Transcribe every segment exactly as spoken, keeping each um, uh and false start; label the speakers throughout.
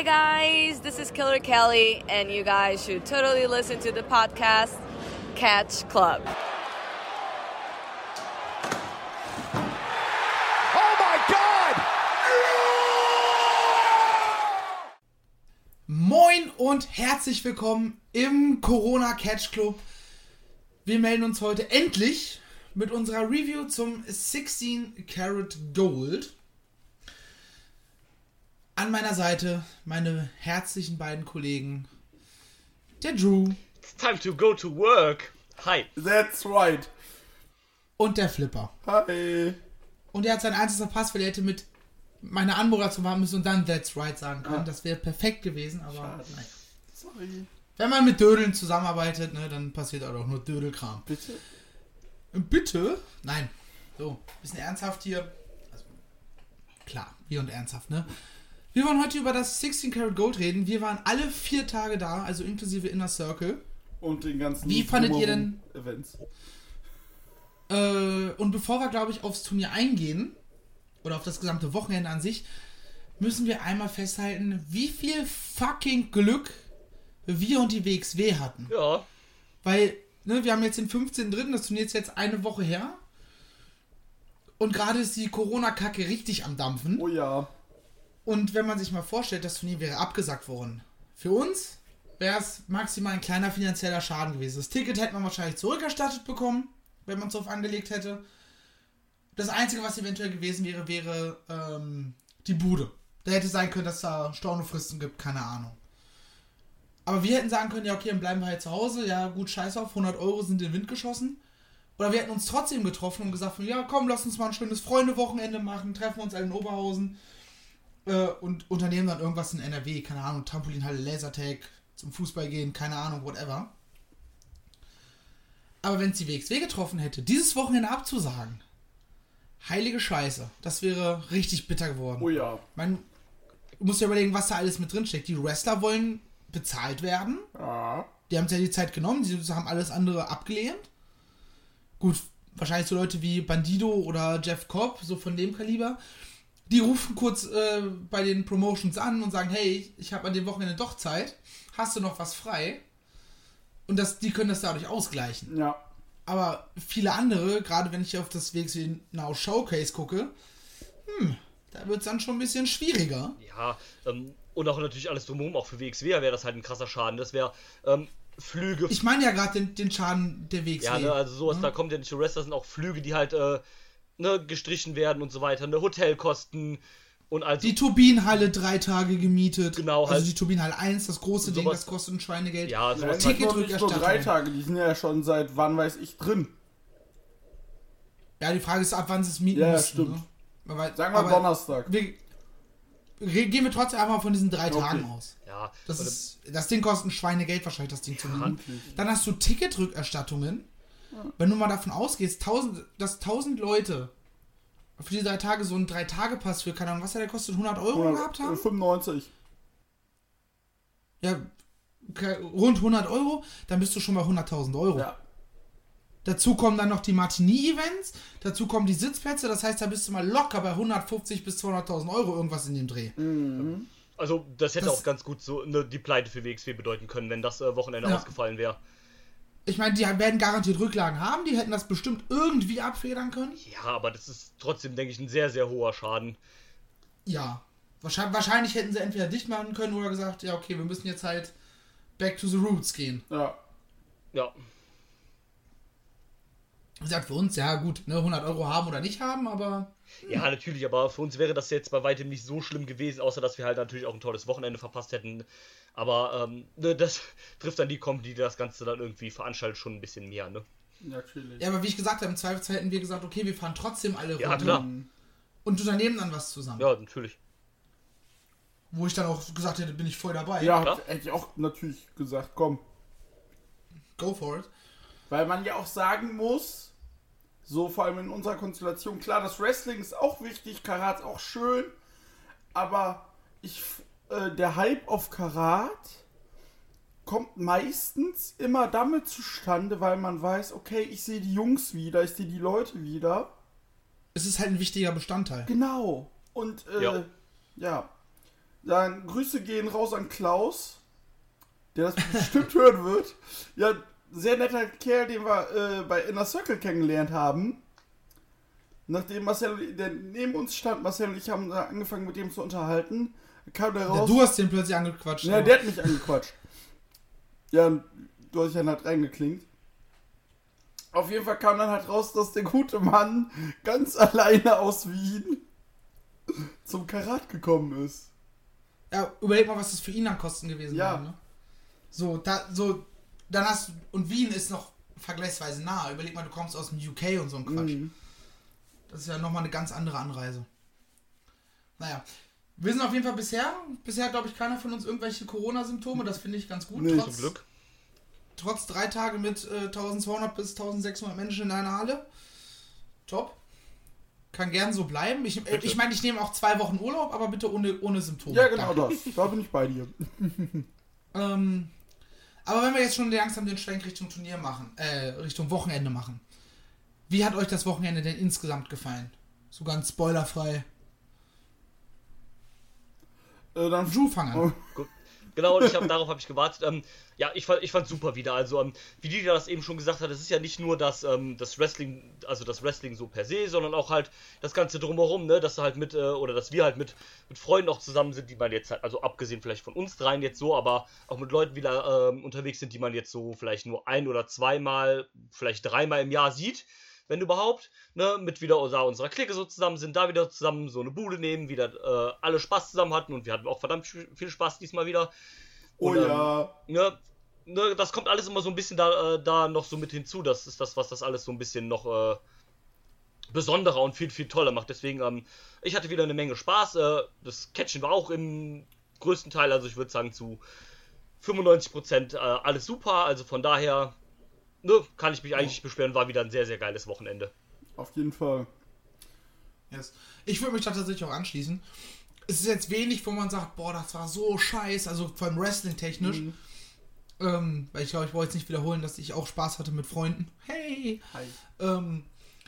Speaker 1: guys, this is Killer Kelly, and you guys should totally listen to the podcast Catch Club.
Speaker 2: Oh my God!
Speaker 3: Moin und herzlich willkommen im Corona Catch Club. Wir melden uns heute endlich mit unserer Review zum sixteen Karat Gold. An meiner Seite meine herzlichen beiden Kollegen, der Drew.
Speaker 4: It's time to go to work. Hi.
Speaker 2: That's right.
Speaker 3: Und der Flipper.
Speaker 2: Hi.
Speaker 3: Und er hat sein einziges verpasst, weil er hätte mit meiner Anmoderation machen müssen und dann That's right sagen können.
Speaker 2: Ah.
Speaker 3: Das wäre perfekt gewesen, aber
Speaker 2: Schade.
Speaker 3: nein.
Speaker 2: Sorry.
Speaker 3: Wenn man mit Dödeln zusammenarbeitet, ne, dann passiert auch nur Dödelkram.
Speaker 2: Bitte?
Speaker 3: Bitte? Nein. So, bisschen ernsthaft hier. Also, klar, hier und ernsthaft, ne? Wir wollen heute über das sixteen Karat Gold reden. Wir waren alle vier Tage da, also inklusive Inner Circle.
Speaker 2: Und den ganzen
Speaker 3: Wie fandet ihr denn-
Speaker 2: Events?
Speaker 3: Äh, und bevor wir, glaube ich, aufs Turnier eingehen, oder auf das gesamte Wochenende an sich, müssen wir einmal festhalten, wie viel fucking Glück wir und die W X W hatten.
Speaker 4: Ja.
Speaker 3: Weil, ne, wir haben jetzt den fünfzehnten dritten das Turnier ist jetzt eine Woche her. Und gerade ist die Corona-Kacke richtig am Dampfen.
Speaker 2: Oh ja.
Speaker 3: Und wenn man sich mal vorstellt, das Turnier wäre abgesagt worden. Für uns wäre es maximal ein kleiner finanzieller Schaden gewesen. Das Ticket hätte man wahrscheinlich zurückerstattet bekommen, wenn man es drauf angelegt hätte. Das Einzige, was eventuell gewesen wäre, wäre ähm, die Bude. Da hätte sein können, dass da Stornofristen gibt, keine Ahnung. Aber wir hätten sagen können, ja okay, dann bleiben wir halt zu Hause. Ja gut, scheiß auf, hundert Euro sind in den Wind geschossen. Oder wir hätten uns trotzdem getroffen und gesagt, ja komm, lass uns mal ein schönes Freunde-Wochenende machen, treffen uns alle in Oberhausen äh, und unternehmen dann irgendwas in N R W, keine Ahnung, Trampolinhalle, Lasertag, zum Fußball gehen, keine Ahnung, whatever. Aber wenn es die W X W getroffen hätte, dieses Wochenende abzusagen, heilige Scheiße, das wäre richtig bitter geworden.
Speaker 2: Oh ja.
Speaker 3: Man muss ja überlegen, was da alles mit drin steckt. Die Wrestler wollen bezahlt werden.
Speaker 2: Ja.
Speaker 3: Die haben sich ja die Zeit genommen, die haben alles andere abgelehnt. Gut, wahrscheinlich so Leute wie Bandido oder Jeff Cobb, so von dem Kaliber. Die rufen kurz äh, bei den Promotions an und sagen, hey, ich habe an dem Wochenende doch Zeit. Hast du noch was frei? Und das, die können das dadurch ausgleichen.
Speaker 2: Ja.
Speaker 3: Aber viele andere, gerade wenn ich auf das W X W Now Showcase gucke, hm, da wird es dann schon ein bisschen schwieriger.
Speaker 4: Ja, ähm, und auch natürlich alles drumherum, auch für W X W wäre das halt ein krasser Schaden. Das wäre ähm, Flüge.
Speaker 3: Ich meine ja gerade den, den Schaden der W X W.
Speaker 4: Ja, ne, also sowas,
Speaker 3: Hm?
Speaker 4: da kommt ja nicht nur Wrestler, sind auch Flüge, die halt äh, ne, gestrichen werden und so weiter, ne, Hotelkosten und also.
Speaker 3: Die Turbinenhalle drei Tage gemietet.
Speaker 4: Genau,
Speaker 3: Also
Speaker 4: halt.
Speaker 3: die Turbinenhalle eins, das große Ding,
Speaker 4: Sowas-
Speaker 3: das kostet ein Schweinegeld.
Speaker 4: Ja,
Speaker 2: Nein,
Speaker 4: sowas.
Speaker 2: das
Speaker 3: Ticket-
Speaker 2: noch nicht nur drei Tage, die sind ja schon seit wann weiß ich drin.
Speaker 3: Ja, die Frage ist, ab wann sie es mieten
Speaker 2: Ja,
Speaker 3: mussten.
Speaker 2: stimmt.
Speaker 3: Ne? Aber,
Speaker 2: Sagen wir
Speaker 3: aber
Speaker 2: Donnerstag.
Speaker 3: Wir, re- gehen wir trotzdem einfach von diesen drei
Speaker 2: Okay.
Speaker 3: Tagen aus.
Speaker 4: Ja,
Speaker 3: Das,
Speaker 4: und-
Speaker 3: ist, das Ding kostet ein Schweinegeld wahrscheinlich, das Ding zu mieten. Dann hast du Ticketrückerstattungen. Wenn du mal davon ausgehst, tausend, dass tausend Leute für die drei Tage so einen drei Tage Pass für, keine Ahnung, was hat der kostet, hundert Euro gehabt haben?
Speaker 2: fünfundneunzig.
Speaker 3: Ja, ke- rund hundert Euro, dann bist du schon bei hunderttausend Euro.
Speaker 2: Ja.
Speaker 3: Dazu kommen dann noch die Martini-Events, dazu kommen die Sitzplätze, das heißt, da bist du mal locker bei hundertfünfzig bis zweihunderttausend Euro irgendwas in dem Dreh.
Speaker 2: Mhm.
Speaker 4: also das hätte
Speaker 3: das-
Speaker 4: auch ganz gut so ne, die Pleite für W X W bedeuten können, wenn das äh, Wochenende
Speaker 3: Ja.
Speaker 4: ausgefallen wäre.
Speaker 3: Ich meine, die werden garantiert Rücklagen haben, die hätten das bestimmt irgendwie abfedern können.
Speaker 4: Ja, aber das ist trotzdem, denke ich, ein sehr, sehr hoher Schaden.
Speaker 3: Ja, wahrscheinlich, wahrscheinlich hätten sie entweder dicht machen können oder gesagt, ja okay, wir müssen jetzt halt back to the roots gehen.
Speaker 2: Ja.
Speaker 4: Ja.
Speaker 3: Wie gesagt, für uns, ja gut, ne, hundert Euro haben oder nicht haben, aber
Speaker 4: Ja, natürlich, aber für uns wäre das jetzt bei weitem nicht so schlimm gewesen, außer dass wir halt natürlich auch ein tolles Wochenende verpasst hätten. Aber ähm, ne, das trifft dann die Comedy, die das Ganze dann irgendwie veranstaltet, schon ein bisschen mehr, ne?
Speaker 2: Natürlich.
Speaker 3: ja, aber wie ich gesagt habe, im Zweifelsfall hätten wir gesagt, okay, wir fahren trotzdem alle
Speaker 4: Ja,
Speaker 3: runter
Speaker 4: klar.
Speaker 2: Mhm.
Speaker 3: und unternehmen dann was zusammen.
Speaker 4: Ja, natürlich.
Speaker 3: Wo ich dann auch gesagt hätte, bin ich voll dabei.
Speaker 2: Ja,
Speaker 4: Klar.
Speaker 2: hätte ich auch natürlich gesagt, komm.
Speaker 3: Go for it.
Speaker 2: Weil man ja auch sagen muss, so vor allem in unserer Konstellation, klar, das Wrestling ist auch wichtig, Karat ist auch schön, aber ich, äh, der Hype auf Karat kommt meistens immer damit zustande, weil man weiß, okay, ich sehe die Jungs wieder, ich sehe die Leute wieder.
Speaker 3: Es ist halt ein wichtiger Bestandteil.
Speaker 2: Genau. Und, äh,
Speaker 4: Ja.
Speaker 2: ja. Dann Grüße gehen raus an Klaus, der das bestimmt hören wird. Ja, sehr netter Kerl, den wir äh, bei Inner Circle kennengelernt haben. Nachdem Marcel, der neben uns stand, Marcel und ich haben angefangen mit dem zu unterhalten, kam der raus.
Speaker 3: Ja, du hast den plötzlich angequatscht.
Speaker 2: Ja, der hat mich angequatscht. Ja, und du hast dich dann halt reingeklinkt. Auf jeden Fall kam dann halt raus, dass der gute Mann ganz alleine aus Wien zum Karat gekommen ist.
Speaker 3: Ja, überleg mal, was das für ihn an Kosten gewesen
Speaker 2: Ja.
Speaker 3: wäre. Ne? So, da, so, dann hast du, und Wien ist noch vergleichsweise nah. Überleg mal, du kommst aus dem U K und so ein Quatsch.
Speaker 2: Mhm.
Speaker 3: Das ist ja nochmal eine ganz andere Anreise. Naja, wir sind auf jeden Fall bisher, bisher glaube ich, keiner von uns irgendwelche Corona-Symptome. Das finde ich ganz gut.
Speaker 2: Nee,
Speaker 3: trotz,
Speaker 4: Zum Glück.
Speaker 3: trotz drei Tage mit äh, eintausendzweihundert bis eintausendsechshundert Menschen in einer Halle. Top. Kann gern so bleiben. Ich, äh, ich meine, ich nehme auch zwei Wochen Urlaub, aber bitte ohne, ohne Symptome.
Speaker 2: Ja, genau
Speaker 3: Danke.
Speaker 2: das. Da bin ich bei dir.
Speaker 3: Ähm, aber wenn wir jetzt schon langsam den Schwenk Richtung Turnier machen, äh, Richtung Wochenende machen. Wie hat euch das Wochenende denn insgesamt gefallen? So ganz spoilerfrei.
Speaker 2: Äh, dann
Speaker 3: Ju, fang an.
Speaker 4: Gut. Genau, und ich hab, darauf habe ich gewartet. Ähm, ja, ich fand ich fand's super wieder. Also, ähm, wie Dieter das eben schon gesagt hat, es ist ja nicht nur das, ähm, das Wrestling, also das Wrestling so per se, sondern auch halt das Ganze drumherum, ne, dass du halt mit, äh, oder dass wir halt mit, mit Freunden auch zusammen sind, die man jetzt halt, also abgesehen vielleicht von uns dreien jetzt so, aber auch mit Leuten wieder ähm, unterwegs sind, die man jetzt so vielleicht nur ein- oder zweimal, vielleicht dreimal im Jahr sieht, wenn überhaupt, ne, mit wieder unserer Clique so zusammen sind, da wieder zusammen so eine Bude nehmen, wieder äh, alle Spaß zusammen hatten und wir hatten auch verdammt viel Spaß diesmal wieder.
Speaker 2: Oh
Speaker 4: Und,
Speaker 2: ja.
Speaker 4: Ähm, ne, ne, das kommt alles immer so ein bisschen da, äh, da noch so mit hinzu. Das ist das, was das alles so ein bisschen noch äh, besonderer und viel, viel toller macht. Deswegen, ähm, ich hatte wieder eine Menge Spaß. Äh, das Catchen war auch im größten Teil, also ich würde sagen zu fünfundneunzig Prozent äh, alles super. Also von daher, ne, kann ich mich eigentlich nicht beschweren. War wieder ein sehr, sehr geiles Wochenende.
Speaker 2: Auf jeden Fall.
Speaker 3: Yes. Ich würde mich da tatsächlich auch anschließen. Es ist jetzt wenig, wo man sagt, boah, das war so scheiße, also vor allem Wrestling-technisch.
Speaker 2: Mhm.
Speaker 3: Ähm, weil ich glaube, ich wollte jetzt nicht wiederholen, dass ich auch Spaß hatte mit Freunden. Hey!
Speaker 2: Hi.
Speaker 3: Ähm,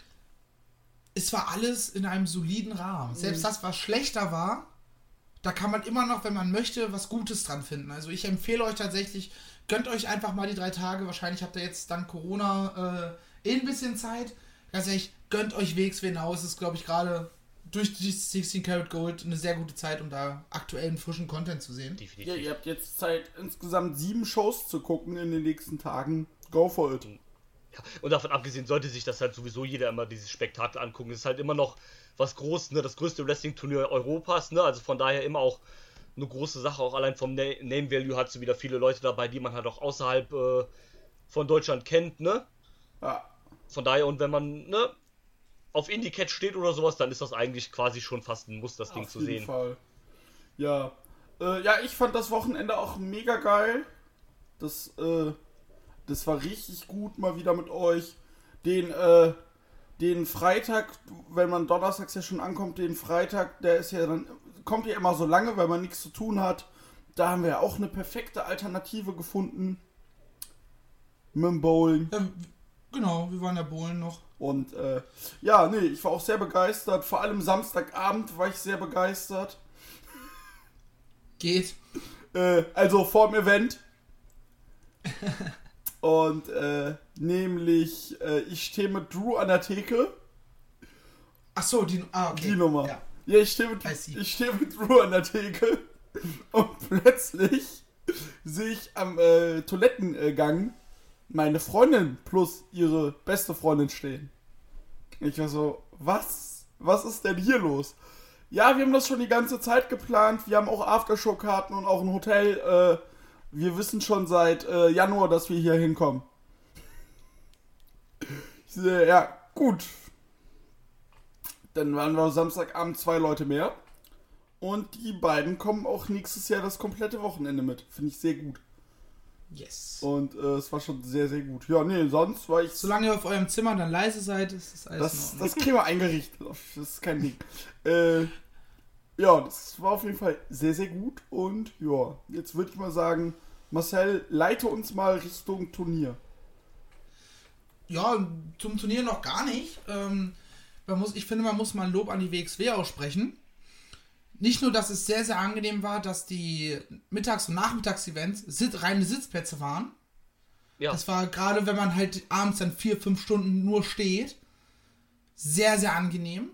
Speaker 3: es war alles in einem soliden Rahmen. Selbst das, was schlechter war, da kann man immer noch, wenn man möchte, was Gutes dran finden. Also ich empfehle euch tatsächlich, gönnt euch einfach mal die drei Tage. Wahrscheinlich habt ihr jetzt dank Corona äh, eh ein bisschen Zeit. Ganz ehrlich, gönnt euch W X W Now. Es ist, glaube ich, gerade durch die sechzehn Karat Gold eine sehr gute Zeit, um da aktuellen, frischen Content zu sehen.
Speaker 4: Definitiv.
Speaker 2: Ja, ihr habt jetzt Zeit, insgesamt sieben Shows zu gucken in den nächsten Tagen. Go for it.
Speaker 4: Ja, und davon abgesehen sollte sich das halt sowieso jeder immer dieses Spektakel angucken. Es ist halt immer noch was Großes, ne? Das größte Wrestling-Turnier Europas, ne? Also von daher immer auch eine große Sache. Auch allein vom Na- Name-Value hat so wieder viele Leute dabei, die man halt auch außerhalb äh, von Deutschland kennt, ne?
Speaker 2: Ja.
Speaker 4: Von daher, und wenn man, ne, auf Indie-Catch steht oder sowas, dann ist das eigentlich quasi schon fast ein Muss, das Ding
Speaker 2: Auf
Speaker 4: zu
Speaker 2: jeden
Speaker 4: sehen.
Speaker 2: Fall. Ja. Äh, ja, ich fand das Wochenende auch mega geil. Das, äh, das war richtig gut mal wieder mit euch. Den, äh, den Freitag, wenn man donnerstags ja schon ankommt, den Freitag, der ist ja dann, kommt ja immer so lange, weil man nichts zu tun hat. Da haben wir ja auch eine perfekte Alternative gefunden. Mit dem Bowling.
Speaker 3: Ja, genau, wir waren ja bowlen noch.
Speaker 2: Und äh, ja, nee, ich war auch sehr begeistert. Vor allem Samstagabend war ich sehr begeistert.
Speaker 3: Geht.
Speaker 2: Äh, also vorm Event. Und äh, nämlich, äh, ich stehe mit Drew an der Theke.
Speaker 3: Ach so, die, ah, okay.
Speaker 2: Die Nummer.
Speaker 3: Ja.
Speaker 2: Ja, ich stehe mit,
Speaker 3: I see.
Speaker 2: ich stehe mit Drew an der Theke. Und plötzlich sehe ich am äh, Toilettengang meine Freundin plus ihre beste Freundin stehen. Ich war so, was? Was ist denn hier los? Ja, wir haben das schon die ganze Zeit geplant. Wir haben auch Aftershow-Karten und auch ein Hotel. Äh, wir wissen schon seit äh, Januar, dass wir hier hinkommen. Ich so, ja, gut. Dann waren wir Samstagabend zwei Leute mehr. Und die beiden kommen auch nächstes Jahr das komplette Wochenende mit. Finde ich sehr gut.
Speaker 3: Yes.
Speaker 2: Und äh, es war schon sehr, sehr gut. Ja, nee, sonst war ich...
Speaker 3: Solange ihr auf eurem Zimmer dann leise seid, ist das alles in
Speaker 2: Das,
Speaker 3: Ordnung.
Speaker 2: das kriegen wir eingerichtet. Das ist kein Ding. Äh, ja, das war auf jeden Fall sehr, sehr gut. Und ja, jetzt würde ich mal sagen, Marcel, leite uns mal Richtung Turnier.
Speaker 3: Ja, zum Turnier noch gar nicht. Ähm, man muss, ich finde, man muss mal ein Lob an die W X W aussprechen. nicht nur, dass es sehr, sehr angenehm war, dass die Mittags- und Nachmittags-Events sit- reine Sitzplätze waren.
Speaker 4: Ja.
Speaker 3: Das war gerade, wenn man halt abends dann vier, fünf Stunden nur steht, sehr, sehr angenehm.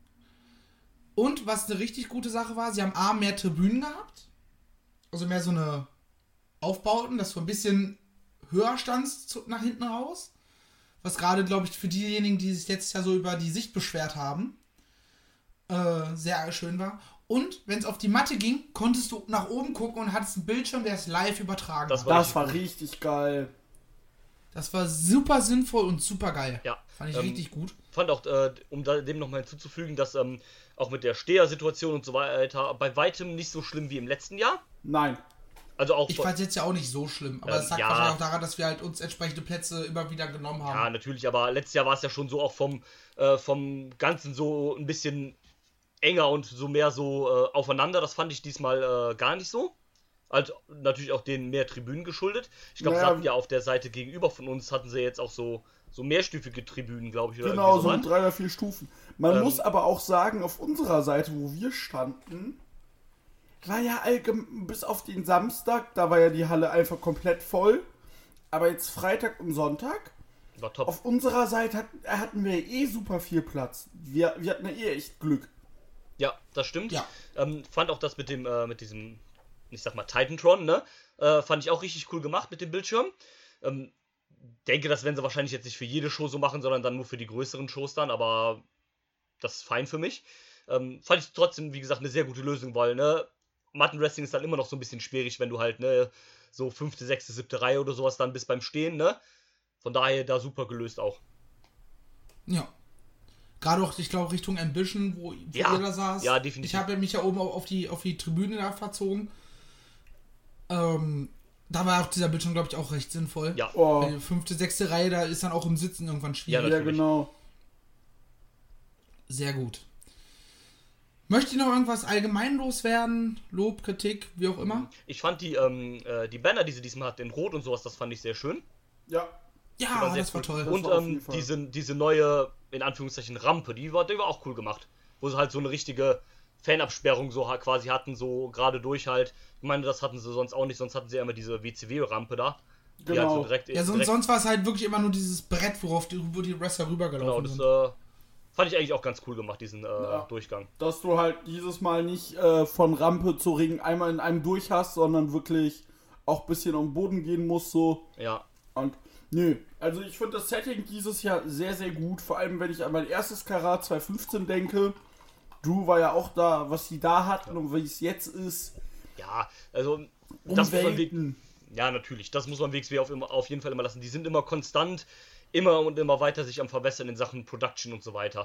Speaker 3: Und was eine richtig gute Sache war, sie haben A, mehr Tribünen gehabt. Also mehr so eine Aufbauten, dass du ein bisschen höher standst zu, nach hinten raus. Was gerade, glaube ich, für diejenigen, die sich letztes Jahr so über die Sicht beschwert haben, äh, sehr schön war. Und wenn es auf die Matte ging, konntest du nach oben gucken und hattest einen Bildschirm, der es live übertragen
Speaker 4: Das
Speaker 3: hat.
Speaker 4: war
Speaker 2: Das
Speaker 4: richtig
Speaker 2: war
Speaker 4: gut.
Speaker 2: richtig geil.
Speaker 3: Das war super sinnvoll und super geil.
Speaker 4: Ja.
Speaker 3: Fand ich
Speaker 4: ähm,
Speaker 3: richtig gut.
Speaker 4: Fand auch, äh, um da, dem nochmal hinzuzufügen, dass ähm, auch mit der Stehersituation und so weiter bei weitem nicht so schlimm wie im letzten Jahr.
Speaker 2: Nein.
Speaker 4: Also auch
Speaker 3: Ich
Speaker 4: von-
Speaker 3: fand es jetzt ja auch nicht so schlimm, aber
Speaker 4: Ähm,
Speaker 3: es lag
Speaker 4: ja.
Speaker 3: wahrscheinlich auch daran, dass wir halt uns entsprechende Plätze immer wieder genommen haben.
Speaker 4: Ja, natürlich, aber letztes Jahr war es ja schon so auch vom, äh, vom Ganzen so ein bisschen enger und so mehr so äh, aufeinander. Das fand ich diesmal äh, gar nicht so. Halt natürlich auch den mehr Tribünen geschuldet. Ich glaube,
Speaker 2: Naja,
Speaker 4: sie hatten ja auf der Seite gegenüber von uns, hatten sie jetzt auch so, so mehrstufige Tribünen, glaube ich. Oder
Speaker 2: Genau,
Speaker 4: irgendwie
Speaker 2: so
Speaker 4: was.
Speaker 2: mit drei oder vier Stufen. Man
Speaker 4: Ähm,
Speaker 2: muss aber auch sagen, auf unserer Seite, wo wir standen, war ja allgemein, bis auf den Samstag, da war ja die Halle einfach komplett voll. Aber jetzt Freitag und Sonntag,
Speaker 4: War top.
Speaker 2: auf unserer Seite hatten, hatten wir eh super viel Platz. Wir, wir hatten ja eh echt Glück.
Speaker 4: Ja, das stimmt.
Speaker 3: Ja.
Speaker 4: Ähm, fand auch das mit dem, äh, mit diesem, ich sag mal, Titantron, ne? Äh, fand ich auch richtig cool gemacht mit dem Bildschirm. Ähm, denke, das werden sie wahrscheinlich jetzt nicht für jede Show so machen, sondern dann nur für die größeren Shows dann, aber das ist fein für mich. Ähm, fand ich trotzdem, wie gesagt, eine sehr gute Lösung, weil, ne, Mattenwrestling ist dann immer noch so ein bisschen schwierig, wenn du halt, ne, so fünfte, sechste, siebte Reihe oder sowas dann bist beim Stehen, ne? Von daher da super gelöst auch.
Speaker 3: Ja. Gerade auch, ich glaube, Richtung Ambition, wo, wo
Speaker 4: Ja.
Speaker 3: ihr da saß.
Speaker 4: Ja, definitiv.
Speaker 3: Ich habe mich ja oben auf die, auf die Tribüne da verzogen. Ähm, da war auch dieser Bildschirm, glaube ich, auch recht sinnvoll.
Speaker 4: Ja.
Speaker 2: Oh,
Speaker 3: Weil die fünfte, sechste Reihe, da ist dann auch im Sitzen irgendwann schwierig.
Speaker 4: Ja,
Speaker 2: ja,
Speaker 4: natürlich.
Speaker 2: genau.
Speaker 3: Sehr gut. Möchte noch irgendwas allgemein loswerden? Lob, Kritik, wie auch immer?
Speaker 4: Ich fand die, ähm, äh, die Banner, die sie diesmal hat, in Rot und sowas, das fand ich sehr schön.
Speaker 2: Ja,
Speaker 3: Ja,
Speaker 4: war sehr
Speaker 3: das war
Speaker 4: cool.
Speaker 3: toll.
Speaker 2: Das
Speaker 4: Und
Speaker 2: war auf
Speaker 4: ähm,
Speaker 2: jeden Fall.
Speaker 4: diese, diese neue, in Anführungszeichen, Rampe, die war, die war auch cool gemacht. Wo sie halt so eine richtige Fanabsperrung so ha- quasi hatten, so gerade durch halt. Ich meine, das hatten sie sonst auch nicht, sonst hatten sie ja immer diese W C W-Rampe da. Die halt
Speaker 2: Genau.
Speaker 4: so direkt,
Speaker 3: Ja, sonst,
Speaker 4: direkt,
Speaker 3: sonst war es halt wirklich immer nur dieses Brett, worauf die, wo die Wrestler
Speaker 4: genau,
Speaker 3: rübergelaufen
Speaker 4: das
Speaker 3: sind.
Speaker 4: äh, fand ich eigentlich auch ganz cool gemacht, diesen äh,
Speaker 2: Ja.
Speaker 4: Durchgang.
Speaker 2: dass du halt dieses Mal nicht äh, von Rampe zu Ring einmal in einem durch hast, sondern wirklich auch ein bisschen am Boden gehen musst, so.
Speaker 4: Ja,
Speaker 2: Und nö, also ich finde das Setting dieses Jahr sehr, sehr gut. Vor allem, wenn ich an mein erstes Karat zwanzig fünfzehn denke. Drew war ja auch da, was sie da hatten und wie es jetzt ist.
Speaker 4: ja, also
Speaker 2: Um
Speaker 4: das muss man wirklich,
Speaker 2: Welten.
Speaker 4: ja natürlich, das muss man W X W auf, immer, auf jeden Fall immer lassen. Die sind immer konstant, immer und immer weiter sich am Verbessern in Sachen Production und so weiter.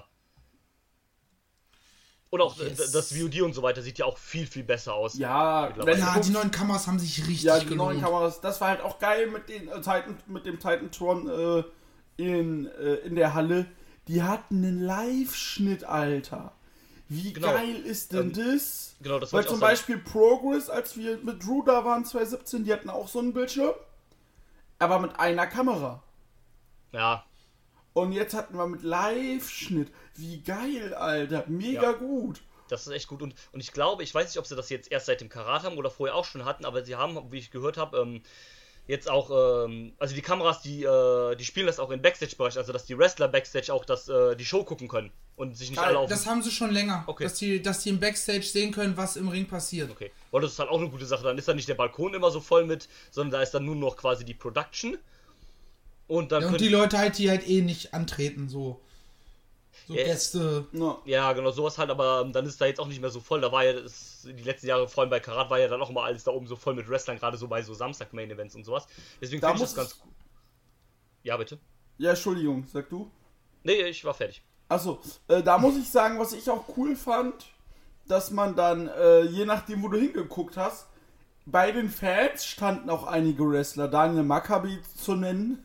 Speaker 4: Und auch
Speaker 3: Yes.
Speaker 4: d- das V O D und so weiter sieht ja auch viel, viel besser aus.
Speaker 2: Ja,
Speaker 4: Mittlerweile.
Speaker 2: wenn du
Speaker 3: Ja,
Speaker 2: guckst-
Speaker 3: die neuen Kameras haben sich richtig
Speaker 2: ja, die
Speaker 3: gelohnt.
Speaker 2: neuen Kameras, das war halt auch geil mit, den, äh, Titan, mit dem Titantron äh, in, äh, in der Halle. Die hatten einen Live-Schnitt, Alter. Wie
Speaker 4: Genau.
Speaker 2: geil ist denn
Speaker 4: Ähm,
Speaker 2: das?
Speaker 4: Genau, das
Speaker 2: Weil
Speaker 4: wollte ich
Speaker 2: zum
Speaker 4: auch sagen.
Speaker 2: Beispiel Progress, als wir mit Drew da waren zwanzig siebzehn, die hatten auch so einen Bildschirm. Aber mit einer Kamera.
Speaker 4: Ja,
Speaker 2: Und jetzt hatten wir mit Live-Schnitt. Wie geil, Alter. Mega
Speaker 4: Ja.
Speaker 2: gut.
Speaker 4: das ist echt gut. Und, und ich glaube, ich weiß nicht, ob sie das jetzt erst seit dem Karat haben oder vorher auch schon hatten, aber sie haben, wie ich gehört habe, ähm, jetzt auch, ähm, also die Kameras, die, äh, die spielen das auch im Backstage-Bereich, also dass die Wrestler Backstage auch das, äh, die Show gucken können und sich nicht
Speaker 2: Geil,
Speaker 4: alle auf...
Speaker 3: Das haben sie schon länger,
Speaker 4: Okay.
Speaker 3: dass, die, dass die im Backstage sehen können, was im Ring passiert.
Speaker 4: Okay, weil das ist halt auch eine gute Sache. Dann ist da nicht der Balkon immer so voll mit, sondern da ist dann nur noch quasi die Production. Und dann
Speaker 3: Ja, und
Speaker 4: können,
Speaker 3: die Leute halt, die halt eh nicht antreten, so, so
Speaker 4: Ja.
Speaker 3: Gäste.
Speaker 2: Ja.
Speaker 4: ja, genau, sowas halt, aber ähm, dann ist da jetzt auch nicht mehr so voll. Da war ja, das, die letzten Jahre, vor allem bei Karat, war ja dann auch immer alles da oben so voll mit Wrestlern, gerade so bei so Samstag-Main-Events und sowas. Deswegen
Speaker 2: Da
Speaker 4: finde ich das
Speaker 2: muss-
Speaker 4: ganz cool. Ja, bitte.
Speaker 2: Ja, Entschuldigung, sag du.
Speaker 4: Nee, ich war fertig.
Speaker 2: Achso, äh, da muss ich sagen, was ich auch cool fand, dass man dann, äh, je nachdem, wo du hingeguckt hast, bei den Fans standen auch einige Wrestler. Daniel Maccabi zu nennen.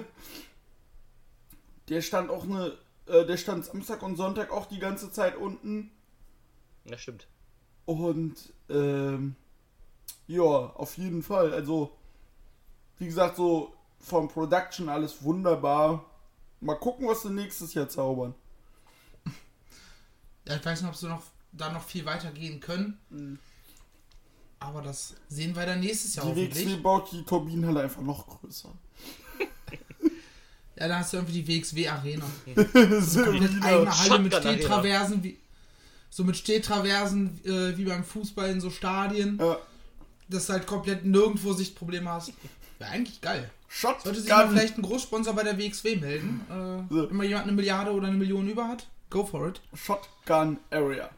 Speaker 2: Der stand auch eine, äh, der stand Samstag und Sonntag auch die ganze Zeit unten.
Speaker 4: Ja, stimmt.
Speaker 2: Und, ähm, ja, auf jeden Fall. Also, wie gesagt, so vom Production alles wunderbar. Mal gucken, was sie nächstes Jahr zaubern.
Speaker 3: Ja, ich weiß nicht, ob sie noch da noch viel weiter gehen können.
Speaker 2: Mhm.
Speaker 3: Aber das sehen wir dann nächstes Jahr
Speaker 2: Die
Speaker 3: hoffentlich.
Speaker 2: W X W baut die Turbinenhalle einfach noch größer.
Speaker 3: Ja, da hast du irgendwie die W X W-Arena.
Speaker 2: So
Speaker 3: Komplett
Speaker 2: wieder
Speaker 3: eigene Halle mit
Speaker 4: Shotgun-Arena.
Speaker 3: Stehtraversen, wie, so mit Stehtraversen äh, wie beim Fußball in so Stadien,
Speaker 2: Ja.
Speaker 3: dass du halt komplett nirgendwo Sichtprobleme hast. Wäre eigentlich geil.
Speaker 2: Shotgun.
Speaker 3: Sollte sich mal vielleicht ein Großsponsor bei der W X W melden. Äh,
Speaker 2: So.
Speaker 3: Wenn mal jemand eine Milliarde oder eine Million über hat, go for it.
Speaker 2: Shotgun Area.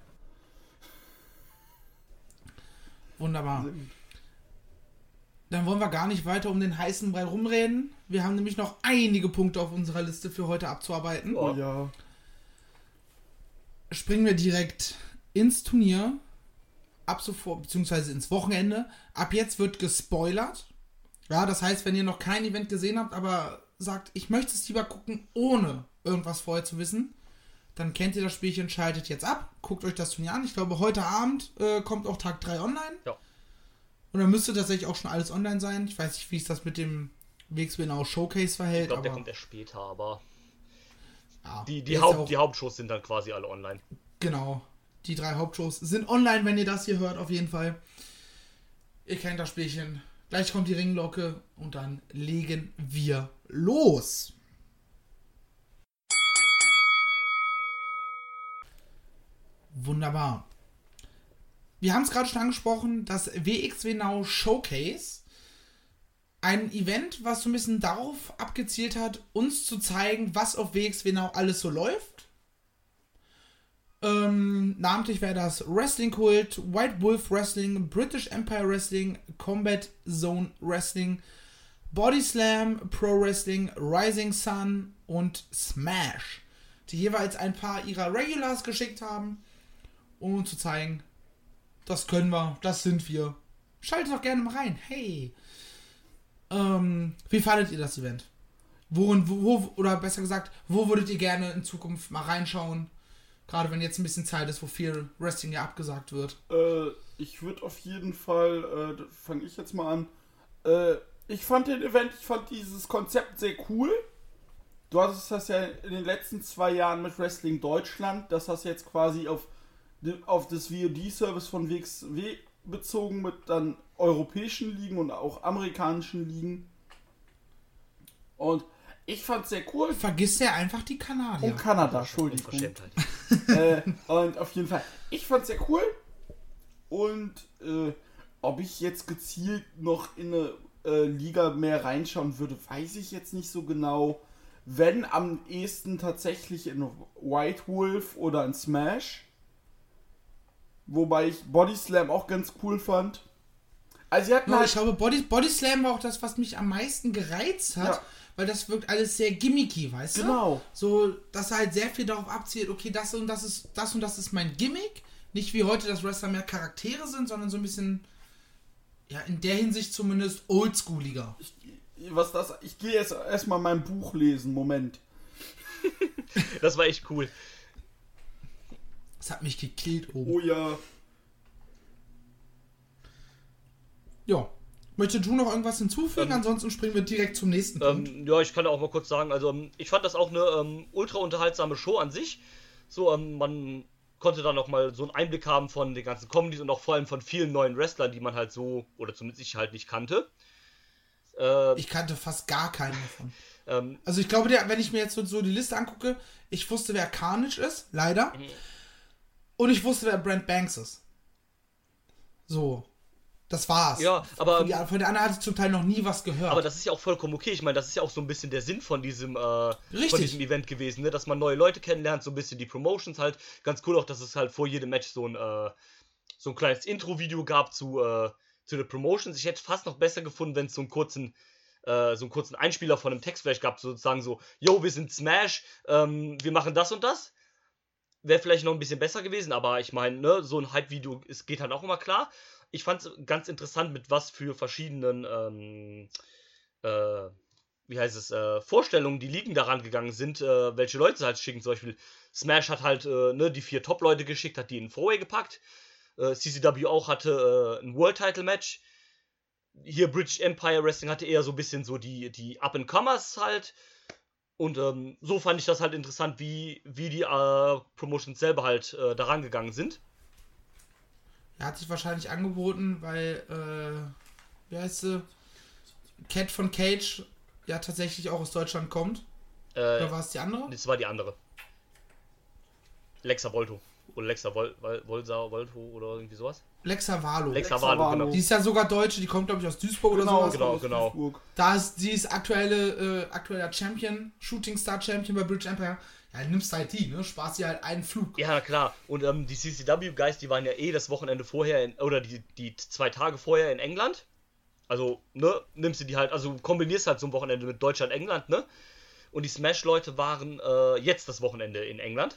Speaker 3: Wunderbar. Dann wollen wir gar nicht weiter um den heißen Brei rumreden. Wir haben nämlich noch einige Punkte auf unserer Liste für heute abzuarbeiten.
Speaker 2: Oh ja.
Speaker 3: Springen wir direkt ins Turnier. Ab sofort, beziehungsweise ins Wochenende. Ab jetzt wird gespoilert. Ja, das heißt, wenn ihr noch kein Event gesehen habt, aber sagt, ich möchte es lieber gucken, ohne irgendwas vorher zu wissen, dann kennt ihr das Spielchen, schaltet jetzt ab, guckt euch das Turnier an. Ich glaube, heute Abend äh, kommt auch Tag drei online.
Speaker 4: Ja.
Speaker 3: Und dann müsste tatsächlich auch schon alles online sein. Ich weiß nicht, wie es das mit dem W X W Now Showcase verhält.
Speaker 4: Ich glaube, der
Speaker 3: aber
Speaker 4: kommt erst später, aber
Speaker 3: ja,
Speaker 4: die,
Speaker 3: der
Speaker 4: die,
Speaker 3: ist
Speaker 4: Haupt,
Speaker 3: ja auch-
Speaker 4: die Hauptshows sind dann quasi alle online.
Speaker 3: Genau. Die drei Hauptshows sind online, wenn ihr das hier hört, auf jeden Fall. Ihr kennt das Spielchen. Gleich kommt die Ringglocke und dann legen wir los. Wunderbar. Wir haben es gerade schon angesprochen, das W X W Now Showcase. Ein Event, was so ein bisschen darauf abgezielt hat, uns zu zeigen, was auf W X W Now alles so läuft. Ähm, namentlich wäre das Wrestling Kult, White Wolf Wrestling, British Empire Wrestling, Combat Zone Wrestling, Body Slam, Pro Wrestling, Rising Sun und Smash, die jeweils ein paar ihrer Regulars geschickt haben, um uns zu zeigen, das können wir, das sind wir. Schaltet doch gerne mal rein, hey. Ähm, wie fandet ihr das Event? Worin, wo, wo, oder besser gesagt, wo würdet ihr gerne in Zukunft mal reinschauen? Gerade wenn jetzt ein bisschen Zeit ist, wo viel Wrestling ja abgesagt wird.
Speaker 2: Äh, ich würde auf jeden Fall, äh, fange ich jetzt mal an. Äh, ich fand den Event, ich fand dieses Konzept sehr cool. Du hattest das ja in den letzten zwei Jahren mit Wrestling Deutschland, das hast jetzt quasi auf, auf das V O D-Service von W X W bezogen mit dann europäischen Ligen und auch amerikanischen Ligen. Und ich fand's sehr cool.
Speaker 3: Vergisst ja einfach die Kanadier.
Speaker 2: Und Kanada, Entschuldigung.
Speaker 4: Unverschämtheit.
Speaker 2: äh, und auf jeden Fall, ich fand's sehr cool. Und äh, ob ich jetzt gezielt noch in eine äh, Liga mehr reinschauen würde, weiß ich jetzt nicht so genau. Wenn am ehesten tatsächlich in White Wolf oder in Smash. Wobei ich Body Slam auch ganz cool fand. Also sie hatten
Speaker 3: Ja,
Speaker 2: halt...
Speaker 3: ich glaube, Body, Body Slam war auch das, was mich am meisten gereizt hat,
Speaker 2: Ja.
Speaker 3: weil das wirkt alles sehr gimmicky, weißt du?
Speaker 2: Genau.
Speaker 3: So, dass halt sehr viel darauf abzielt, okay, das und das ist, das und das ist mein Gimmick. Nicht wie heute, dass Wrestler mehr Charaktere sind, sondern so ein bisschen, ja, in der Hinsicht zumindest oldschooliger.
Speaker 2: Ich, was das... Ich gehe jetzt erstmal mein Buch lesen. Moment.
Speaker 4: Das war echt cool.
Speaker 3: Das hat mich gekillt oben.
Speaker 2: Oh ja.
Speaker 3: Ja. Möchtest du noch irgendwas hinzufügen?
Speaker 4: Ähm,
Speaker 3: Ansonsten springen wir direkt zum nächsten Punkt.
Speaker 4: Ähm, ja, ich kann auch mal kurz sagen, also ähm, ich fand das auch eine ähm, ultra unterhaltsame Show an sich. So, ähm, man konnte da noch mal so einen Einblick haben von den ganzen Comedies und auch vor allem von vielen neuen Wrestlern, die man halt so, oder zumindest ich halt nicht kannte. Äh,
Speaker 3: Ich kannte fast gar keinen davon.
Speaker 4: ähm,
Speaker 3: Also ich glaube, der, wenn ich mir jetzt so, so die Liste angucke, ich wusste, wer Carnage ist, leider. Und ich wusste, wer Brent Banks ist. So. Das war's.
Speaker 4: Ja, aber-
Speaker 3: Von, die, von der anderen hatte ich zum Teil noch nie was gehört.
Speaker 4: aber das ist ja auch vollkommen okay. Ich meine, das ist ja auch so ein bisschen der Sinn von diesem, äh,
Speaker 3: Richtig.
Speaker 4: von diesem Event gewesen, ne? Dass man neue Leute kennenlernt, so ein bisschen die Promotions halt. Ganz cool auch, dass es halt vor jedem Match so ein, äh, so ein kleines Intro-Video gab zu, äh, zu den Promotions. Ich hätte fast noch besser gefunden, wenn es so einen kurzen, äh, so einen kurzen Einspieler von einem Text vielleicht gab, sozusagen so, yo, wir sind Smash, ähm, wir machen das und das. Wäre vielleicht noch ein bisschen besser gewesen, aber ich meine, ne, so ein Hype-Video, es geht halt auch immer klar. Ich fand es ganz interessant, mit was für verschiedenen, ähm, äh, wie heißt es, äh, Vorstellungen die Ligen daran gegangen sind, äh, welche Leute sie halt schicken. Zum Beispiel Smash hat halt äh, ne, die vier Top-Leute geschickt, hat die in ein Four-Way gepackt. Äh, C C W auch hatte äh, ein World-Title-Match. Hier British Empire Wrestling hatte eher so ein bisschen so die, die Up-and-Comers halt. Und ähm, so fand ich das halt interessant, wie, wie die äh, Promotions selber halt äh, daran gegangen sind.
Speaker 3: Er hat sich wahrscheinlich angeboten, weil, äh, wie heißt sie? Cat von Cage ja tatsächlich auch aus Deutschland kommt.
Speaker 4: Äh,
Speaker 3: Oder war es die andere?
Speaker 4: Das war die andere. Lexa Volto. Oder Lexa Vol Vol Volsa, Volto oder irgendwie sowas.
Speaker 3: Lexa Valo.
Speaker 4: Lexa Valo, genau.
Speaker 3: Die ist ja sogar Deutsche, die kommt, glaube ich, aus Duisburg
Speaker 2: Genau,
Speaker 3: oder sowas.
Speaker 4: Genau, genau.
Speaker 3: Da ist sie ist aktuelle, äh, aktueller Champion, Shooting Star Champion bei British Empire. Ja, nimmst halt die, ne? Sparst dir halt einen Flug.
Speaker 4: Ja, klar. Und ähm, die C C W-Guys, die waren ja eh das Wochenende vorher, in, oder die, die zwei Tage vorher in England. Also, ne, nimmst du die halt, also kombinierst halt so ein Wochenende mit Deutschland-England, ne? Und die Smash-Leute waren äh, jetzt das Wochenende in England.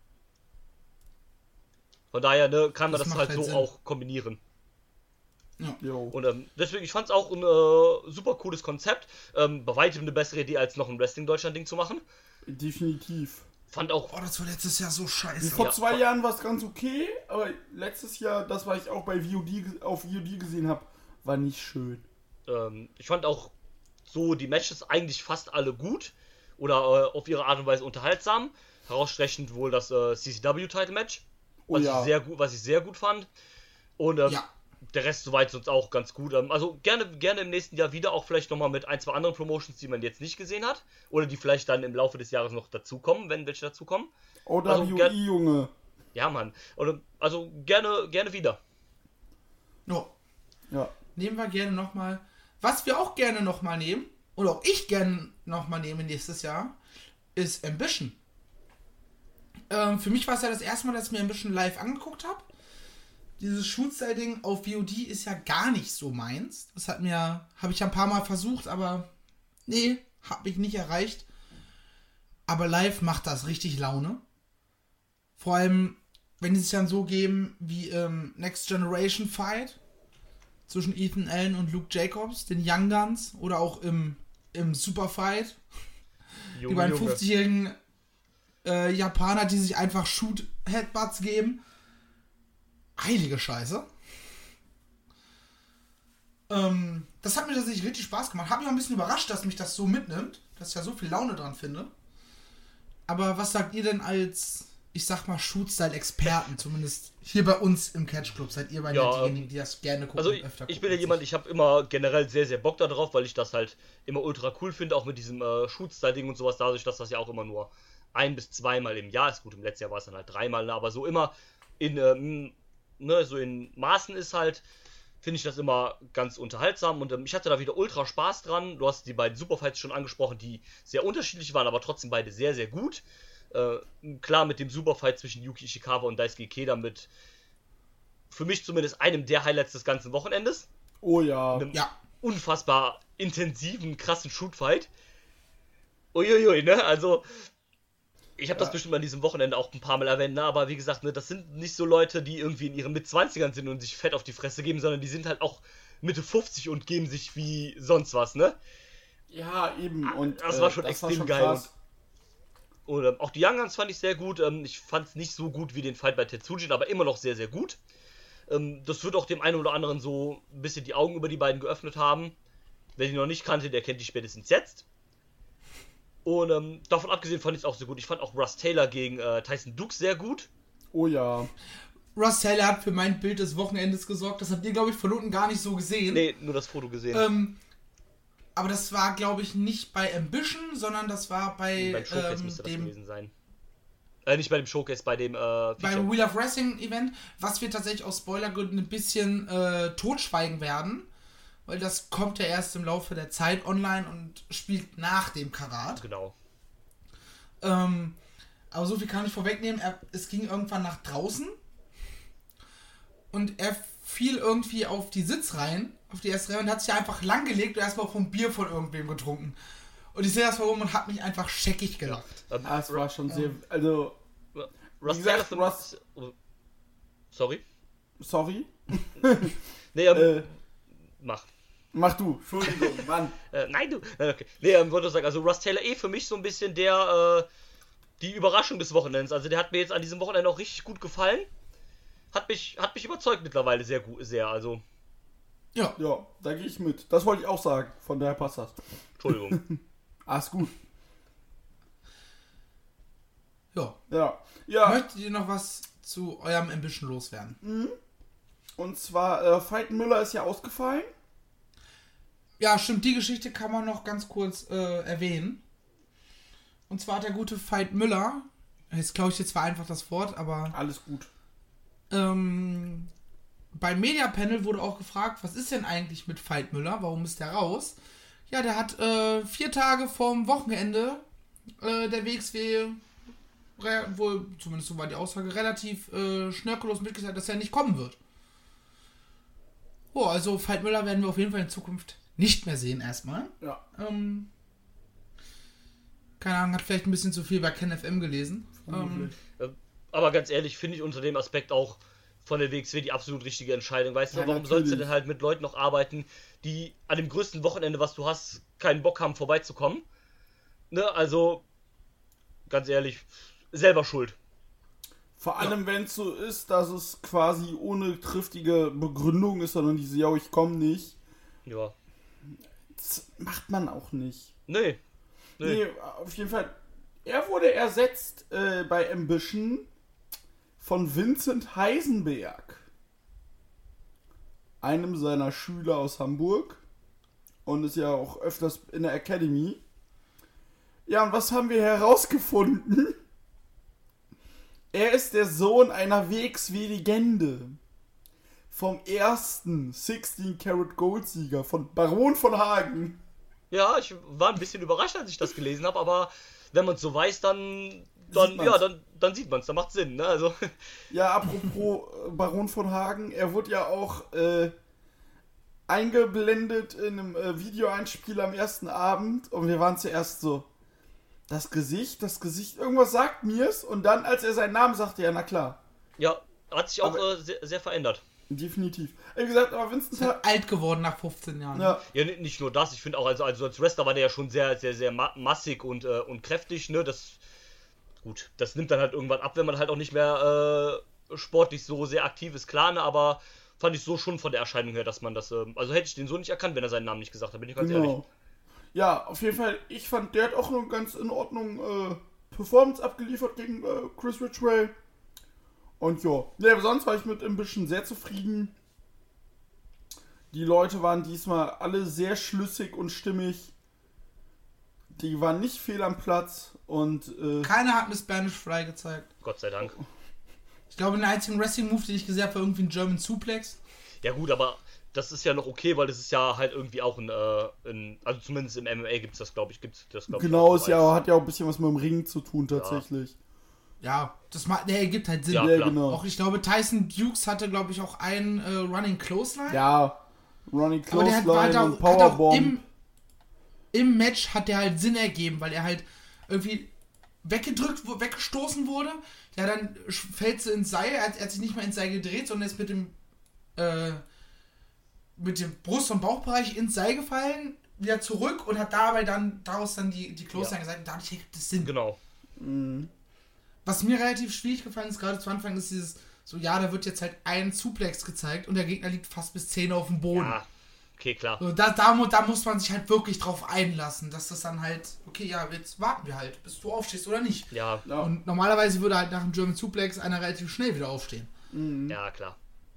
Speaker 4: Von daher, ne, kann man
Speaker 3: Das
Speaker 4: das,
Speaker 3: macht
Speaker 4: halt
Speaker 3: halt
Speaker 4: so
Speaker 3: Sinn.
Speaker 4: auch kombinieren.
Speaker 3: Ja.
Speaker 2: Jo.
Speaker 4: Und ähm, deswegen, ich fand es auch ein äh, super cooles Konzept. Ähm, bei weitem eine bessere Idee, als noch ein Wrestling-Deutschland-Ding zu machen.
Speaker 2: Definitiv.
Speaker 4: Fand auch,
Speaker 3: Oh, das war letztes Jahr so scheiße.
Speaker 2: Vor
Speaker 4: Ja.
Speaker 2: zwei Jahren war es ganz okay, aber letztes Jahr, das, was ich auch bei V O D, ge- auf V O D gesehen habe, war nicht schön.
Speaker 4: ähm, ich fand auch so die Matches eigentlich fast alle gut. Oder äh, auf ihre Art und Weise unterhaltsam. Herausstechend wohl das äh, C C W-Title-Match.
Speaker 2: Oh
Speaker 4: Was,
Speaker 2: ja.
Speaker 4: ich sehr gut, was ich sehr gut fand. Und ähm,
Speaker 3: Ja.
Speaker 4: der Rest soweit sonst auch ganz gut. Ähm, also gerne, gerne im nächsten Jahr wieder, auch vielleicht nochmal mit ein, zwei anderen Promotions, die man jetzt nicht gesehen hat. Oder die vielleicht dann im Laufe des Jahres noch dazukommen, wenn welche dazukommen.
Speaker 2: O
Speaker 4: Also,
Speaker 2: W I,
Speaker 4: ger-
Speaker 2: Junge.
Speaker 4: Ja, Mann. Oder, also gerne, gerne wieder.
Speaker 3: No.
Speaker 2: Ja.
Speaker 3: Nehmen wir gerne nochmal. Was wir auch gerne nochmal nehmen, oder auch ich gerne nochmal nehme nächstes Jahr, ist Ambition. Ähm, für mich war es ja das erste Mal, dass ich mir Ambition live angeguckt habe. Dieses Shoot-Style-Ding auf V O D ist ja gar nicht so meins. Das hat mir, habe ich ja ein paar Mal versucht, aber nee, habe ich nicht erreicht. Aber live macht das richtig Laune. Vor allem, wenn die sich dann so geben wie ähm, Next Generation Fight zwischen Ethan Allen und Luke Jacobs, den Young Guns, oder auch im, im Super Fight, die beiden fünfzigjährigen äh, Japaner, die sich einfach Shoot-Headbutts geben. Heilige Scheiße. Ähm, das hat mir tatsächlich richtig Spaß gemacht. Hat mich auch ein bisschen überrascht, dass mich das so mitnimmt, dass ich ja so viel Laune dran finde. Aber was sagt ihr denn als, ich sag mal, Shoot-Style-Experten, zumindest hier bei uns im Catch Club? Seid ihr bei
Speaker 4: Ja,
Speaker 3: ja, diejenigen, die das gerne gucken
Speaker 4: Also
Speaker 3: und
Speaker 4: ich,
Speaker 3: öfter gucken?
Speaker 4: ich bin ja
Speaker 3: als
Speaker 4: jemand, ich habe immer generell sehr, sehr Bock da drauf, weil ich das halt immer ultra cool finde, auch mit diesem äh, Shoot-Style-Ding und sowas, dadurch, dass das ja auch immer nur ein- bis zweimal im Jahr ist. Gut, im letzten Jahr war es dann halt dreimal, ne, aber so immer in, ähm, ne, so in Maßen ist halt, finde ich das immer ganz unterhaltsam und ähm, ich hatte da wieder ultra Spaß dran. Du hast die beiden Superfights schon angesprochen, die sehr unterschiedlich waren, aber trotzdem beide sehr, sehr gut. Äh, klar, mit dem Superfight zwischen Yuki Ishikawa und Daisuke Ikeda mit, für mich zumindest, einem der Highlights des ganzen Wochenendes.
Speaker 2: Oh ja.
Speaker 4: Einem
Speaker 3: Ja.
Speaker 4: unfassbar intensiven, krassen Shootfight. Uiuiui, ne? Also, ich habe das
Speaker 2: Ja.
Speaker 4: bestimmt an diesem Wochenende auch ein paar Mal erwähnt, ne? Aber wie gesagt, ne, das sind nicht so Leute, die irgendwie in ihren Mitzwanzigern sind und sich fett auf die Fresse geben, sondern die sind halt auch Mitte fünfzig und geben sich wie sonst was, ne?
Speaker 2: Ja, eben. Und,
Speaker 4: Das
Speaker 2: äh,
Speaker 4: war schon extrem
Speaker 2: schon
Speaker 4: geil.
Speaker 2: krass.
Speaker 4: Und ähm, auch die Young Guns fand ich sehr gut. Ähm, ich fand es nicht so gut wie den Fight bei Tetsujin, aber immer noch sehr, sehr gut. Ähm, das wird auch dem einen oder anderen so ein bisschen die Augen über die beiden geöffnet haben. Wer die noch nicht kannte, der kennt die spätestens jetzt. Und ähm, davon abgesehen fand ich es auch sehr gut. Ich fand auch Russ Taylor gegen äh, Tyson Dux sehr gut.
Speaker 2: Oh ja.
Speaker 3: Russ Taylor hat für mein Bild des Wochenendes gesorgt. Das habt ihr, glaube ich, von unten gar nicht so gesehen.
Speaker 4: Nee, nur das Foto gesehen.
Speaker 3: Ähm, aber das war, glaube ich, nicht bei Ambition, sondern das war bei
Speaker 4: Beim Showcase
Speaker 3: ähm,
Speaker 4: müsste das
Speaker 3: dem
Speaker 4: gewesen sein. Äh, nicht bei dem Showcase, bei dem äh, Feature.
Speaker 3: beim Wheel of Wrestling Event, was wir tatsächlich aus Spoilergründen ein bisschen äh, totschweigen werden, weil das kommt ja erst im Laufe der Zeit online und spielt nach dem Karat.
Speaker 4: Genau.
Speaker 3: Ähm, aber so viel kann ich vorwegnehmen, er, es ging irgendwann nach draußen und er fiel irgendwie auf die Sitzreihen, auf die erste Reihe und hat sich einfach langgelegt und erstmal vom Bier von irgendwem getrunken. Und ich sehe das warum und habe mich einfach scheckig gelacht.
Speaker 4: Ähm,
Speaker 2: Ah, es war schon sehr. Also,
Speaker 4: Russ
Speaker 2: wie
Speaker 4: Taylor
Speaker 2: gesagt,
Speaker 4: für
Speaker 2: Russ-
Speaker 4: mich- Sorry.
Speaker 2: sorry.
Speaker 4: Nee, ähm,
Speaker 2: Äh,
Speaker 4: mach.
Speaker 2: mach du. Entschuldigung, Mann.
Speaker 4: Äh, nein, du. Nein, okay. Nee, ähm, wollte ich sagen, also Russ Taylor eh für mich so ein bisschen der, äh, die Überraschung des Wochenends. Also der hat mir jetzt an diesem Wochenende auch richtig gut gefallen. Hat mich, hat mich überzeugt mittlerweile sehr gut, sehr, also,
Speaker 3: Ja,
Speaker 2: Ja, da gehe ich mit. Das wollte ich auch sagen. Von daher passt das.
Speaker 4: Entschuldigung.
Speaker 2: Ah, ist gut.
Speaker 3: ja.
Speaker 2: Ja. Ja.
Speaker 3: Möchtet ihr noch was zu eurem Ambition loswerden?
Speaker 2: Und zwar, äh, Veit Müller ist ja ausgefallen.
Speaker 3: Ja, stimmt, die Geschichte kann man noch ganz kurz äh, erwähnen. Und zwar hat der gute Veit Müller, jetzt glaube ich jetzt zwar einfach das Wort, aber
Speaker 2: Alles gut.
Speaker 3: ähm, beim Mediapanel wurde auch gefragt, was ist denn eigentlich mit Veit Müller, warum ist der raus? Ja, der hat äh, vier Tage vorm Wochenende äh, der W X W, re- wohl, zumindest so war die Aussage, relativ äh, schnörkellos mitgeteilt, dass er nicht kommen wird. Oh, also Veit Müller werden wir auf jeden Fall in Zukunft nicht mehr sehen erstmal.
Speaker 2: Ja.
Speaker 3: Ähm, keine Ahnung, hat vielleicht ein bisschen zu viel bei KenFM gelesen. Ähm,
Speaker 4: Aber ganz ehrlich, finde ich unter dem Aspekt auch von der W X W die absolut richtige Entscheidung. Weißt du,
Speaker 2: Ja,
Speaker 4: warum
Speaker 2: natürlich.
Speaker 4: sollst du denn halt mit Leuten noch arbeiten, die an dem größten Wochenende, was du hast, keinen Bock haben, vorbeizukommen? Ne, also, ganz ehrlich, selber schuld.
Speaker 2: Vor allem, wenn es so ist, dass es quasi ohne triftige Begründung ist, sondern diese, ja, ich komme nicht.
Speaker 4: Ja.
Speaker 2: Das macht man auch nicht.
Speaker 4: Nee. Nee.
Speaker 2: Nee, auf jeden Fall. Er wurde ersetzt äh, bei Ambition von Vincent Heisenberg, einem seiner Schüler aus Hamburg, und ist ja auch öfters in der Academy. Ja, und was haben wir herausgefunden? Er ist der Sohn einer W X W-Legende. Vom ersten sechzehn Karat Gold-Sieger, von Baron von Hagen.
Speaker 4: Ja, ich war ein bisschen überrascht, als ich das gelesen habe, aber wenn man es so weiß, dann, dann
Speaker 2: Sieht man's.
Speaker 4: ja, dann, dann sieht man es, dann macht Sinn, ne? Also,
Speaker 2: Ja, apropos äh, Baron von Hagen, er wurde ja auch äh, eingeblendet in einem äh, Videoeinspiel am ersten Abend, und wir waren zuerst so, das Gesicht, das Gesicht, irgendwas sagt mir's, und dann, als er seinen Namen sagte, ja, na klar,
Speaker 4: ja, hat sich auch
Speaker 2: Aber-
Speaker 4: äh, sehr, sehr verändert.
Speaker 2: definitiv. Wie gesagt, aber Vincent
Speaker 3: ist halt
Speaker 2: hat,
Speaker 3: alt geworden nach fünfzehn Jahren.
Speaker 2: ja,
Speaker 4: Ja, n- nicht nur das, ich finde auch, also, also als Wrestler war der ja schon sehr, sehr, sehr ma massig und, äh, und kräftig, ne? Das, gut, das nimmt dann halt irgendwann ab, wenn man halt auch nicht mehr äh, sportlich so sehr aktiv ist, klar, ne? Aber fand ich so schon von der Erscheinung her, dass man das, äh, also hätte ich den so nicht erkannt, wenn er seinen Namen nicht gesagt hat, bin ich ganz ehrlich.
Speaker 2: genau. Ja, auf jeden Fall, ich fand, der hat auch eine ganz in Ordnung äh, Performance abgeliefert gegen äh, Chris Ridgway. Und ja, nee, aber sonst war ich mit Ambition sehr zufrieden. Die Leute waren diesmal alle sehr schlüssig und stimmig. Die waren nicht fehl am Platz und äh,
Speaker 3: Keiner hat mir Spanish Fly gezeigt.
Speaker 4: Gott sei Dank.
Speaker 3: Ich glaube, den einzigen Wrestling-Move, den ich gesehen habe, war irgendwie ein German Suplex.
Speaker 4: Ja gut, aber das ist ja noch okay, weil das ist ja halt irgendwie auch ein, äh, ein also zumindest im M M A gibt es das, glaube ich, gibt's das, glaube ich.
Speaker 2: genau,
Speaker 4: auch
Speaker 2: ist ja,
Speaker 4: als-
Speaker 2: hat ja auch ein bisschen was mit dem Ring zu tun tatsächlich.
Speaker 3: Ja, das ma- der ergibt halt Sinn.
Speaker 4: Ja,
Speaker 2: Ja,
Speaker 4: klar.
Speaker 2: genau.
Speaker 3: Auch ich glaube, Tyson Dukes hatte, glaube ich, auch einen äh, Running Clothesline.
Speaker 2: Ja, Ronnie
Speaker 3: aber der hat, war halt
Speaker 2: Clothesline
Speaker 3: auch,
Speaker 2: und
Speaker 3: hat auch
Speaker 2: Powerbomb.
Speaker 3: im, im Match hat der halt Sinn ergeben, weil er halt irgendwie weggedrückt, wo- weggestoßen wurde. Ja, dann sch- fällt sie ins Seil. Er hat, er hat sich nicht mal ins Seil gedreht, sondern ist mit dem äh, mit dem Brust- und Bauchbereich ins Seil gefallen, wieder zurück und hat dabei dann daraus dann die, die Clothesline
Speaker 4: Ja.
Speaker 3: gesagt. Dadurch ergibt es Sinn.
Speaker 4: Genau.
Speaker 3: Was mir relativ schwierig gefallen ist, gerade zu Anfang, ist dieses, so ja, da wird jetzt halt ein Suplex gezeigt und der Gegner liegt fast bis zehn auf dem Boden.
Speaker 4: Ja, okay, klar.
Speaker 3: So, da, da, mu- da muss man sich halt wirklich drauf einlassen, dass das dann halt, okay, ja, jetzt warten wir halt, bis du aufstehst oder nicht.
Speaker 4: Ja,
Speaker 2: Ja.
Speaker 3: Und normalerweise würde halt nach dem German Suplex einer relativ schnell wieder aufstehen.
Speaker 4: ja, klar.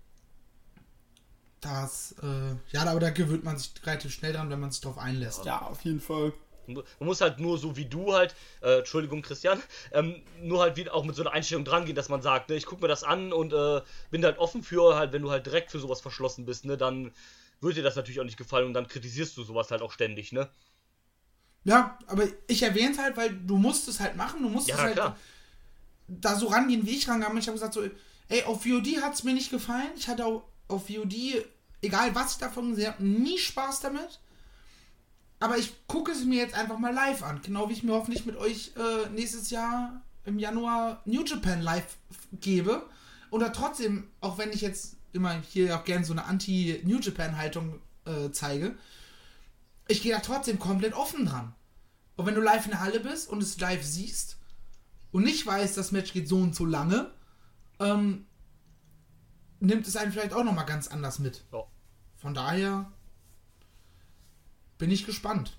Speaker 3: Das, äh, ja, aber da gewöhnt man sich relativ schnell dran, wenn man sich drauf einlässt.
Speaker 2: Ja, auf jeden Fall.
Speaker 4: Man muss halt nur so wie du halt, äh, Entschuldigung Christian, ähm, nur halt wieder auch mit so einer Einstellung dran gehen, dass man sagt, ne, ich gucke mir das an und äh, bin halt offen für, halt, wenn du halt direkt für sowas verschlossen bist, ne, dann wird dir das natürlich auch nicht gefallen und dann kritisierst du sowas halt auch ständig, ne?
Speaker 3: Ja, aber ich erwähne es halt, weil du musst es halt machen, du musst
Speaker 4: Ja,
Speaker 3: es halt
Speaker 4: klar.
Speaker 3: da so rangehen, wie ich rangegangen bin. Ich habe gesagt so, ey, auf V O D hat es mir nicht gefallen. Ich hatte auch auf V O D, egal was ich davon gesehen habe, nie Spaß damit. Aber ich gucke es mir jetzt einfach mal live an. Genau wie ich mir hoffentlich mit euch äh, nächstes Jahr im Januar New Japan live f- gebe. Und da trotzdem, auch wenn ich jetzt immer hier auch gerne so eine Anti-New Japan-Haltung äh, zeige, ich gehe da trotzdem komplett offen dran. Und wenn du live in der Halle bist und es live siehst und nicht weißt, das Match geht so und so lange, ähm, nimmt es einen vielleicht auch nochmal ganz anders mit.
Speaker 4: Ja.
Speaker 3: Von daher bin ich gespannt.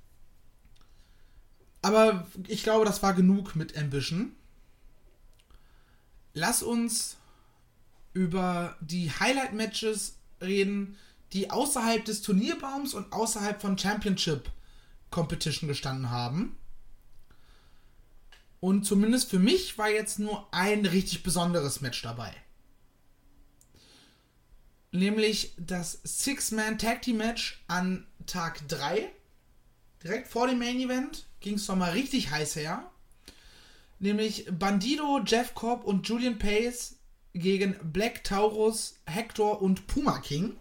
Speaker 3: Aber ich glaube, das war genug mit Ambition. Lass uns über die Highlight-Matches reden, die außerhalb des Turnierbaums und außerhalb von Championship Competition gestanden haben. Und zumindest für mich war jetzt nur ein richtig besonderes Match dabei. Nämlich das Six-Man-Tag-Team-Match an Tag drei. Direkt vor dem Main-Event ging es nochmal richtig heiß her. Nämlich Bandido, Jeff Cobb und Julian Pace gegen Black Taurus, Hector und Puma King.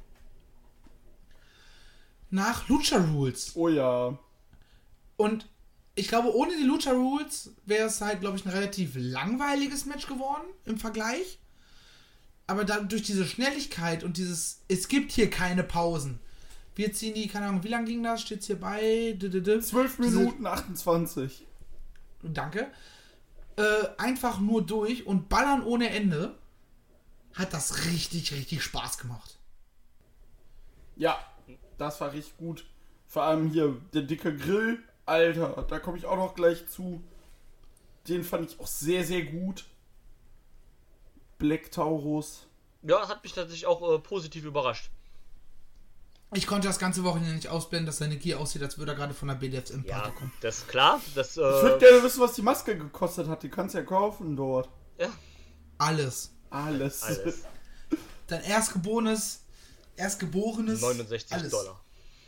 Speaker 3: Nach Lucha Rules.
Speaker 2: Oh ja.
Speaker 3: Und ich glaube, ohne die Lucha Rules wäre es halt, glaube ich, ein relativ langweiliges Match geworden im Vergleich. Aber dann durch diese Schnelligkeit und dieses, es gibt hier keine Pausen. Wir ziehen die, keine Ahnung, wie lang ging das? Steht's hier bei?
Speaker 2: zwölf Minuten achtundzwanzig.
Speaker 3: Danke. Äh, einfach nur durch und ballern ohne Ende. Hat das richtig, richtig Spaß gemacht.
Speaker 2: Ja, das war richtig gut. Vor allem hier der dicke Grill. Alter, da komme ich auch noch gleich zu. Den fand ich auch sehr, sehr gut. Black Taurus.
Speaker 4: Ja, hat mich tatsächlich auch äh, positiv überrascht.
Speaker 3: Ich konnte das ganze Wochenende nicht ausblenden, dass seine Gier aussieht, als würde er gerade von der B D F S-Party
Speaker 4: Ja,
Speaker 3: kommen.
Speaker 4: das ist klar. Das, äh,
Speaker 2: Ich würde gerne wissen, was die Maske gekostet hat. Die kannst du ja kaufen dort.
Speaker 4: ja,
Speaker 3: Alles.
Speaker 2: Alles.
Speaker 4: alles.
Speaker 3: Dein Erstgeborenes, Erstgeborenes,
Speaker 4: neunundsechzig
Speaker 3: alles.
Speaker 4: Dollar.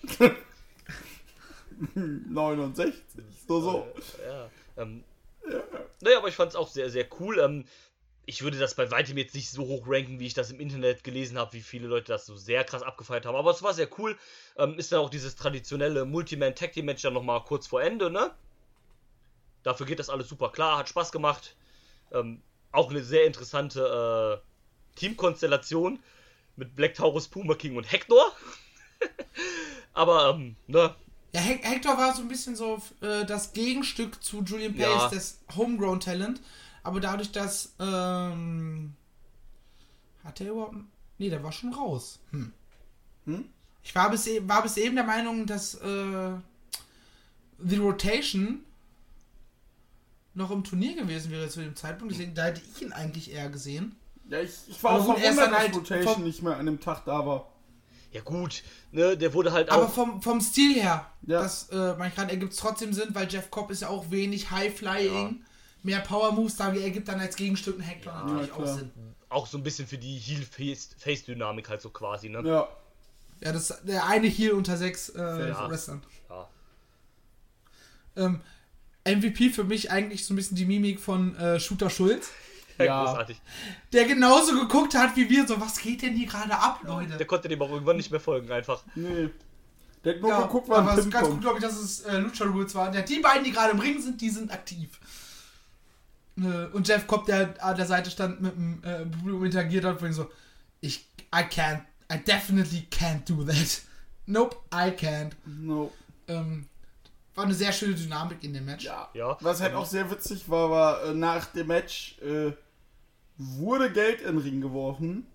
Speaker 2: neunundsechzig. So, so.
Speaker 4: Äh, ja, ähm, ja. Naja, aber ich fand es auch sehr, sehr cool. Ähm, ich würde das bei weitem jetzt nicht so hoch ranken, wie ich das im Internet gelesen habe, wie viele Leute das so sehr krass abgefeiert haben. Aber es war sehr cool. Ähm, ist dann auch dieses traditionelle Multi-Man-Tag-Team-Match dann nochmal kurz vor Ende, ne? Dafür geht das alles super klar, hat Spaß gemacht. Ähm, auch eine sehr interessante äh, Teamkonstellation mit Black Taurus, Puma King und Hector. Aber, ähm, ne?
Speaker 3: Ja, He- Hector war so ein bisschen so äh, das Gegenstück zu Julian Pace,
Speaker 4: Ja.
Speaker 3: das Homegrown Talent. Aber dadurch, dass, ähm, hat der überhaupt, nee, der war schon raus. Hm.
Speaker 2: Hm?
Speaker 3: Ich war bis, e- war bis eben der Meinung, dass, äh, The Rotation noch im Turnier gewesen wäre zu dem Zeitpunkt. Deswegen, da hätte ich ihn eigentlich eher gesehen.
Speaker 2: Ja, ich, ich war
Speaker 3: Aber
Speaker 2: auch
Speaker 3: gut, er ist
Speaker 2: verwundert,
Speaker 3: dann
Speaker 2: dass
Speaker 3: halt
Speaker 2: Rotation
Speaker 3: vom-
Speaker 2: nicht mehr an dem Tag da war.
Speaker 4: Ja gut, ne, der wurde halt
Speaker 3: Aber
Speaker 4: auch...
Speaker 3: vom, vom Stil her,
Speaker 2: Ja.
Speaker 3: das, äh, man kann, ergibt es trotzdem Sinn, weil Jeff Cobb ist ja auch wenig High-Flying, mehr Power-Moves, da ergibt dann als Gegenstück ein Hector
Speaker 4: Ja,
Speaker 3: natürlich
Speaker 2: ja,
Speaker 3: auch
Speaker 2: klar.
Speaker 3: Sinn.
Speaker 4: auch so ein bisschen für die Heel-Face-Dynamik halt so quasi, ne?
Speaker 2: Ja.
Speaker 3: Ja, das ist der eine Heal unter sechs äh,
Speaker 4: Ja.
Speaker 3: Wrestlern.
Speaker 4: Ja.
Speaker 3: Ähm, M V P für mich eigentlich so ein bisschen die Mimik von äh, Shooter Schulz,
Speaker 2: Ja.
Speaker 4: Großartig.
Speaker 3: der genauso geguckt hat wie wir, so, was geht denn hier gerade ab, Leute?
Speaker 4: Der konnte dem auch irgendwann nicht mehr folgen, einfach.
Speaker 2: Nee. Der hat nur
Speaker 3: Ja,
Speaker 2: geguckt, wann
Speaker 3: aber es
Speaker 2: Tim
Speaker 3: ist ganz gut,
Speaker 2: kommt.
Speaker 3: glaube ich, dass es äh, Lucha Rules war. Ja, die beiden, die gerade im Ring sind, die sind aktiv. Äh, und Jeff Cobb, der an der Seite stand, mit dem äh, Publikum interagiert hat, und so, ich, I can't, I definitely can't do that. Nope, I can't.
Speaker 2: No.
Speaker 3: Ähm, war eine sehr schöne Dynamik in dem Match.
Speaker 2: Ja.
Speaker 4: Ja.
Speaker 2: Was halt auch sehr witzig war, war, äh, nach dem Match äh, wurde Geld in den Ring geworfen.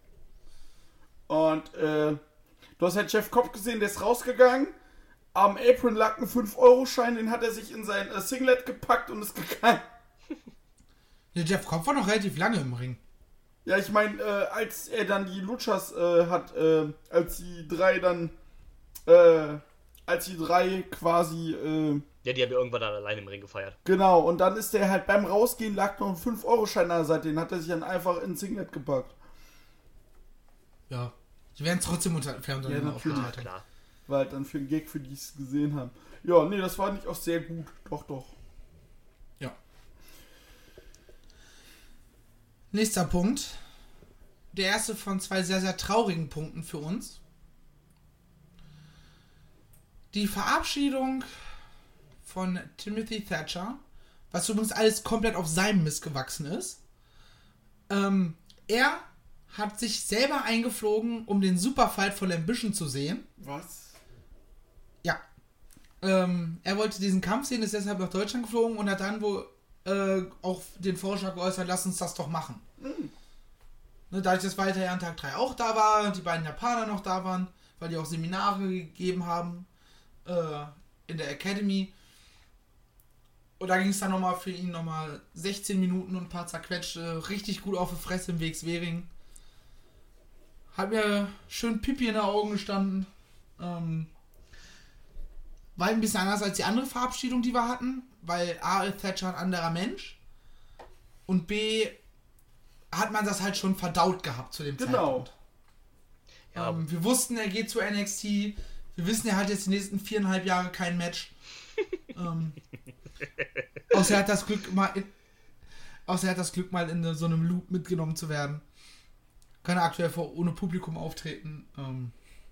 Speaker 2: Und äh, du hast halt Jeff Cobb gesehen, der ist rausgegangen. Am Apron lag ein fünf Euro Schein, den hat er sich in sein äh, Singlet gepackt und ist gegangen.
Speaker 3: Der Jeff Cobb war noch relativ lange im Ring.
Speaker 2: Ja, ich meine, äh, als er dann die Luchas äh, hat, äh, als die drei dann, äh, als die drei quasi, äh,
Speaker 4: Ja, die haben ja irgendwann dann alleine im Ring gefeiert.
Speaker 2: genau, und dann ist der halt beim Rausgehen, lag noch ein fünf Euro Schein an der Seite, den hat er sich dann einfach in Singlet gepackt.
Speaker 3: Ja. Die werden es trotzdem unter Fernseher
Speaker 2: Ja, natürlich.
Speaker 3: aufgeteilt.
Speaker 4: Klar.
Speaker 2: War halt dann für einen Gag, für die es gesehen haben. Ja, nee, das war nicht auch sehr gut. Doch, doch.
Speaker 3: Ja. Nächster Punkt. Der erste von zwei sehr, sehr traurigen Punkten für uns. Die Verabschiedung von Timothy Thatcher, was übrigens alles komplett auf seinem Mist gewachsen ist. Ähm, er hat sich selber eingeflogen, um den Superfight von Ambition zu sehen.
Speaker 2: Was?
Speaker 3: Ja. Ähm, er wollte diesen Kampf sehen, ist deshalb nach Deutschland geflogen und hat dann wohl äh, auch den Vorschlag geäußert, lass uns das doch machen.
Speaker 2: Mhm.
Speaker 3: Ne, dadurch, dass weiter an Tag drei auch da war, die beiden Japaner noch da waren, weil die auch Seminare gegeben haben äh, in der Academy. Und da ging es dann nochmal für ihn nochmal sechzehn Minuten und ein paar zerquetschte, richtig gut auf die Fresse im Weg Svering. Hat mir schön Pipi in den Augen gestanden. Ähm, war ein bisschen anders als die andere Verabschiedung, die wir hatten, weil A, ist Thatcher ein anderer Mensch und B, hat man das halt schon verdaut gehabt zu dem
Speaker 2: Genau.
Speaker 3: Zeitpunkt.
Speaker 4: Ja.
Speaker 3: Ähm, wir wussten, er geht zu N X T. Wir wissen, er hat jetzt die nächsten viereinhalb Jahre kein Match. ähm, außer er hat das Glück, mal in, außer er hat das Glück, mal in so einem Loop mitgenommen zu werden. Kann er aktuell vor, ohne Publikum auftreten. Ähm,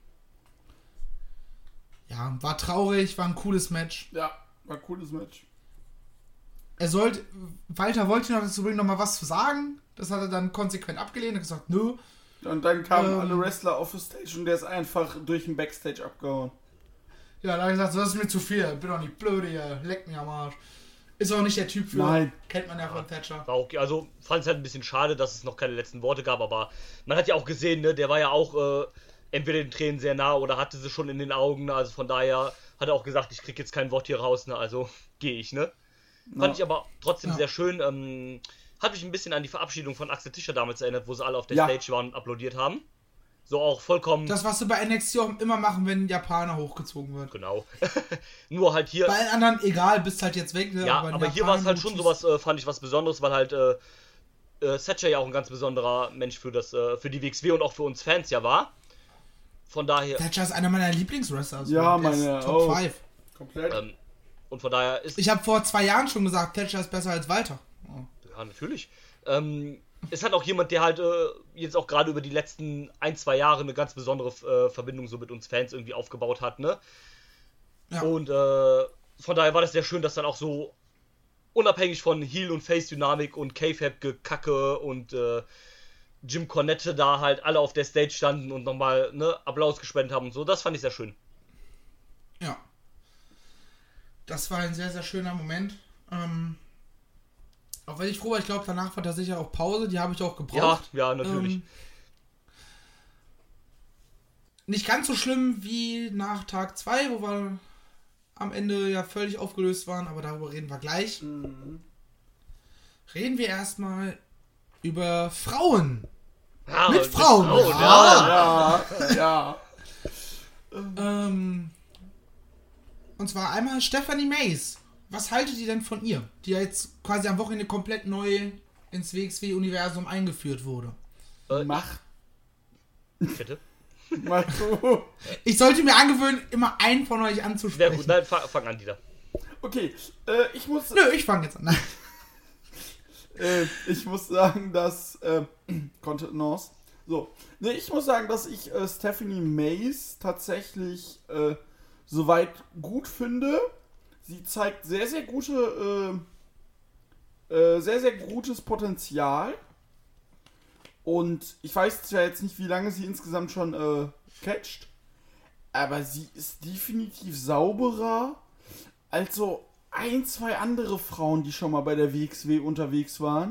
Speaker 3: ja, war traurig, war ein cooles Match.
Speaker 2: Ja, war ein cooles Match.
Speaker 3: Er sollte, Walter wollte noch dazu bringen, noch mal was zu sagen. Das hat er dann konsequent abgelehnt. Er hat gesagt, nö.
Speaker 2: Und dann kamen
Speaker 3: Ähm,
Speaker 2: alle Wrestler auf die Stage und der ist einfach durch den Backstage abgehauen.
Speaker 3: Ja, da hat er gesagt, so, das ist mir zu viel. Bin doch nicht blöd hier. Leck mich am Arsch. Ist auch nicht der Typ für.
Speaker 2: Nein.
Speaker 3: Kennt man ja von Thatcher.
Speaker 4: War okay. Also fand es halt ein bisschen schade, dass es noch keine letzten Worte gab, aber man hat ja auch gesehen, ne, der war ja auch äh, entweder den Tränen sehr nah oder hatte sie schon in den Augen, ne? Also von daher hat er auch gesagt, ich krieg jetzt kein Wort hier raus, ne? Also gehe ich, ne?
Speaker 2: Ja.
Speaker 4: Fand ich aber trotzdem
Speaker 3: Ja.
Speaker 4: sehr schön. Ähm, hat mich ein bisschen an die Verabschiedung von Axel Tischer damals erinnert, wo sie alle auf der
Speaker 2: Ja.
Speaker 4: Stage waren und applaudiert haben. So auch vollkommen.
Speaker 3: Das, was sie bei N X T auch immer machen, wenn ein Japaner hochgezogen wird.
Speaker 4: Genau. Nur halt hier.
Speaker 3: Bei allen anderen, egal, bist halt jetzt weg. Ne?
Speaker 4: Ja,
Speaker 3: ein
Speaker 4: aber hier
Speaker 3: Japaner
Speaker 4: war es halt
Speaker 3: gut
Speaker 4: schon
Speaker 3: ist-
Speaker 4: sowas, äh, fand ich was Besonderes, weil halt äh, äh, Thatcher ja auch ein ganz besonderer Mensch für das, äh, für die W X W und auch für uns Fans ja war. Von daher,
Speaker 3: Thatcher ist einer meiner Lieblingswrestler. Also
Speaker 2: Ja,
Speaker 3: der ist
Speaker 2: meine
Speaker 3: Top
Speaker 2: auch.
Speaker 3: fünf.
Speaker 2: Komplett.
Speaker 4: ähm, und von daher ist,
Speaker 3: Ich habe vor zwei Jahren schon gesagt, Thatcher ist besser als Walter. Oh.
Speaker 4: ja, natürlich. Ähm, ist halt auch jemand, der halt äh, jetzt auch gerade über die letzten ein, zwei Jahre eine ganz besondere äh, Verbindung so mit uns Fans irgendwie aufgebaut hat, ne?
Speaker 3: Ja.
Speaker 4: Und äh, von daher war das sehr schön, dass dann auch so unabhängig von Heel- und Face-Dynamik und K-Fab-Gekacke und äh, Jim Cornette da halt alle auf der Stage standen und nochmal ne, Applaus gespendet haben und so. Das fand ich sehr schön.
Speaker 3: Ja. Das war ein sehr, sehr schöner Moment. Ähm, auch wenn ich froh war, ich glaube, danach war da sicher auch Pause, die habe ich auch
Speaker 4: Ja,
Speaker 3: gebraucht.
Speaker 4: ja, natürlich.
Speaker 3: Ähm, nicht ganz so schlimm wie nach Tag zwei, wo wir am Ende ja völlig aufgelöst waren, aber darüber reden wir gleich. Reden wir erstmal über Frauen.
Speaker 4: Ja,
Speaker 3: mit Frauen.
Speaker 4: Frauen,
Speaker 3: Ja.
Speaker 4: ja.
Speaker 2: Ja, ja.
Speaker 3: Ähm, und zwar einmal Stephanie Mays. Was haltet ihr denn von ihr? Die ja jetzt quasi am Wochenende komplett neu ins W X W-Universum eingeführt wurde.
Speaker 4: Äh,
Speaker 2: Mach,
Speaker 4: Bitte?
Speaker 2: mach du.
Speaker 3: Ich sollte mir angewöhnen, immer einen von euch
Speaker 4: Sehr
Speaker 3: anzusprechen.
Speaker 4: gut, nein, fang, fang an, Dieter.
Speaker 2: Okay, äh, ich muss,
Speaker 3: Nö, ich fange jetzt an. Nein.
Speaker 2: äh, ich muss sagen, dass, äh, Contenance. So, ne, ich muss sagen, dass ich äh, Stephanie Mays tatsächlich äh, soweit gut finde. Sie zeigt sehr, sehr gute, äh, äh, sehr, sehr gutes Potenzial. Und ich weiß zwar jetzt nicht, wie lange sie insgesamt schon äh, catcht, aber sie ist definitiv sauberer als so ein, zwei andere Frauen, die schon mal bei der W X W unterwegs waren.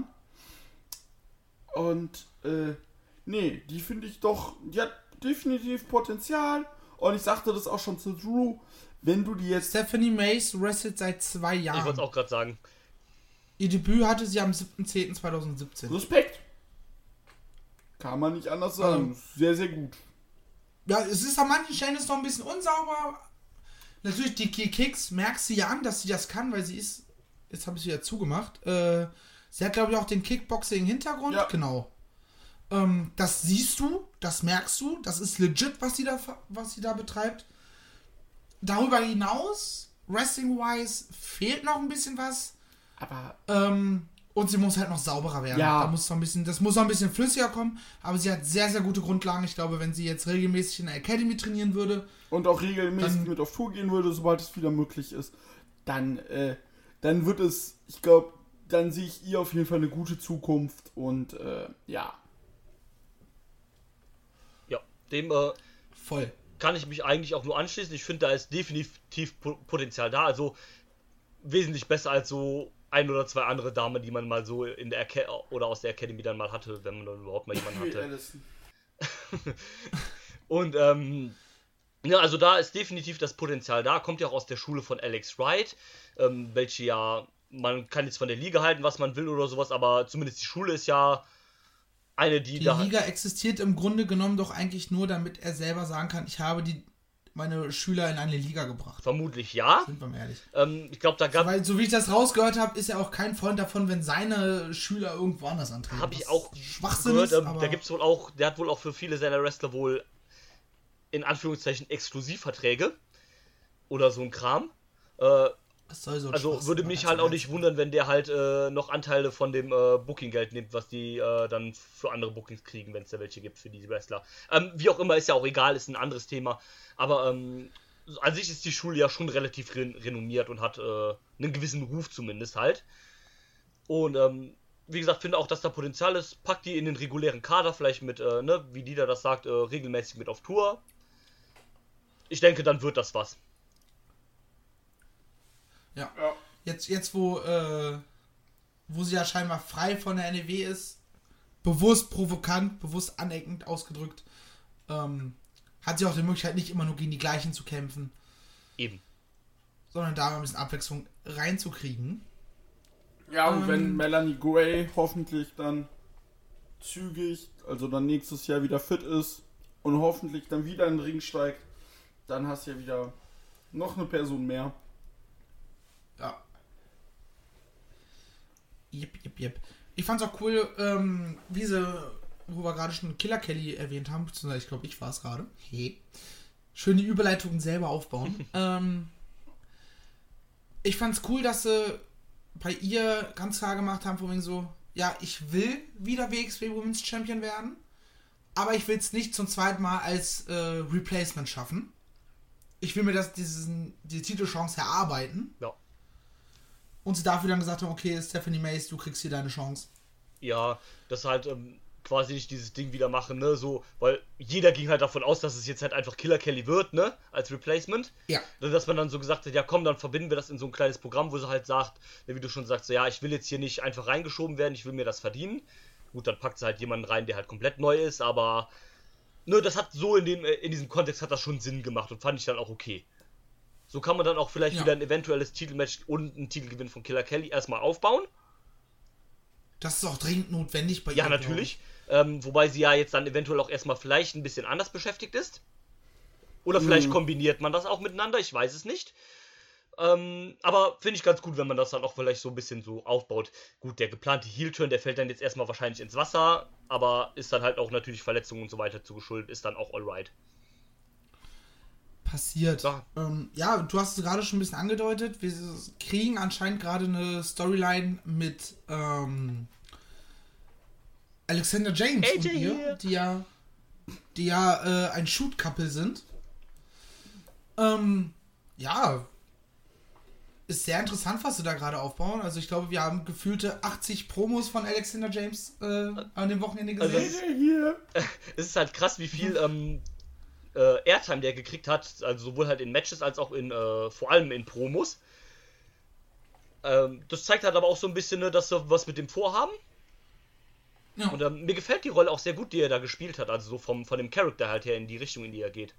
Speaker 2: Und, äh, nee, die finde ich doch, die hat definitiv Potenzial. Und ich sagte das auch schon zu Drew, wenn du die jetzt...
Speaker 3: Stephanie Mays wrestelt seit zwei
Speaker 4: Ich wollte
Speaker 3: Jahren.
Speaker 4: es auch gerade sagen.
Speaker 3: Ihr Debüt hatte sie am siebten zehnten zweitausendsiebzehn.
Speaker 2: Respekt. Kann man nicht anders sagen.
Speaker 3: Ähm.
Speaker 2: Sehr, sehr gut.
Speaker 3: Ja, es ist an manchen Stellen ist noch ein bisschen unsauber. Natürlich, die Kicks merkst du ja an, dass sie das kann, weil sie ist, jetzt habe ich sie ja zugemacht, äh, sie hat, glaube ich, auch den Kickboxing-Hintergrund.
Speaker 2: Ja.
Speaker 3: Genau. Ähm, das siehst du, das merkst du, das ist legit, was sie da, was sie da betreibt. Darüber hinaus, wrestling-wise, fehlt noch ein bisschen was.
Speaker 2: Aber
Speaker 3: Ähm, und sie muss halt noch sauberer werden.
Speaker 2: Ja.
Speaker 3: Da muss noch ein bisschen, das muss noch ein bisschen flüssiger kommen, aber sie hat sehr, sehr gute Grundlagen. Ich glaube, wenn sie jetzt regelmäßig in der Academy trainieren würde,
Speaker 2: und auch regelmäßig
Speaker 3: Dann-
Speaker 2: mit auf Tour gehen würde, sobald es wieder möglich ist, dann, äh, dann wird es, ich glaube, dann sehe ich ihr auf jeden Fall eine gute Zukunft und, äh, ja.
Speaker 4: Ja, dem äh,
Speaker 3: voll.
Speaker 4: kann ich mich eigentlich auch nur anschließen. Ich finde, da ist definitiv Po- Potenzial da. Also wesentlich besser als so ein oder zwei andere Damen, die man mal so in der Aca- oder aus der Academy dann mal hatte, wenn man dann überhaupt mal jemanden hatte.
Speaker 2: Allison.
Speaker 4: Und ähm, ja, also da ist definitiv das Potenzial da. Kommt ja auch aus der Schule von Alex Wright, ähm, welche ja, man kann jetzt von der Liga halten, was man will oder sowas, aber zumindest die Schule ist ja eine, die,
Speaker 3: Die
Speaker 4: da...
Speaker 3: Liga existiert im Grunde genommen doch eigentlich nur, damit er selber sagen kann, ich habe die meine Schüler in eine Liga gebracht.
Speaker 4: Vermutlich ja.
Speaker 3: Sind wir mal ehrlich.
Speaker 4: Ähm, ich glaube, da gab...
Speaker 3: Weil, so wie ich das rausgehört habe, ist er auch kein Freund davon, wenn seine Schüler irgendwo anders antreten.
Speaker 4: Habe ich
Speaker 3: Was
Speaker 4: auch
Speaker 3: Schwachsinn
Speaker 4: gehört,
Speaker 3: ist,
Speaker 4: ähm,
Speaker 3: aber
Speaker 4: da gibt's wohl auch, der hat wohl auch für viele seiner Wrestler wohl in Anführungszeichen Exklusivverträge oder so ein Kram. Äh,
Speaker 3: es soll so ein
Speaker 4: also
Speaker 3: Schwachsinn
Speaker 4: würde
Speaker 3: sein,
Speaker 4: mich
Speaker 3: als
Speaker 4: halt auch
Speaker 3: Ernst
Speaker 4: nicht
Speaker 3: sein.
Speaker 4: wundern, wenn der halt äh, noch Anteile von dem äh, Booking-Geld nimmt, was die äh, dann für andere Bookings kriegen, wenn es da welche gibt für diese Wrestler. Ähm, wie auch immer, ist ja auch egal, ist ein anderes Thema. Aber ähm, an sich ist die Schule ja schon relativ ren renommiert und hat äh, einen gewissen Ruf zumindest halt. Und ähm, wie gesagt, finde auch, dass da Potenzial ist. Packt die in den regulären Kader, vielleicht mit, äh, ne, wie Dieter das sagt, äh, regelmäßig mit auf Tour. Ich denke, dann wird das was.
Speaker 3: Ja.
Speaker 2: Ja.
Speaker 3: Jetzt, jetzt wo, äh, wo sie ja scheinbar frei von der N E W ist, bewusst provokant, bewusst aneckend ausgedrückt, ähm, hat sie auch die Möglichkeit, nicht immer nur gegen die Gleichen zu kämpfen,
Speaker 4: Eben.
Speaker 3: sondern da mal ein bisschen Abwechslung reinzukriegen.
Speaker 2: Ja, und
Speaker 3: Ähm.
Speaker 2: wenn Melanie Gray hoffentlich dann zügig, also dann nächstes Jahr wieder fit ist und hoffentlich dann wieder in den Ring steigt, dann hast du ja wieder noch eine Person mehr.
Speaker 3: Ja. Jep, jep, jep. Ich fand's auch cool, ähm, wie sie, wo wir gerade schon Killer Kelly erwähnt haben, beziehungsweise ich glaube, ich war es gerade. Hey. Schön die Überleitungen selber aufbauen. ähm, ich fand's cool, dass sie bei ihr ganz klar gemacht haben, vorhin so, ja, ich will wieder W X W Women's Champion werden, aber ich will es nicht zum zweiten Mal als äh, Replacement schaffen. Ich will mir das, diesen, die Titelchance erarbeiten.
Speaker 4: Ja.
Speaker 3: Und sie dafür dann gesagt haben, okay, Stephanie Mace, du kriegst hier deine Chance.
Speaker 4: Ja, das halt ähm, quasi nicht dieses Ding wieder machen, ne, so, weil jeder ging halt davon aus, dass es jetzt halt einfach Killer Kelly wird, ne, als Replacement.
Speaker 3: Ja.
Speaker 4: Dass man dann so gesagt hat, ja komm, dann verbinden wir das in so ein kleines Programm, wo sie halt sagt, ne, wie du schon sagst, so, ja, ich will jetzt hier nicht einfach reingeschoben werden, ich will mir das verdienen. Gut, dann packt sie halt jemanden rein, der halt komplett neu ist, aber ne, das hat so in dem, in diesem Kontext hat das schon Sinn gemacht und fand ich dann auch okay. So kann man dann auch vielleicht
Speaker 3: Ja.
Speaker 4: wieder ein eventuelles Titelmatch und einen Titelgewinn von Killer Kelly erstmal aufbauen.
Speaker 3: Das ist auch dringend notwendig bei ihr.
Speaker 4: Ja,
Speaker 3: glaub ich.
Speaker 4: natürlich. Ähm, wobei sie ja jetzt dann eventuell auch erstmal vielleicht ein bisschen anders beschäftigt ist. Oder vielleicht
Speaker 2: Mhm.
Speaker 4: kombiniert man das auch miteinander, ich weiß es nicht. Ähm, aber finde ich ganz gut, wenn man das dann auch vielleicht so ein bisschen so aufbaut. Gut, der geplante Heel-Turn, der fällt dann jetzt erstmal wahrscheinlich ins Wasser, aber ist dann halt auch natürlich Verletzungen und so weiter zugeschuldet, ist dann auch alright.
Speaker 3: Passiert.
Speaker 4: Ja.
Speaker 3: Ähm, ja, du hast es gerade schon ein bisschen angedeutet. Wir kriegen anscheinend gerade eine Storyline mit ähm, Alexander James
Speaker 4: A J
Speaker 3: und ihr,
Speaker 4: hier.
Speaker 3: die ja, die ja äh, ein Shoot-Couple sind. Ähm, ja, ist sehr interessant, was sie da gerade aufbauen. Also ich glaube, wir haben gefühlte achtzig Promos von Alexander James äh, an dem Wochenende
Speaker 4: Also
Speaker 3: gesehen.
Speaker 2: Hier.
Speaker 4: Es ist halt krass, wie viel ähm, äh, Airtime der gekriegt hat, also sowohl halt in Matches als auch in, äh, vor allem in Promos. Ähm, das zeigt halt aber auch so ein bisschen, ne, dass sie was mit dem vorhaben.
Speaker 3: Ja.
Speaker 4: Und ähm, mir gefällt die Rolle auch sehr gut, die er da gespielt hat, also so vom, von dem Charakter halt her in die Richtung, in die er geht.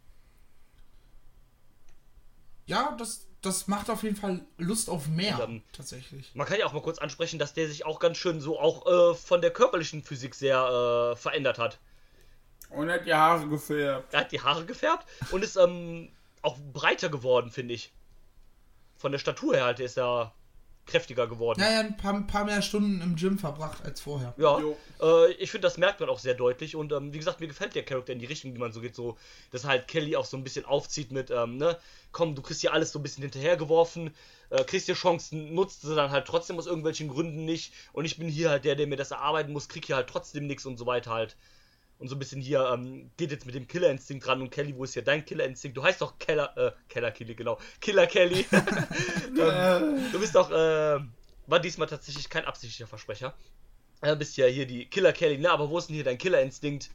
Speaker 3: Ja, das, das macht auf jeden Fall Lust auf mehr,
Speaker 4: Und, ähm,
Speaker 3: tatsächlich.
Speaker 4: Man kann ja auch mal kurz ansprechen, dass der sich auch ganz schön so auch äh, von der körperlichen Physik sehr äh, verändert hat.
Speaker 2: Und er hat die Haare gefärbt.
Speaker 4: Er hat die Haare gefärbt und ist ähm, auch breiter geworden, finde ich. Von der Statur her halt ist er kräftiger geworden.
Speaker 3: Ja, ja, ein paar, ein paar mehr Stunden im Gym verbracht als vorher.
Speaker 4: Ja,
Speaker 2: Jo.
Speaker 4: äh, ich finde, das merkt man auch sehr deutlich und ähm, wie gesagt, mir gefällt der Charakter in die Richtung, die man so geht, so, dass halt Kelly auch so ein bisschen aufzieht mit, ähm, ne, komm, du kriegst hier alles so ein bisschen hinterhergeworfen, äh, kriegst hier Chancen, nutzt sie dann halt trotzdem aus irgendwelchen Gründen nicht und ich bin hier halt der, der mir das erarbeiten muss, krieg hier halt trotzdem nichts und so weiter halt. Und so ein bisschen hier, ähm, geht jetzt mit dem Killerinstinkt ran und Kelly, wo ist hier dein Killerinstinkt? Du heißt doch Keller, äh, Keller Kelly, genau. Killer Kelly. ähm, du bist doch, äh, war diesmal tatsächlich kein absichtlicher Versprecher. Du äh, bist ja hier die Killer Kelly, ne, aber wo ist denn hier dein Killerinstinkt?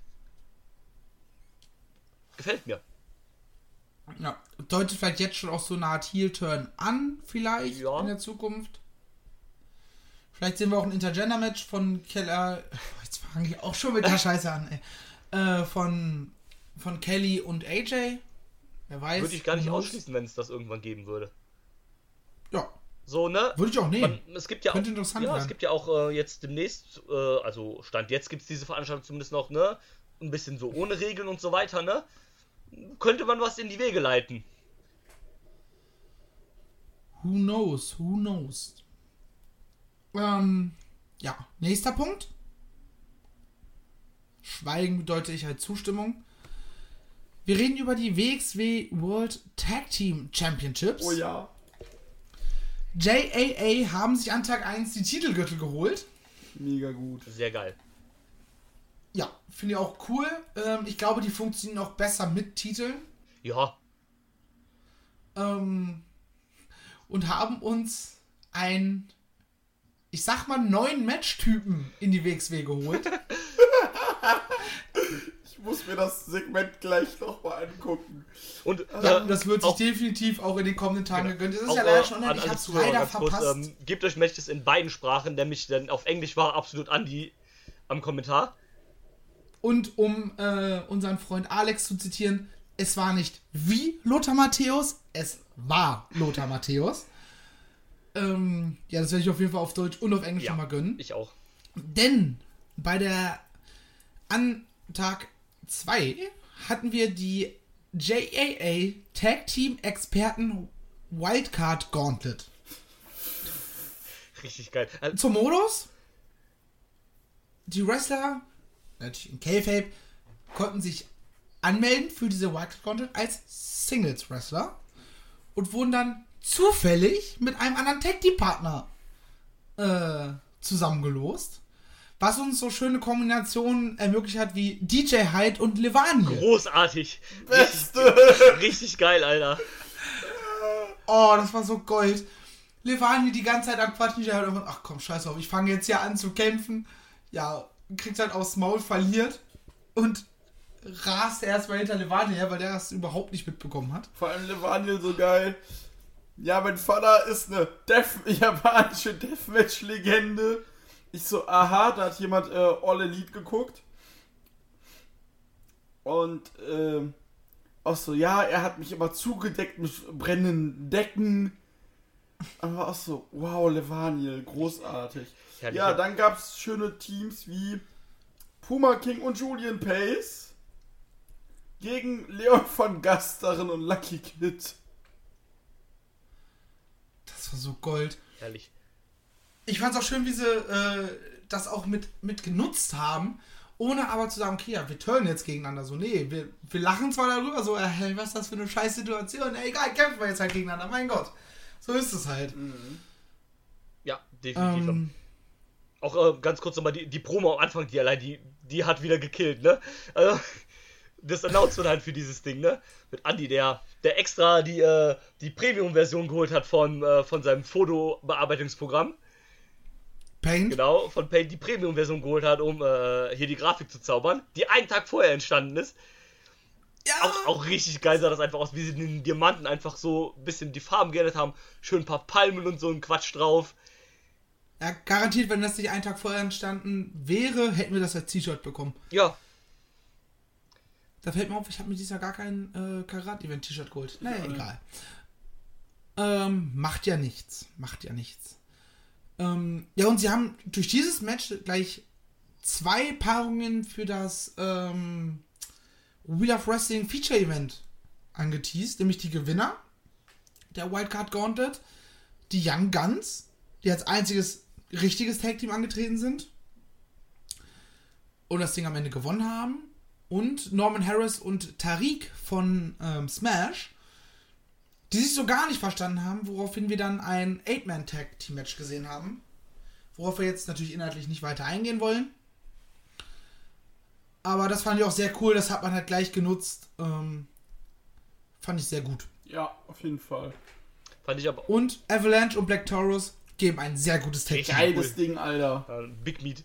Speaker 4: Gefällt mir.
Speaker 3: Ja, deutet vielleicht jetzt schon auch so eine Art Heel-Turn an, vielleicht
Speaker 4: Ja.
Speaker 3: in der Zukunft. Vielleicht sehen wir auch ein Intergender-Match von Keller. Jetzt fange ich auch schon mit der Scheiße an, ey. Äh, von, von Kelly und A J. Wer weiß.
Speaker 4: Würde ich gar nicht
Speaker 3: who knows?
Speaker 4: ausschließen, wenn es das irgendwann geben würde.
Speaker 3: Ja,
Speaker 4: So, ne?
Speaker 3: Würde ich auch nehmen.
Speaker 4: Man, es gibt ja
Speaker 3: Könnte
Speaker 4: auch,
Speaker 3: interessant
Speaker 4: ja,
Speaker 3: werden.
Speaker 4: es gibt ja auch äh, jetzt demnächst, äh, also Stand jetzt gibt es diese Veranstaltung zumindest noch, ne? Ein bisschen so ohne Regeln und so weiter, ne? Könnte man was in die Wege leiten.
Speaker 3: Who knows, who knows. Ähm, ja, nächster Punkt. Schweigen bedeutet ich halt Zustimmung. Wir reden über die W X W World Tag Team Championships.
Speaker 2: Oh ja.
Speaker 3: J A A haben sich an Tag eins die Titelgürtel geholt.
Speaker 2: Mega gut.
Speaker 4: Sehr geil.
Speaker 3: Ja, finde ich auch cool. Ähm, ich glaube, die funktionieren auch besser mit Titeln.
Speaker 4: Ja.
Speaker 3: Ähm, und haben uns einen, ich sag mal, neuen Matchtypen in die W X W geholt.
Speaker 2: Ich muss mir das Segment gleich nochmal angucken.
Speaker 4: Und
Speaker 3: Ja,
Speaker 4: äh,
Speaker 3: das wird sich
Speaker 4: auch,
Speaker 3: definitiv auch in den kommenden Tagen gegönnt. Das ist
Speaker 4: auch,
Speaker 3: ja leider
Speaker 4: äh,
Speaker 3: schon
Speaker 4: an
Speaker 3: online. Ich
Speaker 4: alle
Speaker 3: hab's
Speaker 4: Zuhörer
Speaker 3: leider
Speaker 4: ganz kurz,
Speaker 3: verpasst.
Speaker 4: ähm, gebt euch Matches in beiden Sprachen, nämlich denn auf Englisch war absolut Andi am Kommentar.
Speaker 3: Und um äh, unseren Freund Alex zu zitieren, es war nicht wie Lothar Matthäus, es war Lothar Matthäus. Ähm, ja, das werde ich auf jeden Fall auf Deutsch und auf Englisch
Speaker 4: Ja,
Speaker 3: schon mal gönnen.
Speaker 4: ich auch.
Speaker 3: Denn bei der an Tag zwei hatten wir die J A A Tag Team Experten Wildcard Gauntlet.
Speaker 4: Richtig geil. Äh,
Speaker 3: Zum Modus: Die Wrestler, natürlich in Kayfabe, konnten sich anmelden für diese Wildcard Gauntlet als Singles Wrestler und wurden dann zufällig mit einem anderen Tag Team Partner äh, zusammengelost. Was uns so schöne Kombinationen ermöglicht hat wie D J Hyde und Levani.
Speaker 4: großartig.
Speaker 2: Beste!
Speaker 4: Richtig, richtig geil, Alter.
Speaker 3: Oh, das war so Gold. Levani die ganze Zeit am Quatschen. D J Hyde irgendwann, ach komm, scheiß auf, ich fange jetzt hier an zu kämpfen. Ja, kriegt halt aufs Maul, verliert und rast erstmal hinter Levani her, weil der das überhaupt nicht mitbekommen hat.
Speaker 2: Vor allem Levaniel so geil. Ja, mein Vater ist eine Death japanische Deathmatch-Legende. Ich so, aha, da hat jemand äh, All Elite geguckt. Und ähm, auch so, ja, er hat mich immer zugedeckt mit brennenden Decken. Aber auch so, wow, Levaniel, großartig.
Speaker 4: Herrlich.
Speaker 2: Ja, dann gab es schöne Teams wie Puma King und Julian Pace gegen Leon von Gasteren und Lucky Kid.
Speaker 3: Das war so Gold.
Speaker 4: Herrlich.
Speaker 3: Ich fand es auch schön, wie sie äh, das auch mit, mit genutzt haben, ohne aber zu sagen, okay, ja, wir turnen jetzt gegeneinander. So, nee, wir, wir lachen zwar darüber, so, hey, was ist das für eine scheiß Situation? Ey, egal, kämpfen wir jetzt halt gegeneinander, mein Gott. So ist es halt.
Speaker 4: Ja, definitiv.
Speaker 3: Ähm,
Speaker 4: Auch äh, ganz kurz nochmal die, die Promo am Anfang, die allein, die, die hat wieder gekillt, ne? Also, das Announcement halt für dieses Ding, ne? Mit Andi, der, der extra die, äh, die Premium-Version geholt hat von, äh, von seinem Fotobearbeitungsprogramm.
Speaker 3: Paint.
Speaker 4: Genau, von Paint die Premium-Version geholt hat, um äh, hier die Grafik zu zaubern, die einen Tag vorher entstanden ist.
Speaker 3: Ja.
Speaker 4: Auch, auch richtig geil sah das einfach aus, wie sie den Diamanten einfach so ein bisschen die Farben geändert haben. Schön ein paar Palmen und so ein Quatsch drauf.
Speaker 3: Ja, garantiert, wenn das nicht einen Tag vorher entstanden wäre, hätten wir das als T-Shirt bekommen.
Speaker 4: Ja,
Speaker 3: Da fällt mir auf, ich habe mir dieses Jahr gar kein äh, Karat-Event-T-Shirt geholt. Naja, egal. Ähm, macht ja nichts. Macht ja nichts. Ähm, ja, und sie haben durch dieses Match gleich zwei Paarungen für das ähm, Wheel of Wrestling Feature Event angeteased, nämlich die Gewinner der Wildcard Gauntlet, die Young Guns, die als einziges richtiges Tag-Team angetreten sind und das Ding am Ende gewonnen haben, und Norman Harris und Tariq von ähm, Smash, die sich so gar nicht verstanden haben, woraufhin wir dann ein Eight-Man-Tag-Team-Match gesehen haben, worauf wir jetzt natürlich inhaltlich nicht weiter eingehen wollen. Aber das fand ich auch sehr cool, das hat man halt gleich genutzt. Ähm, fand ich sehr gut.
Speaker 2: Ja, auf jeden Fall.
Speaker 4: fand ich aber
Speaker 3: Und Avalanche und Black Taurus geben ein sehr gutes Tag-Team.
Speaker 2: Geiles
Speaker 4: cool.
Speaker 2: Ding, Alter.
Speaker 4: äh, Big Meat.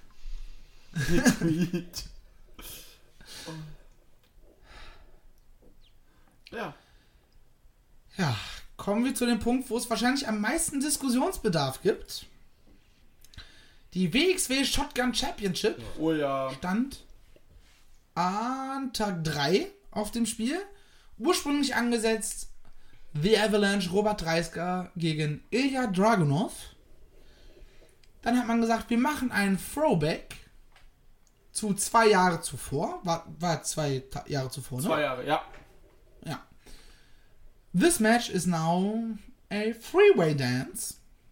Speaker 2: Ja.
Speaker 3: Ja, kommen wir zu dem Punkt, wo es wahrscheinlich am meisten Diskussionsbedarf gibt. Die W X W Shotgun Championship
Speaker 2: Oh ja.
Speaker 3: stand an Tag drei auf dem Spiel. Ursprünglich angesetzt The Avalanche, Robert Dreisker gegen Ilya Dragunov. Dann hat man gesagt, wir machen einen Throwback zu zwei Jahre zuvor. War, war zwei Ta- Jahre zuvor, ne?
Speaker 2: Zwei Jahre, ja.
Speaker 3: Ja. This match is now a three-way dance.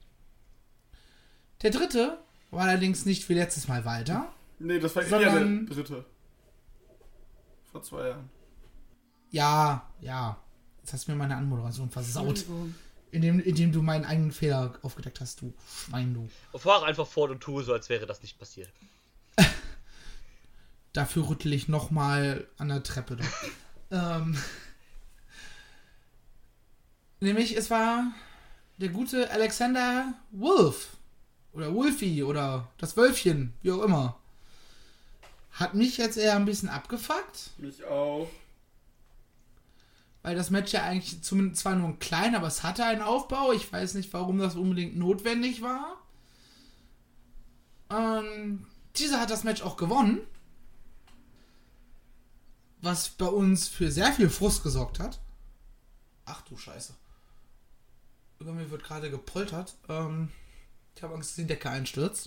Speaker 3: Der dritte war allerdings nicht wie letztes Mal weiter.
Speaker 2: Nee, das war eher
Speaker 3: Sondern-
Speaker 2: der dritte. Vor zwei Jahren.
Speaker 3: Ja, ja. Jetzt hast du mir meine Anmoderation versaut. Indem, indem du meinen eigenen Fehler aufgedeckt hast, du Schwein, du.
Speaker 4: Fahr einfach fort und tue so, als wäre das nicht passiert.
Speaker 3: Dafür rüttel ich nochmal an der Treppe. ähm, nämlich, es war der gute Alexander Wolf. Oder Wolfie oder das Wölfchen, wie auch immer. Hat mich jetzt eher ein bisschen abgefuckt.
Speaker 2: Mich auch.
Speaker 3: Weil das Match ja eigentlich zumindest zwar nur ein klein, aber es hatte einen Aufbau. Ich weiß nicht, warum das unbedingt notwendig war. Ähm, dieser hat das Match auch gewonnen. Was bei uns für sehr viel Frust gesorgt hat. Ach du Scheiße. Über mir wird gerade gepoltert. Ähm, ich habe Angst, dass die Decke einstürzt.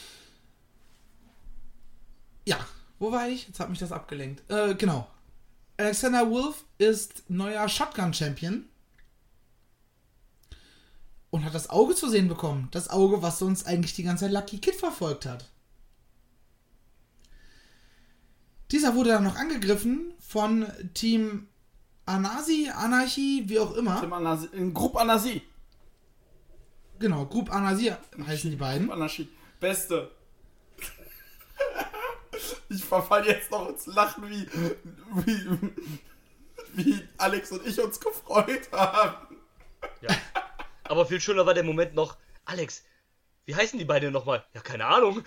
Speaker 3: Ja, wo war ich? Jetzt hat mich das abgelenkt. Äh, genau. Alexander Wolf ist neuer Shotgun-Champion. Und hat das Auge zu sehen bekommen. Das Auge, was sonst eigentlich die ganze Zeit Lucky Kid verfolgt hat. Dieser wurde dann noch angegriffen von Team Anasi, Anarchie, wie auch immer.
Speaker 2: Tim Anasi, in Gruppe Anasi.
Speaker 3: Genau, Group Anasi heißen die beiden.
Speaker 2: Anarchie. Beste. Ich verfall jetzt noch ins Lachen, wie, wie, wie Alex und ich uns gefreut haben.
Speaker 4: Ja. Aber viel schöner war der Moment noch, Alex, wie heißen die beiden nochmal? Ja, keine Ahnung.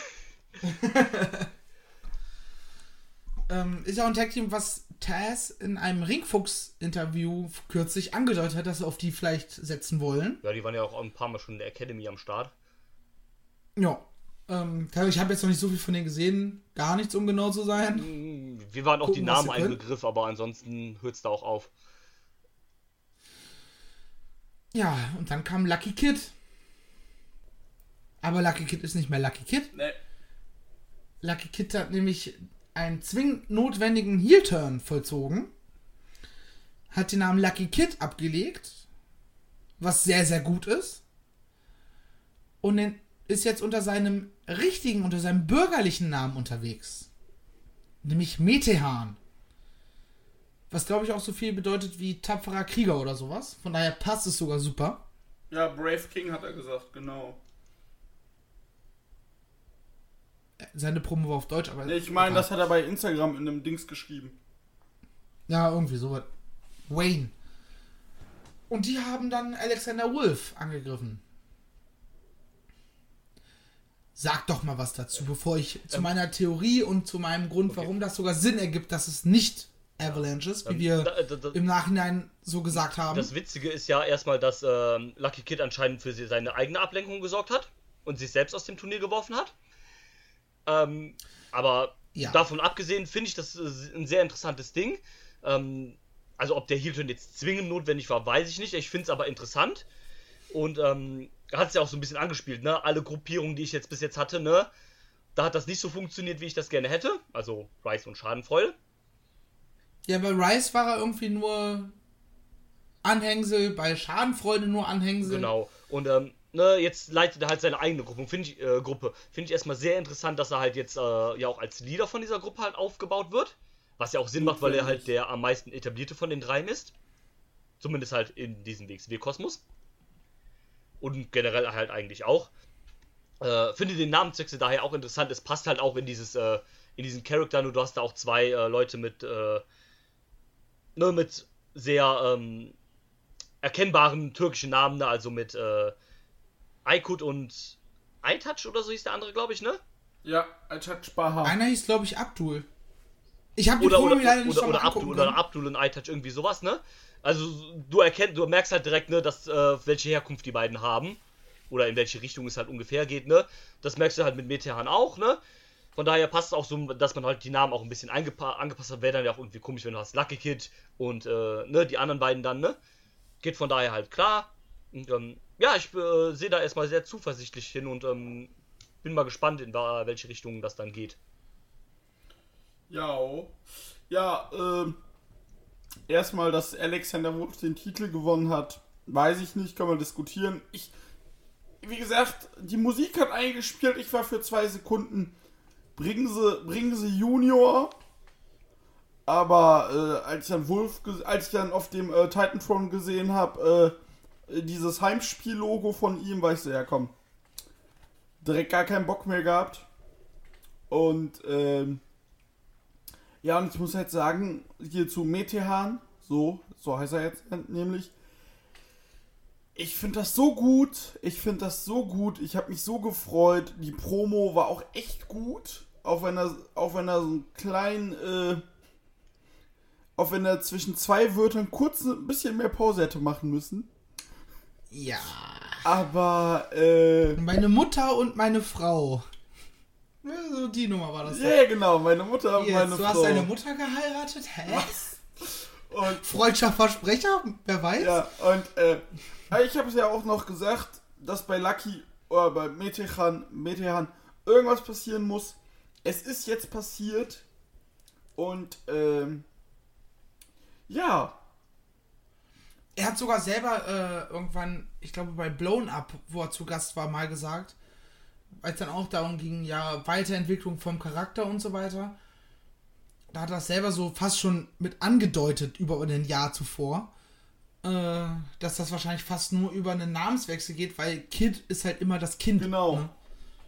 Speaker 3: ähm, ist ja auch ein Tag-Team, was Taz in einem Ringfuchs-Interview kürzlich angedeutet hat, dass sie auf die vielleicht setzen wollen.
Speaker 4: Ja, die waren ja auch ein paar Mal schon in der Academy am Start.
Speaker 3: Ja. Ähm, ich habe jetzt noch nicht so viel von denen gesehen. Gar nichts, um genau zu sein.
Speaker 4: Wir waren auch
Speaker 3: Gucken,
Speaker 4: die
Speaker 3: was
Speaker 4: Namen
Speaker 3: sie können.
Speaker 4: ein Begriff, aber ansonsten hört es da auch auf.
Speaker 3: Ja, und dann kam Lucky Kid. Aber Lucky Kid ist nicht mehr Lucky Kid.
Speaker 2: Nee.
Speaker 3: Lucky Kid hat nämlich einen zwingend notwendigen Heel-Turn vollzogen. Hat den Namen Lucky Kid abgelegt. Was sehr, sehr gut ist. Und den ist jetzt unter seinem richtigen, unter seinem bürgerlichen Namen unterwegs. Nämlich Metehan. Was glaube ich auch so viel bedeutet wie tapferer Krieger oder sowas. Von daher passt es sogar super.
Speaker 2: Ja, Brave King hat er gesagt, genau.
Speaker 3: Seine Promo war auf Deutsch, aber...
Speaker 2: Nee, ich meine,
Speaker 3: egal.
Speaker 2: das hat er bei Instagram in einem Dings geschrieben.
Speaker 3: Ja, irgendwie sowas. Wayne. Und die haben dann Alexander Wolf angegriffen. Sag doch mal was dazu, bevor ich zu
Speaker 4: Ähm,
Speaker 3: meiner Theorie und zu meinem Grund,
Speaker 4: okay.
Speaker 3: warum das sogar Sinn ergibt, dass es nicht Avalanche ist, wie
Speaker 4: Ähm,
Speaker 3: wir
Speaker 4: da- da- da-
Speaker 3: im Nachhinein so gesagt haben.
Speaker 4: Das Witzige ist ja erstmal, dass ähm, Lucky Kid anscheinend für sie seine eigene Ablenkung gesorgt hat und sich selbst aus dem Turnier geworfen hat. Ähm, aber
Speaker 3: Ja.
Speaker 4: davon abgesehen finde ich das äh, ein sehr interessantes Ding. Ähm, also ob der Heel-Turn jetzt zwingend notwendig war, weiß ich nicht. Ich finde es aber interessant. Und ähm, hat es ja auch so ein bisschen angespielt, ne? Alle Gruppierungen, die ich jetzt bis jetzt hatte, ne? Da hat das nicht so funktioniert, wie ich das gerne hätte. Also Rice und Schadenfreude.
Speaker 3: Ja, bei Rice war er irgendwie nur Anhängsel, bei Schadenfreude nur Anhängsel.
Speaker 4: Genau. Und ähm, ne, jetzt leitet er halt seine eigene Gruppe. Finde ich, äh, Gruppe. Finde ich erstmal sehr interessant, dass er halt jetzt äh, ja auch als Leader von dieser Gruppe halt aufgebaut wird. Was ja auch Sinn macht, weil er halt der am meisten etablierte von den dreien ist. Zumindest halt in diesem W X W-Kosmos. Und generell halt eigentlich auch. Äh, finde den Namenswechsel daher auch interessant. Es passt halt auch in dieses, äh, in diesen Charakter, nur du hast da auch zwei äh, Leute mit, äh, ne, mit sehr ähm, erkennbaren türkischen Namen, ne? Also mit äh, Aykut und Aytaç oder so hieß der andere, glaube ich, ne?
Speaker 2: Ja, Aytaç Bahar.
Speaker 3: Einer hieß, glaube ich, Abdul. Ich habe die
Speaker 4: Oder,
Speaker 3: Promo
Speaker 4: oder,
Speaker 3: leider nicht
Speaker 4: oder,
Speaker 3: nochmal
Speaker 4: oder, Abdul,
Speaker 3: angucken
Speaker 4: oder
Speaker 3: können.
Speaker 4: Abdul und Aytaç, irgendwie sowas, ne? Also du erkennst, du merkst halt direkt, ne, dass, äh, welche Herkunft die beiden haben. Oder in welche Richtung es halt ungefähr geht, ne? Das merkst du halt mit Metehan auch, ne? Von daher passt es auch so, dass man halt die Namen auch ein bisschen angepa- angepasst hat. Wäre dann ja auch irgendwie komisch, wenn du hast Lucky Kid und, äh, ne, die anderen beiden dann, ne? geht von daher halt klar. Und, ähm, ja, ich äh, sehe da erstmal sehr zuversichtlich hin und ähm, bin mal gespannt, in welche Richtung das dann geht.
Speaker 2: Ja, ja, ähm, erstmal, dass Alexander Wolf den Titel gewonnen hat, weiß ich nicht, kann man diskutieren. Ich, wie gesagt, die Musik hat eingespielt, ich war für zwei Sekunden, bringen sie, bringen sie Junior, aber äh, als ich dann Wolf, als ich dann auf dem äh, Titantron gesehen habe, äh, dieses Heimspiel-Logo von ihm, war ich so, ja komm, direkt gar keinen Bock mehr gehabt. Und, ähm, ja, und ich muss halt sagen, hier zu Metehan, so, so heißt er jetzt nämlich, ich finde das so gut, ich finde das so gut, ich habe mich so gefreut, die Promo war auch echt gut, auch wenn er, auch wenn er so einen kleinen, äh, auch wenn er zwischen zwei Wörtern kurz ein bisschen mehr Pause hätte machen müssen.
Speaker 3: Ja.
Speaker 2: Aber, äh...
Speaker 3: meine Mutter und meine Frau. Ja, so die Nummer war das.
Speaker 2: Ja, yeah, genau, meine Mutter und
Speaker 3: Jetzt,
Speaker 2: meine
Speaker 3: du
Speaker 2: Frau.
Speaker 3: Du hast deine Mutter geheiratet? Hä?
Speaker 2: Was? Und,
Speaker 3: freudscher Versprecher? Wer weiß?
Speaker 2: Ja, und, äh, ich habe es ja auch noch gesagt, dass bei Lucky, oder bei Metehan, Metehan irgendwas passieren muss. Es ist jetzt passiert. Und, ähm, ja.
Speaker 3: Er hat sogar selber äh, irgendwann, ich glaube bei Blown Up, wo er zu Gast war, mal gesagt, als dann auch darum ging, ja, Weiterentwicklung vom Charakter und so weiter, da hat er das selber so fast schon mit angedeutet über ein Jahr zuvor, äh, dass das wahrscheinlich fast nur über einen Namenswechsel geht, weil Kid ist halt immer das Kind.
Speaker 2: Genau.
Speaker 3: Ne?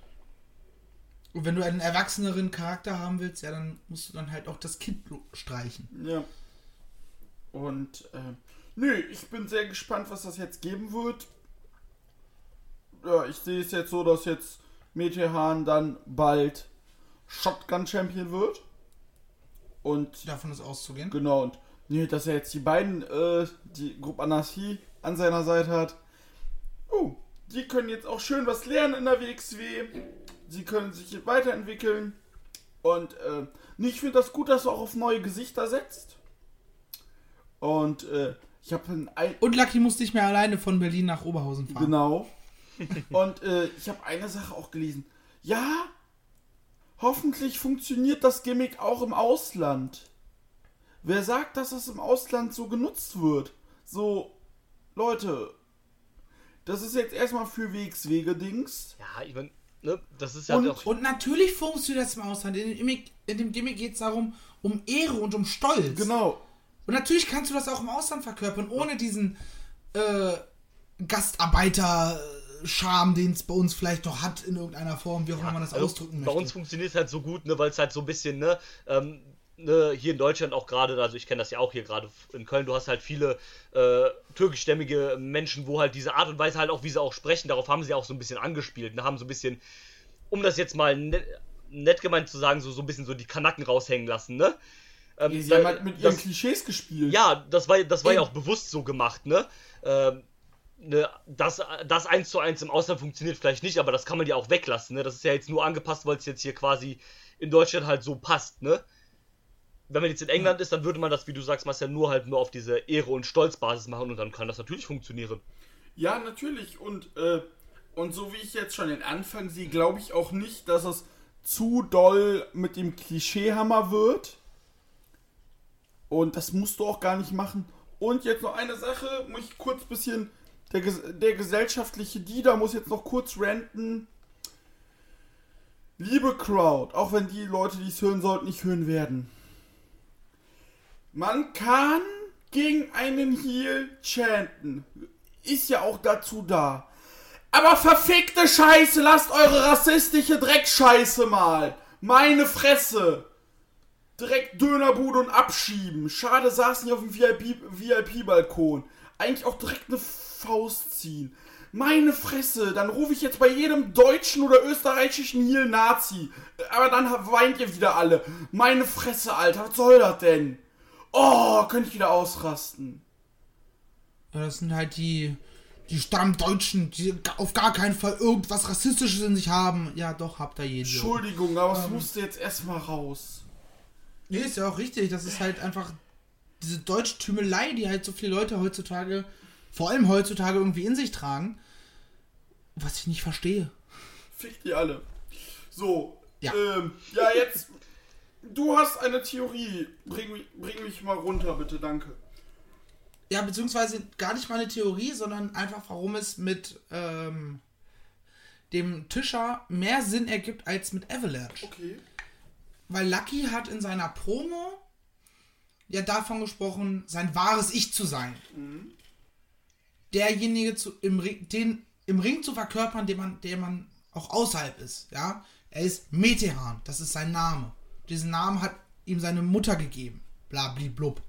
Speaker 3: Und wenn du einen erwachseneren Charakter haben willst, ja, dann musst du dann halt auch das Kind streichen.
Speaker 2: Ja. Und, äh, nö, ich bin sehr gespannt, was das jetzt geben wird. Ja, ich sehe es jetzt so, dass jetzt Metehan dann bald Shotgun-Champion wird. Und
Speaker 3: davon ist auszugehen.
Speaker 2: Genau, und nee, dass er jetzt die beiden, äh, die Gruppe Anarchie an seiner Seite hat. Oh, die können jetzt auch schön was lernen in der W X W. Sie können sich weiterentwickeln. Und, äh, nee, ich finde das gut, dass er auch auf neue Gesichter setzt. Und, äh, ich habe ein...
Speaker 3: Und Lucky muss nicht mehr alleine von Berlin nach Oberhausen fahren.
Speaker 2: Genau. Und äh, ich habe eine Sache auch gelesen. Ja, hoffentlich funktioniert das Gimmick auch im Ausland. Wer sagt, dass das im Ausland so genutzt wird? So, Leute, das ist jetzt erstmal für W X W gedingst.
Speaker 4: Ja, ich meine, ne, das ist ja
Speaker 3: und,
Speaker 4: auch...
Speaker 3: Und natürlich funktioniert das im Ausland. In dem Gimmick, in dem Gimmick geht es darum, um Ehre und um Stolz.
Speaker 2: Genau.
Speaker 3: Und natürlich kannst du das auch im Ausland verkörpern, ohne diesen äh, Gastarbeiter-Charme, den es bei uns vielleicht noch hat in irgendeiner Form, wie auch immer man das
Speaker 4: also
Speaker 3: ausdrücken
Speaker 4: möchte. Bei uns funktioniert es halt so gut, ne, weil es halt so ein bisschen, ne, ähm, ne, hier in Deutschland auch gerade, also ich kenne das ja auch hier gerade in Köln, du hast halt viele äh, türkischstämmige Menschen, wo halt diese Art und Weise halt auch, wie sie auch sprechen, darauf haben sie auch so ein bisschen angespielt, ne, haben so ein bisschen, um das jetzt mal net, nett gemeint zu sagen, so, so ein bisschen so die Kanacken raushängen lassen, ne?
Speaker 2: Ähm, ja, sie da, haben halt mit ihren das, Klischees gespielt.
Speaker 4: Ja, das war, das war ja auch bewusst so gemacht, ne? Ähm, ne das, das eins zu eins im Ausland funktioniert vielleicht nicht, aber das kann man ja auch weglassen, ne? Das ist ja jetzt nur angepasst, weil es jetzt hier quasi in Deutschland halt so passt, ne? Wenn man jetzt in England ist, dann würde man das, wie du sagst, Marcel, nur halt nur auf diese Ehre- und Stolzbasis machen und dann kann das natürlich funktionieren.
Speaker 2: Ja, natürlich. Und, äh, und so wie ich jetzt schon den Anfang sehe, glaube ich auch nicht, dass es zu doll mit dem Klischeehammer wird. Und das musst du auch gar nicht machen. Und jetzt noch eine Sache, muss ich kurz ein bisschen, der, der gesellschaftliche Dieter muss jetzt noch kurz ranten. Liebe Crowd, auch wenn die Leute, die es hören sollten, nicht hören werden. Man kann gegen einen Heel chanten. Ist ja auch dazu da. Aber verfickte Scheiße, lasst eure rassistische Dreckscheiße mal. Meine Fresse. Direkt Dönerbude und abschieben. Schade, saßen die auf dem V I P-Balkon. Eigentlich auch direkt eine Faust ziehen. Meine Fresse, dann rufe ich jetzt bei jedem deutschen oder österreichischen Heel Nazi. Aber dann weint ihr wieder alle. Meine Fresse, Alter, was soll das denn? Oh, könnte ich wieder ausrasten.
Speaker 3: Ja, das sind halt die, die Stammdeutschen, die auf gar keinen Fall irgendwas Rassistisches in sich haben. Ja, doch, habt ihr jeden.
Speaker 2: Entschuldigung, aber es ähm, musste jetzt erstmal raus.
Speaker 3: Nee, ist ja auch richtig. Das ist halt einfach diese Deutschtümelei, die halt so viele Leute heutzutage vor allem heutzutage irgendwie in sich tragen, was ich nicht verstehe.
Speaker 2: Fick die alle. So,
Speaker 3: Ja.
Speaker 2: ähm, ja jetzt, du hast eine Theorie. Bring, mich- bring mich mal runter, bitte, danke.
Speaker 3: Ja, beziehungsweise gar nicht mal eine Theorie, sondern einfach, warum es mit ähm, dem Tischer mehr Sinn ergibt als mit Avalanche.
Speaker 2: Okay.
Speaker 3: Weil Lucky hat in seiner Promo ja davon gesprochen, sein wahres Ich zu sein.
Speaker 2: Mhm.
Speaker 3: Derjenige zu, im, Ring, den, im Ring zu verkörpern, den man, der man auch außerhalb ist. Ja? Er ist Metehan, das ist sein Name. Diesen Namen hat ihm seine Mutter gegeben. Blabliblub.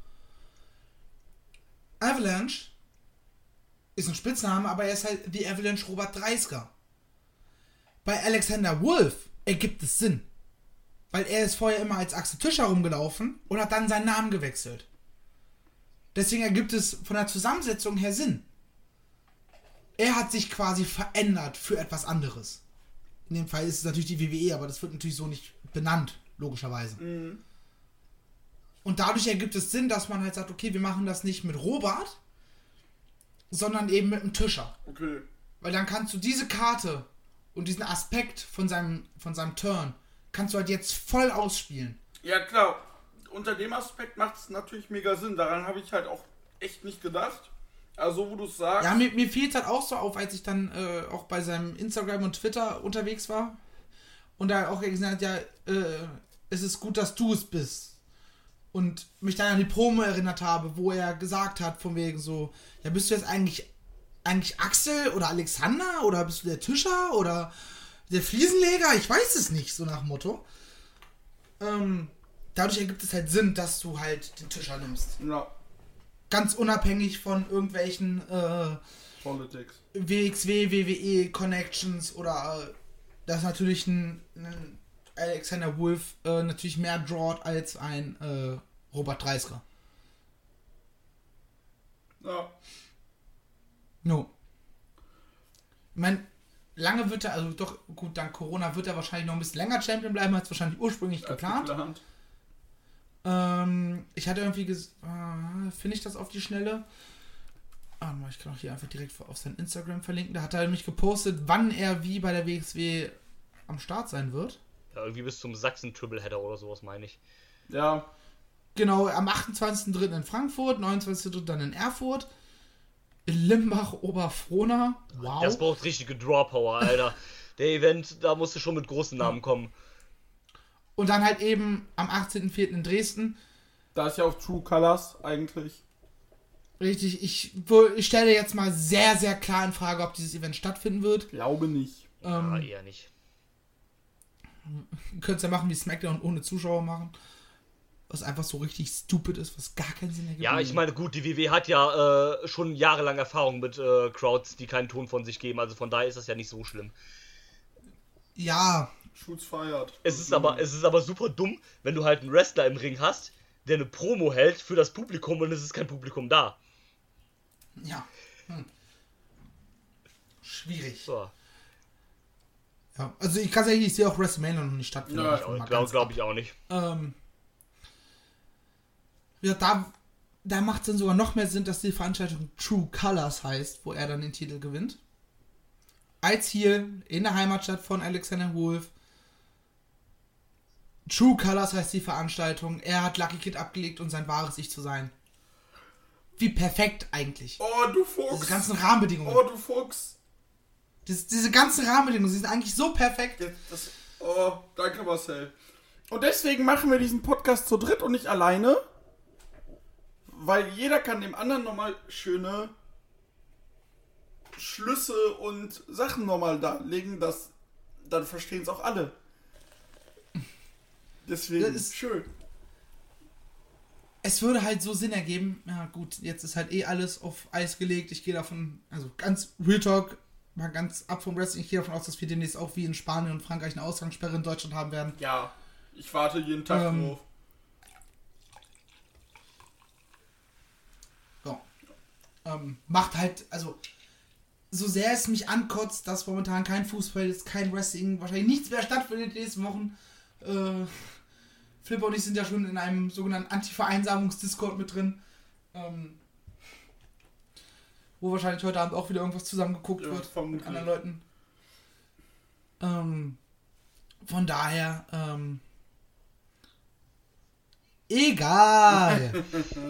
Speaker 3: Avalanche ist ein Spitzname, aber er ist halt die Avalanche Robert Dreisker. Bei Alexander Wolf ergibt es Sinn. Weil er ist vorher immer als Axel Tischer rumgelaufen und hat dann seinen Namen gewechselt. Deswegen ergibt es von der Zusammensetzung her Sinn. Er hat sich quasi verändert für etwas anderes. In dem Fall ist es natürlich die W W E, aber das wird natürlich so nicht benannt, logischerweise.
Speaker 2: Mhm.
Speaker 3: Und dadurch ergibt es Sinn, dass man halt sagt, okay, wir machen das nicht mit Robert, sondern eben mit einem Tischer.
Speaker 2: Okay.
Speaker 3: Weil dann kannst du diese Karte und diesen Aspekt von seinem, von seinem Turn, kannst du halt jetzt voll ausspielen.
Speaker 2: Ja, klar. Unter dem Aspekt macht es natürlich mega Sinn. Daran habe ich halt auch echt nicht gedacht. Also, wo du es sagst.
Speaker 3: Ja, mir, mir fiel es halt auch so auf, als ich dann äh, auch bei seinem Instagram und Twitter unterwegs war und da auch gesagt hat, ja, äh, es ist gut, dass du es bist. Und mich dann an die Promo erinnert habe, wo er gesagt hat, von wegen so, ja, bist du jetzt eigentlich, eigentlich Axel oder Alexander oder bist du der Tischer oder der Fliesenleger? Ich weiß es nicht, so nach dem Motto. Ähm, dadurch ergibt es halt Sinn, dass du halt den Tischer nimmst.
Speaker 2: Ja,
Speaker 3: Ganz unabhängig von irgendwelchen äh,
Speaker 2: Politics.
Speaker 3: W X W, W W E Connections oder äh, dass natürlich ein, ein Alexander Wolf äh, natürlich mehr drawt als ein äh, Robert Dreisker.
Speaker 2: Ja.
Speaker 3: No. Ich meine, lange wird er, also doch, gut, dank Corona wird er wahrscheinlich noch ein bisschen länger Champion bleiben, als wahrscheinlich ursprünglich
Speaker 2: Als
Speaker 3: geplant.
Speaker 2: geplant.
Speaker 3: Ähm, ich hatte irgendwie ges- äh, finde ich das auf die Schnelle? Ah, ich kann auch hier einfach direkt auf sein Instagram verlinken. Da hat er nämlich gepostet, wann er wie bei der W X W am Start sein wird.
Speaker 4: Ja, irgendwie bis zum Sachsen-Tripleheader oder sowas, meine ich.
Speaker 2: Ja.
Speaker 3: Genau, am achtundzwanzigsten dritten in Frankfurt, neunundzwanzigsten dritten dann in Erfurt, in Limbach, Oberfrohna. Wow.
Speaker 4: Das braucht richtige Draw-Power, Alter. Der Event, da musst du schon mit großen Namen kommen.
Speaker 3: Und dann halt eben am achtzehnten vierten in Dresden.
Speaker 2: Da ist ja auch True Colors eigentlich.
Speaker 3: Richtig, ich, wo- ich stelle jetzt mal sehr, sehr klar in Frage, ob dieses Event stattfinden wird.
Speaker 2: Glaube nicht.
Speaker 3: Ähm,
Speaker 4: Ja, eher nicht.
Speaker 3: Ihr könnt es ja machen wie SmackDown ohne Zuschauer machen. Was einfach so richtig stupid ist, was gar keinen Sinn ergibt.
Speaker 4: Ja, ich meine, gut, die W W hat ja äh, schon jahrelang Erfahrung mit äh, Crowds, die keinen Ton von sich geben. Also von daher ist das ja nicht so schlimm.
Speaker 3: Ja,
Speaker 2: Schutz feiert.
Speaker 4: Es ist aber, es ist aber super dumm, wenn du halt einen Wrestler im Ring hast, der eine Promo hält für das Publikum und es ist kein Publikum da.
Speaker 3: ja. Hm. Schwierig.
Speaker 4: So.
Speaker 3: Ja, also ich kann sagen, ich sehe auch WrestleMania noch nicht stattfinden.
Speaker 2: Ja,
Speaker 3: Davon mal
Speaker 4: Glaube
Speaker 3: ganz
Speaker 4: glaub
Speaker 3: ab.
Speaker 4: ich auch nicht.
Speaker 3: Ähm, ja, da, da macht es dann sogar noch mehr Sinn, dass die Veranstaltung True Colors heißt, wo er dann den Titel gewinnt. Als hier in der Heimatstadt von Alexander Wolf. True Colors heißt die Veranstaltung. Er hat Lucky Kid abgelegt, um sein wahres Ich zu sein. Wie perfekt eigentlich.
Speaker 2: Oh, du Fuchs.
Speaker 3: Diese ganzen Rahmenbedingungen.
Speaker 2: Oh, du Fuchs.
Speaker 3: Das, diese ganzen Rahmenbedingungen, sie sind eigentlich so perfekt.
Speaker 2: Jetzt, das, oh, danke Marcel. Und deswegen machen wir diesen Podcast zu dritt und nicht alleine. Weil jeder kann dem anderen nochmal schöne Schlüsse und Sachen nochmal darlegen, dass dann verstehen es auch alle. Deswegen
Speaker 3: Das ist-
Speaker 2: schön.
Speaker 3: Es würde halt so Sinn ergeben, ja gut, jetzt ist halt eh alles auf Eis gelegt. Ich gehe davon, also ganz Real Talk, mal ganz ab vom Wrestling, ich gehe davon aus, dass wir demnächst auch wie in Spanien und Frankreich eine Ausgangssperre in Deutschland haben werden.
Speaker 2: Ja, ich warte jeden Tag
Speaker 3: Ähm,
Speaker 2: drauf.
Speaker 3: Ja. Ähm, macht halt, also so sehr es mich ankotzt, dass momentan kein Fußball ist, kein Wrestling, wahrscheinlich nichts mehr stattfindet in den nächsten Wochen. Äh, Flipper und ich sind ja schon in einem sogenannten Anti-Vereinsamungs-Discord mit drin. Ähm, wo wahrscheinlich heute Abend auch wieder irgendwas zusammen geguckt
Speaker 2: Ja,
Speaker 3: wird
Speaker 2: vermutlich.
Speaker 3: mit anderen Leuten. Ähm, von daher, ähm, egal.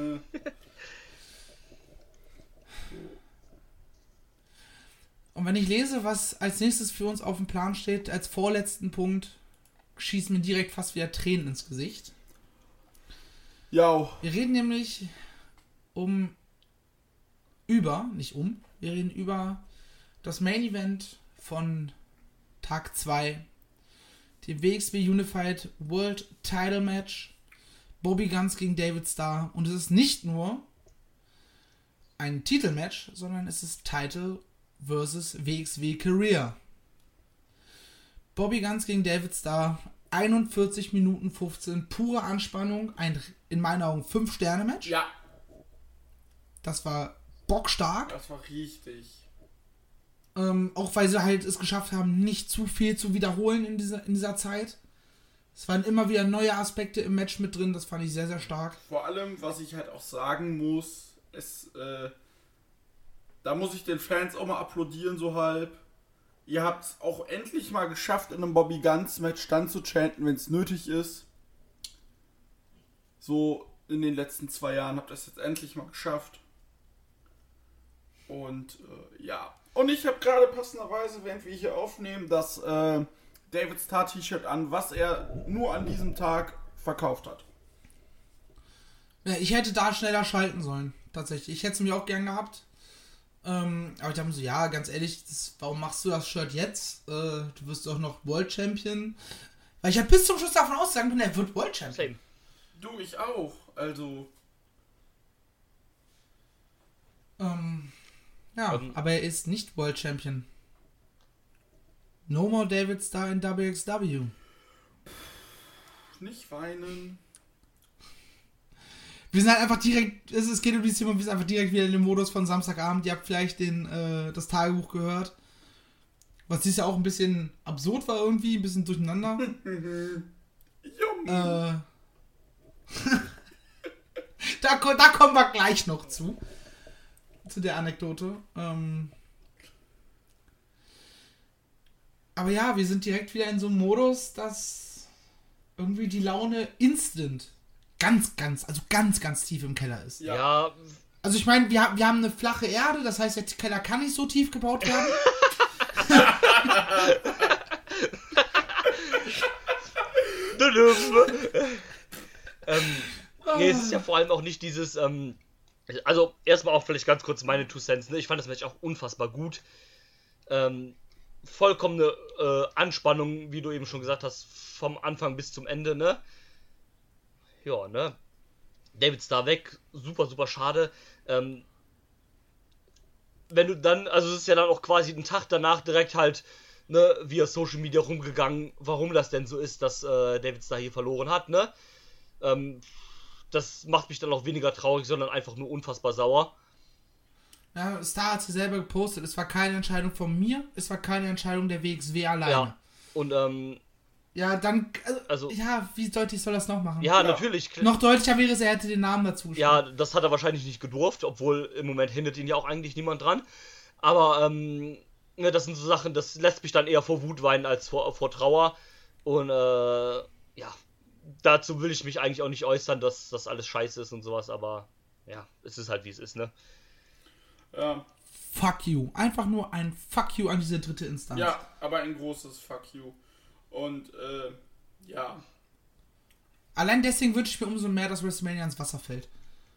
Speaker 3: Und wenn ich lese, was als nächstes für uns auf dem Plan steht, als vorletzten Punkt, schießen mir direkt fast wieder Tränen ins Gesicht.
Speaker 2: Ja.
Speaker 3: Wir reden nämlich um über, nicht um, wir reden über das Main Event von Tag zwei, dem W X W Unified World Title Match, Bobby Guns gegen David Starr. Und es ist nicht nur ein Titelmatch, sondern es ist Title versus W X W Career. Bobby Guns gegen David Starr, einundvierzig Minuten fünfzehn, pure Anspannung, ein in meinen Augen fünf Sterne Match.
Speaker 2: Ja.
Speaker 3: Das war bockstark.
Speaker 2: Das war richtig.
Speaker 3: Ähm, auch weil sie halt es geschafft haben, nicht zu viel zu wiederholen in dieser, in dieser Zeit. Es waren immer wieder neue Aspekte im Match mit drin, das fand ich sehr, sehr stark.
Speaker 2: Vor allem, was ich halt auch sagen muss, es, äh, da muss ich den Fans auch mal applaudieren, so halb. Ihr habt es auch endlich mal geschafft, in einem Bobby Guns Match dann zu chanten, wenn es nötig ist. So in den letzten zwei Jahren habt ihr es jetzt endlich mal geschafft. Und äh, ja. Und ich habe gerade passenderweise, während wir hier aufnehmen, das äh, David Starr T-Shirt an, was er nur an diesem Tag verkauft hat.
Speaker 3: Ja, ich hätte da schneller schalten sollen, tatsächlich. Ich hätte es mir auch gern gehabt. Ähm, aber ich dachte mir so, ja, ganz ehrlich, das, warum machst du das Shirt jetzt? Äh, du wirst doch noch World Champion. Weil ich ja bis zum Schluss davon ausgegangen bin, er wird World Champion.
Speaker 4: Same.
Speaker 2: Du, ich auch. Also,
Speaker 3: Ähm, ja,
Speaker 4: Ähm.
Speaker 3: aber er ist nicht World Champion. No more David Starr in W X W.
Speaker 2: nicht weinen.
Speaker 3: Wir sind halt einfach direkt, es, es geht um dieses Thema, wir sind einfach direkt wieder in dem Modus von Samstagabend. Ihr habt vielleicht den, äh, das Tagebuch gehört. Was dieses Jahr auch ein bisschen absurd war irgendwie, ein bisschen durcheinander.
Speaker 2: Junge.
Speaker 3: äh, da, ko- da kommen wir gleich noch zu. Zu der Anekdote. Ähm, aber ja, wir sind direkt wieder in so einem Modus, dass irgendwie die Laune instant ganz, ganz, also ganz, ganz tief im Keller ist.
Speaker 2: Ja.
Speaker 4: Ja,
Speaker 3: Also ich meine, wir, wir haben eine flache Erde, das heißt, der Keller kann nicht so tief gebaut werden.
Speaker 4: ähm, nee, es ist ja vor allem auch nicht dieses, ähm, also erstmal auch vielleicht ganz kurz meine Two Cents, ne? Ich fand das Match auch unfassbar gut. Ähm, vollkommene äh, Anspannung, wie du eben schon gesagt hast, vom Anfang bis zum Ende, ne? Ja, ne? David Starr weg, super, super schade. Ähm, wenn du dann, also es ist ja dann auch quasi einen Tag danach direkt halt, ne, via Social Media rumgegangen, warum das denn so ist, dass äh, David Starr hier verloren hat, ne? Ähm, das macht mich dann auch weniger traurig, sondern einfach nur unfassbar sauer.
Speaker 3: Ja, Star hat es selber gepostet, es war keine Entscheidung von mir, es war keine Entscheidung der W X W alleine.
Speaker 4: Ja. Und, ähm,
Speaker 3: Ja, dann, also,
Speaker 4: Also-
Speaker 3: ja, wie deutlich soll das noch machen?
Speaker 4: ja,
Speaker 2: Ja.
Speaker 4: natürlich. kl-
Speaker 3: Noch deutlicher wäre es, er hätte den Namen dazu geschrieben.
Speaker 4: Ja, das hat er wahrscheinlich nicht gedurft, obwohl im Moment hindert ihn ja auch eigentlich niemand dran. Aber, ähm, ne, das sind so Sachen, das lässt mich dann eher vor Wut weinen als vor, vor Trauer. Und, äh, ja, dazu will ich mich eigentlich auch nicht äußern, dass das alles scheiße ist und sowas, aber, ja, es ist halt wie es ist, ne?
Speaker 2: Ja.
Speaker 3: Fuck you. Einfach nur ein Fuck you an diese dritte Instanz.
Speaker 2: Ja, aber ein großes Fuck you. Und, äh, ja.
Speaker 3: Allein deswegen wünsche ich mir umso mehr, dass WrestleMania ins Wasser fällt.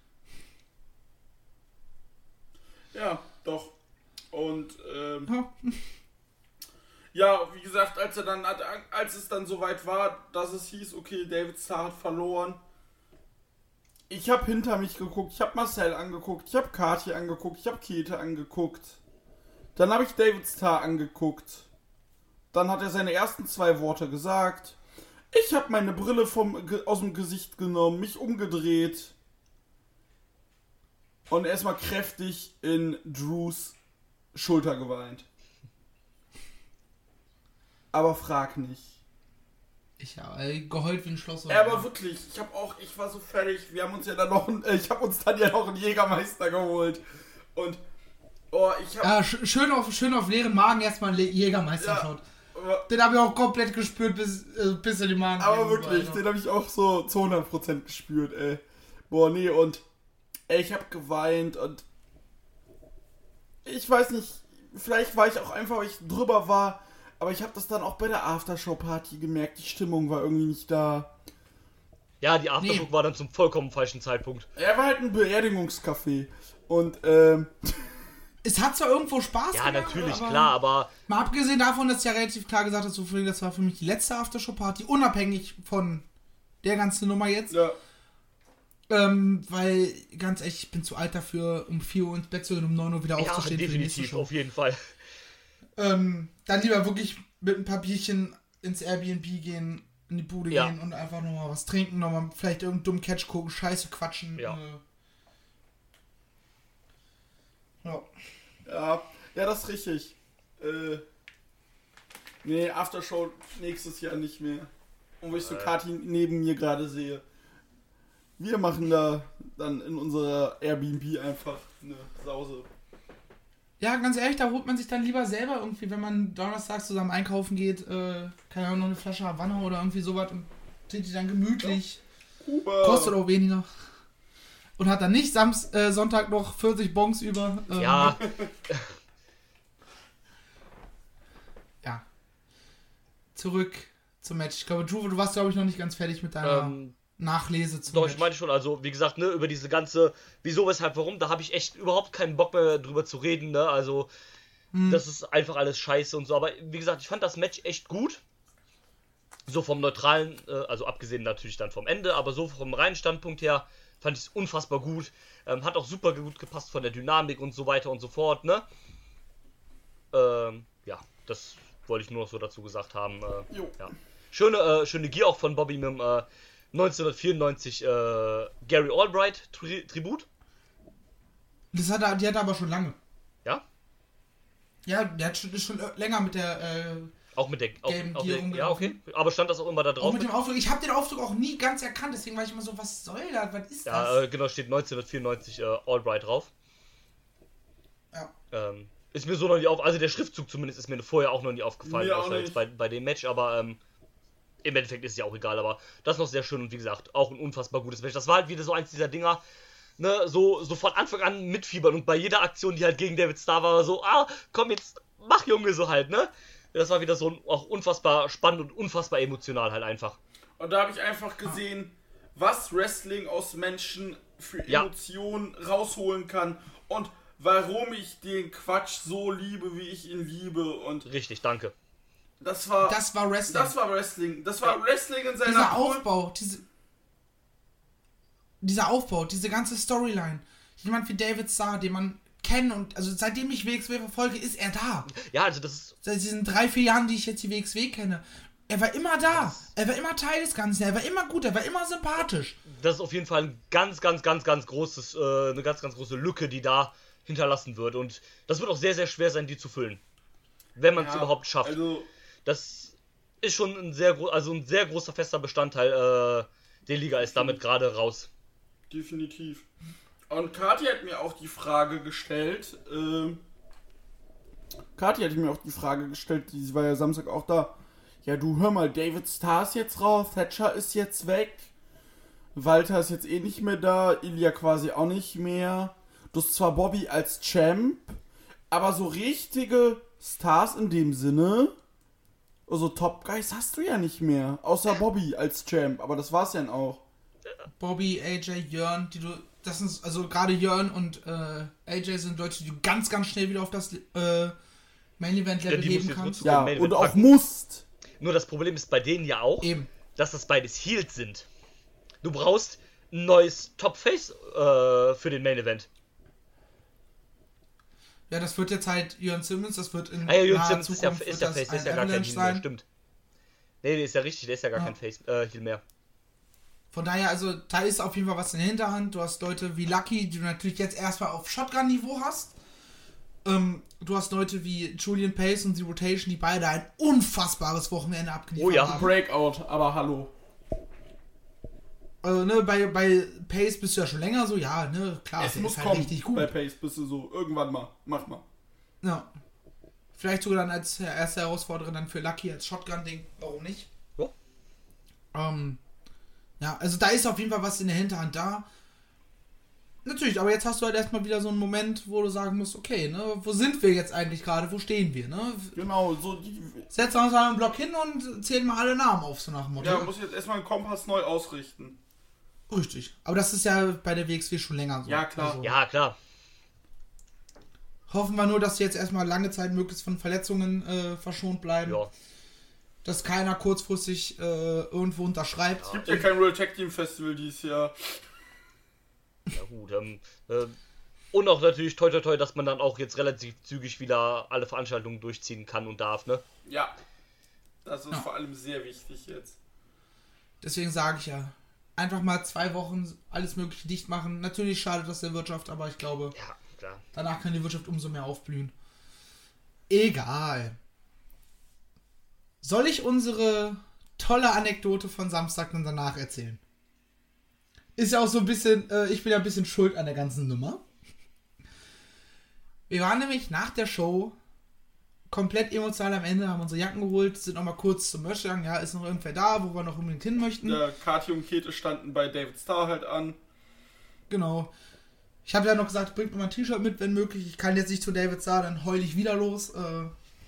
Speaker 2: Ja, doch. Und, ähm,
Speaker 3: Ja.
Speaker 2: ja, wie gesagt, als er dann, als es dann soweit war, dass es hieß, okay, David Starr hat verloren. Ich habe hinter mich geguckt, ich habe Marcel angeguckt, ich habe Kathi angeguckt, ich habe Käthe angeguckt. Dann habe ich David Starr angeguckt. Dann hat er seine ersten zwei Worte gesagt. Ich habe meine Brille vom, Ge- aus dem Gesicht genommen, mich umgedreht. Und erstmal kräftig in Drews Schulter geweint. Aber frag nicht.
Speaker 3: Ich habe geheult wie ein Schloss.
Speaker 2: Ja, aber wirklich, ich habe auch, ich war so fertig. Wir haben uns ja dann noch, ein, äh, ich habe uns dann ja noch einen Jägermeister geholt. Und Oh, ich hab...
Speaker 3: Ja, sch- schön, auf, schön auf leeren Magen erstmal Le- Jägermeister-Shot.
Speaker 2: Ja,
Speaker 3: Den habe ich auch komplett gespürt, bis, äh, bis in die Magen.
Speaker 2: aber
Speaker 3: ging,
Speaker 2: wirklich,
Speaker 3: Alter.
Speaker 2: den habe ich auch so zu hundert Prozent gespürt, ey. Boah, nee, und ey, ich habe geweint und ich weiß nicht, vielleicht war ich auch einfach, weil ich drüber war, aber ich habe das dann auch bei der Aftershow-Party gemerkt, die Stimmung war irgendwie nicht da.
Speaker 4: Ja, die Aftershow
Speaker 3: Nee.
Speaker 4: war dann zum vollkommen falschen Zeitpunkt.
Speaker 2: Er war halt ein Beerdigungscafé und ähm...
Speaker 3: Es hat zwar irgendwo Spaß
Speaker 4: Ja,
Speaker 3: gemacht,
Speaker 4: natürlich,
Speaker 3: aber
Speaker 4: klar, aber
Speaker 3: mal abgesehen davon, dass ich ja relativ klar gesagt habe, so viel, das war für mich die letzte Aftershow-Party, unabhängig von der ganzen Nummer jetzt.
Speaker 2: ja.
Speaker 3: Ähm, weil, ganz ehrlich, ich bin zu alt dafür, um vier Uhr ins Bett zu gehen, um neun Uhr wieder
Speaker 4: ja,
Speaker 3: aufzustehen für die nächste
Speaker 4: definitiv,
Speaker 3: Show.
Speaker 4: auf jeden Fall.
Speaker 3: Ähm, dann lieber wirklich mit ein paar Bierchen ins Airbnb gehen, in die Bude
Speaker 4: Ja.
Speaker 3: gehen und einfach nochmal was trinken, nochmal vielleicht irgendeinen dummen Catch gucken, Scheiße quatschen.
Speaker 4: Ja.
Speaker 3: Äh, ja.
Speaker 2: Ja, ja, das ist richtig. Äh, nee, Aftershow nächstes Jahr nicht mehr. Und wo ich so Kati neben mir gerade sehe. Wir machen da dann in unserer Airbnb einfach eine Sause.
Speaker 3: Ja, ganz ehrlich, da holt man sich dann lieber selber irgendwie, wenn man donnerstags zusammen einkaufen geht, äh, keine Ahnung, noch eine Flasche Havanna oder irgendwie sowas und trinkt die dann gemütlich.
Speaker 2: Kuba.
Speaker 3: Kostet auch weniger. Und hat dann nicht Samst, äh, Sonntag noch vierzig Bons über. Ähm,
Speaker 4: Ja,
Speaker 3: ja. Zurück zum Match. Ich glaube, Juve, du warst, glaube ich, noch nicht ganz fertig mit deiner
Speaker 4: ähm,
Speaker 3: Nachlese zum
Speaker 4: doch,
Speaker 3: Match.
Speaker 4: ich meine schon, also wie gesagt, ne, über diese ganze, wieso, weshalb, warum, da habe ich echt überhaupt keinen Bock mehr drüber zu reden, ne, also das ist einfach alles scheiße und so, aber wie gesagt, ich fand das Match echt gut, so vom neutralen, äh, also abgesehen natürlich dann vom Ende, aber so vom reinen Standpunkt her fand ich es unfassbar gut, ähm, hat auch super gut gepasst von der Dynamik und so weiter und so fort, ne, ähm, ja, das wollte ich nur noch so dazu gesagt haben, äh,
Speaker 2: Jo.
Speaker 4: ja. Schöne, äh, schöne Gier auch von Bobby mit dem äh, neunzehnhundertvierundneunzig äh, Gary Albright Tri Tribut.
Speaker 3: Das hat er, die hat er aber schon lange.
Speaker 4: Ja?
Speaker 3: Ja, der hat schon, ist schon länger mit der, äh,
Speaker 4: Auch mit der. Auch,
Speaker 3: Gelben
Speaker 4: auch
Speaker 3: Gier
Speaker 4: der ja, okay.
Speaker 3: rumgelaufen.
Speaker 4: Aber stand das auch immer da
Speaker 3: auch
Speaker 4: drauf?
Speaker 3: mit dem Aufdruck. Ich habe den Aufdruck auch nie ganz erkannt, deswegen war ich immer so, was soll das? Was ist
Speaker 4: Ja,
Speaker 3: das?
Speaker 4: äh, genau, steht neunzehnhundertvierundneunzig äh, Albright drauf.
Speaker 3: Ja.
Speaker 4: Ähm, ist mir so noch nie auf. Also der Schriftzug zumindest ist mir vorher auch noch nie aufgefallen,
Speaker 2: Mir auch
Speaker 4: außer jetzt
Speaker 2: nicht.
Speaker 4: bei, bei dem Match, aber ähm, im Endeffekt ist es ja auch egal, aber das noch sehr schön und wie gesagt, auch ein unfassbar gutes Match. Das war halt wieder so eins dieser Dinger, ne, so, so von Anfang an mitfiebern und bei jeder Aktion, die halt gegen David Starr war, so, ah, komm jetzt, mach Junge, so halt, ne? Das war wieder so ein, auch unfassbar spannend und unfassbar emotional halt einfach.
Speaker 2: Und da habe ich einfach gesehen, was Wrestling aus Menschen für
Speaker 4: Ja.
Speaker 2: Emotionen rausholen kann und warum ich den Quatsch so liebe, wie ich ihn liebe. Und
Speaker 4: Richtig, danke.
Speaker 2: das war
Speaker 3: Das war Wrestling.
Speaker 2: das war Wrestling. Das war Wrestling in seiner
Speaker 3: dieser
Speaker 2: Pol-
Speaker 3: Aufbau, diese, dieser Aufbau, diese ganze Storyline. Jemand wie David Starr, den man kennt und, also seitdem ich W X W verfolge, ist er da.
Speaker 4: Ja, also das ist,
Speaker 3: Seit diesen drei, vier Jahren, die ich jetzt die W X W kenne. Er war immer da. Er war immer Teil des Ganzen. Er war immer gut. Er war immer sympathisch.
Speaker 4: das ist auf jeden Fall ein ganz, ganz, ganz, ganz großes, äh, eine ganz, ganz große Lücke, die da hinterlassen wird. Und das wird auch sehr, sehr schwer sein, die zu füllen. Wenn man es
Speaker 2: Ja,
Speaker 4: überhaupt schafft.
Speaker 2: Also,
Speaker 4: Das ist schon ein sehr, gro also ein sehr großer fester Bestandteil äh, der Liga ist damit gerade raus.
Speaker 2: definitiv. Und Kathi hat mir auch die Frage gestellt, ähm, Kathi hat mir auch die Frage gestellt, die war ja Samstag auch da. Ja, du hör mal, David Starr ist jetzt raus, Thatcher ist jetzt weg, Walter ist jetzt eh nicht mehr da, Ilya quasi auch nicht mehr. Du hast zwar Bobby als Champ, aber so richtige Stars in dem Sinne, also Top Guys hast du ja nicht mehr, außer Bobby als Champ, aber das war's ja auch.
Speaker 3: Bobby, A J, Jörn, die du, das sind, also gerade Jörn und äh, A J sind Leute, die du ganz, ganz schnell wieder auf das äh, Main Event Level
Speaker 4: Ja, die musst
Speaker 3: heben
Speaker 4: du
Speaker 3: kannst.
Speaker 4: jetzt
Speaker 2: Ja,
Speaker 4: Main
Speaker 2: und
Speaker 4: Event
Speaker 2: auch
Speaker 4: packen.
Speaker 2: musst.
Speaker 4: Nur das Problem ist bei denen ja auch,
Speaker 3: Eben.
Speaker 4: dass das beides Heels sind. Du brauchst ein neues Top-Face äh, für den Main Event.
Speaker 3: Ja, das wird jetzt halt Jörn Simmons, das wird in
Speaker 4: Ah ja, Jürgen
Speaker 3: naher
Speaker 4: Simmons ist ja,
Speaker 3: Zukunft
Speaker 4: ist
Speaker 3: wird
Speaker 4: ja
Speaker 3: das
Speaker 4: Face, der ist
Speaker 3: ein
Speaker 4: ja gar kein
Speaker 3: Avalanche
Speaker 4: Heel mehr,
Speaker 3: sein.
Speaker 4: stimmt. Nee, der ist ja richtig, der ist ja gar
Speaker 3: Ja.
Speaker 4: kein Face, äh, Heel mehr.
Speaker 3: Von daher, also da ist auf jeden Fall was in der Hinterhand. Du hast Leute wie Lucky, die du natürlich jetzt erstmal auf Shotgun-Niveau hast. Ähm, du hast Leute wie Julian Pace und The Rotation, die beide ein unfassbares Wochenende abgeliefert
Speaker 4: Oh ja.
Speaker 3: haben.
Speaker 2: Breakout, aber hallo.
Speaker 3: Also, ne, bei, bei Pace bist du ja schon länger so, ja, ne, klar,
Speaker 2: Es
Speaker 3: der
Speaker 2: muss
Speaker 3: ist halt
Speaker 2: kommen,
Speaker 3: richtig gut.
Speaker 2: bei Pace bist du so, irgendwann mal, mach mal.
Speaker 3: Ja. Vielleicht sogar dann als erste Herausforderin dann für Lucky als Shotgun-Ding, warum nicht?
Speaker 4: Ja.
Speaker 3: Ähm, ja, also da ist auf jeden Fall was in der Hinterhand da. Natürlich, aber jetzt hast du halt erstmal wieder so einen Moment, wo du sagen musst, okay, ne, wo sind wir jetzt eigentlich gerade, wo stehen wir, ne?
Speaker 2: Genau, so die...
Speaker 3: Setzen wir uns mal einen Block hin und zählen mal alle Namen auf, so nach dem Motto.
Speaker 2: Ja, muss jetzt erstmal einen Kompass neu ausrichten.
Speaker 3: Richtig. Aber das ist ja bei der W X W schon länger so.
Speaker 2: Ja, klar.
Speaker 3: Also,
Speaker 4: Ja, klar.
Speaker 3: hoffen wir nur, dass sie jetzt erstmal lange Zeit möglichst von Verletzungen äh, verschont bleiben.
Speaker 4: Ja.
Speaker 3: Dass keiner kurzfristig äh, irgendwo unterschreibt.
Speaker 2: Es gibt ja kein World Tag Team Festival dieses Jahr.
Speaker 4: Ja gut, ähm, äh, und auch natürlich toi toi toi, dass man dann auch jetzt relativ zügig wieder alle Veranstaltungen durchziehen kann und darf, ne?
Speaker 2: Ja. Das ist
Speaker 3: Ja.
Speaker 2: vor allem sehr wichtig jetzt.
Speaker 3: Deswegen sage ich ja, einfach mal zwei Wochen alles Mögliche dicht machen. Natürlich schadet das der Wirtschaft, aber ich glaube,
Speaker 4: Ja, klar.
Speaker 3: danach kann die Wirtschaft umso mehr aufblühen. Egal. Soll ich unsere tolle Anekdote von Samstag dann danach erzählen? Ist ja auch so ein bisschen, äh, ich bin ja ein bisschen schuld an der ganzen Nummer. Wir waren nämlich nach der Show komplett emotional am Ende, haben unsere Jacken geholt, sind nochmal kurz zum Merch gegangen, ja, ist noch irgendwer da, wo wir noch unbedingt hin möchten.
Speaker 2: Der Kati und Käthe standen bei David Starr halt an.
Speaker 3: Genau. Ich habe ja noch gesagt, bringt mir mal ein T-Shirt mit, wenn möglich. Ich kann jetzt nicht zu David Starr, dann heul ich wieder los. Äh.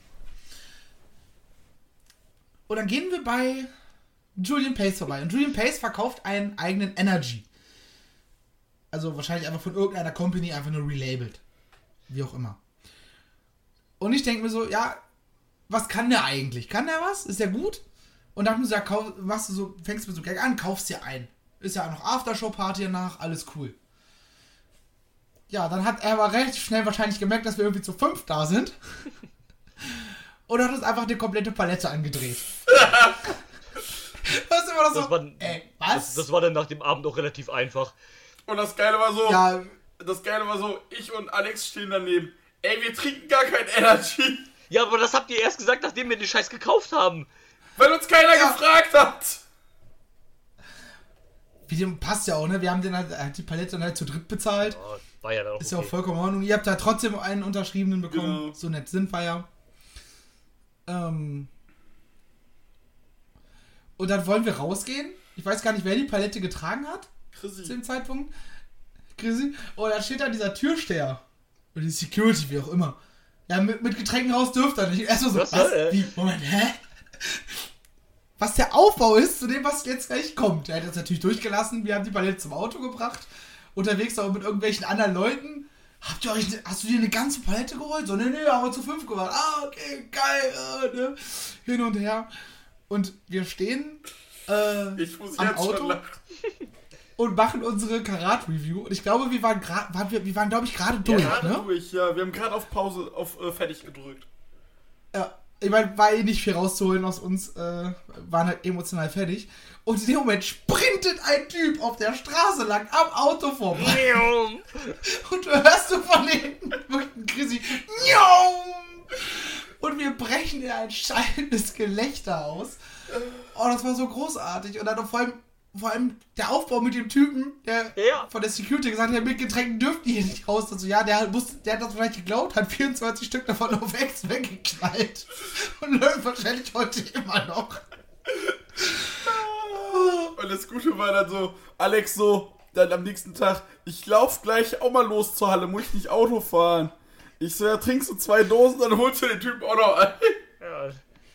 Speaker 3: Und dann gehen wir bei Julian Pace vorbei. Und Julian Pace verkauft einen eigenen Energy. Also wahrscheinlich einfach von irgendeiner Company einfach nur relabelt. Wie auch immer. Und ich denke mir so, ja, was kann der eigentlich? Kann der was? Ist der gut? Und dann so, ja, kauf, machst du so, fängst du mit so gleich an, kaufst dir ein. Ist ja auch noch Aftershow-Party danach, alles cool. Ja, dann hat er aber relativ schnell wahrscheinlich gemerkt, dass wir irgendwie zu fünf da sind. Und hat uns einfach eine komplette Palette angedreht. Was immer das
Speaker 4: Das
Speaker 3: so,
Speaker 4: war,
Speaker 3: ey, was?
Speaker 4: das, das war dann nach dem Abend auch relativ einfach.
Speaker 2: Und das Geile war so,
Speaker 3: ja,
Speaker 2: das Geile war so, ich und Alex stehen daneben. Ey, wir trinken gar kein Energy,
Speaker 4: Ja, aber das habt ihr erst gesagt, nachdem wir den Scheiß gekauft haben.
Speaker 2: weil uns keiner
Speaker 3: Ja.
Speaker 2: gefragt hat.
Speaker 3: wie dem passt ja auch, ne? Wir haben den halt, er hat die Palette dann halt zu dritt bezahlt.
Speaker 4: Ja, war ja dann auch
Speaker 3: Ist ja auch
Speaker 4: okay.
Speaker 3: vollkommen in Ordnung. Ihr habt da trotzdem einen unterschriebenen bekommen.
Speaker 2: Genau.
Speaker 3: So nett sind wir ja. Ähm. Und dann wollen wir rausgehen. Ich weiß gar nicht, wer die Palette getragen hat zu
Speaker 2: Chrissy.
Speaker 3: dem Zeitpunkt. Chrissy. Und dann steht da dieser Türsteher. Oder die Security, wie auch immer. Ja, mit, mit Getränken raus dürft ihr nicht. Erstmal so,
Speaker 4: Was
Speaker 3: was?
Speaker 4: soll, äh?
Speaker 3: Wie? Moment, hä? Was der Aufbau ist zu dem, was jetzt gleich kommt. Er hat das natürlich durchgelassen. Wir haben die Palette zum Auto gebracht. Unterwegs auch mit irgendwelchen anderen Leuten. Habt ihr euch, hast du dir eine ganze Palette geholt? So, ne, ne, haben wir zu fünf gemacht. Ah, okay, geil. Äh, ne? Hin und her. Und wir stehen äh,
Speaker 2: Ich muss
Speaker 3: am
Speaker 2: jetzt schon
Speaker 3: Auto
Speaker 2: lachen.
Speaker 3: und machen unsere Karat-Review. Und ich glaube, wir waren gerade, waren wir, wir waren, glaube ich, gerade durch,
Speaker 2: Gerade
Speaker 3: ne?
Speaker 2: durch, ja. Wir haben gerade auf Pause, auf äh, fertig gedrückt.
Speaker 3: Ja, ich meine, war eh nicht viel rauszuholen aus uns, äh, waren halt emotional fertig. Und in dem Moment sprintet ein Typ auf der Straße lang am Auto vorbei. Und du hörst du von hinten wirklich ein Chrissy. Und wir brechen in ein schallendes Gelächter aus. Oh, das war so großartig. Und dann vor allem, vor allem der Aufbau mit dem Typen, der
Speaker 4: Ja.
Speaker 3: von der Security gesagt hat, mit Getränken dürften die hier nicht raus. Also, ja, der, muss, der hat das vielleicht geglaubt, hat vierundzwanzig Stück davon auf Ex weggeknallt. Und läuft wahrscheinlich heute immer noch.
Speaker 2: Und das Gute war dann so, Alex so, dann am nächsten Tag, ich lauf gleich auch mal los zur Halle, muss ich nicht Auto fahren. Ich so, ja, trinkst du zwei Dosen, dann holst du den Typen auch noch ein.
Speaker 4: Ja,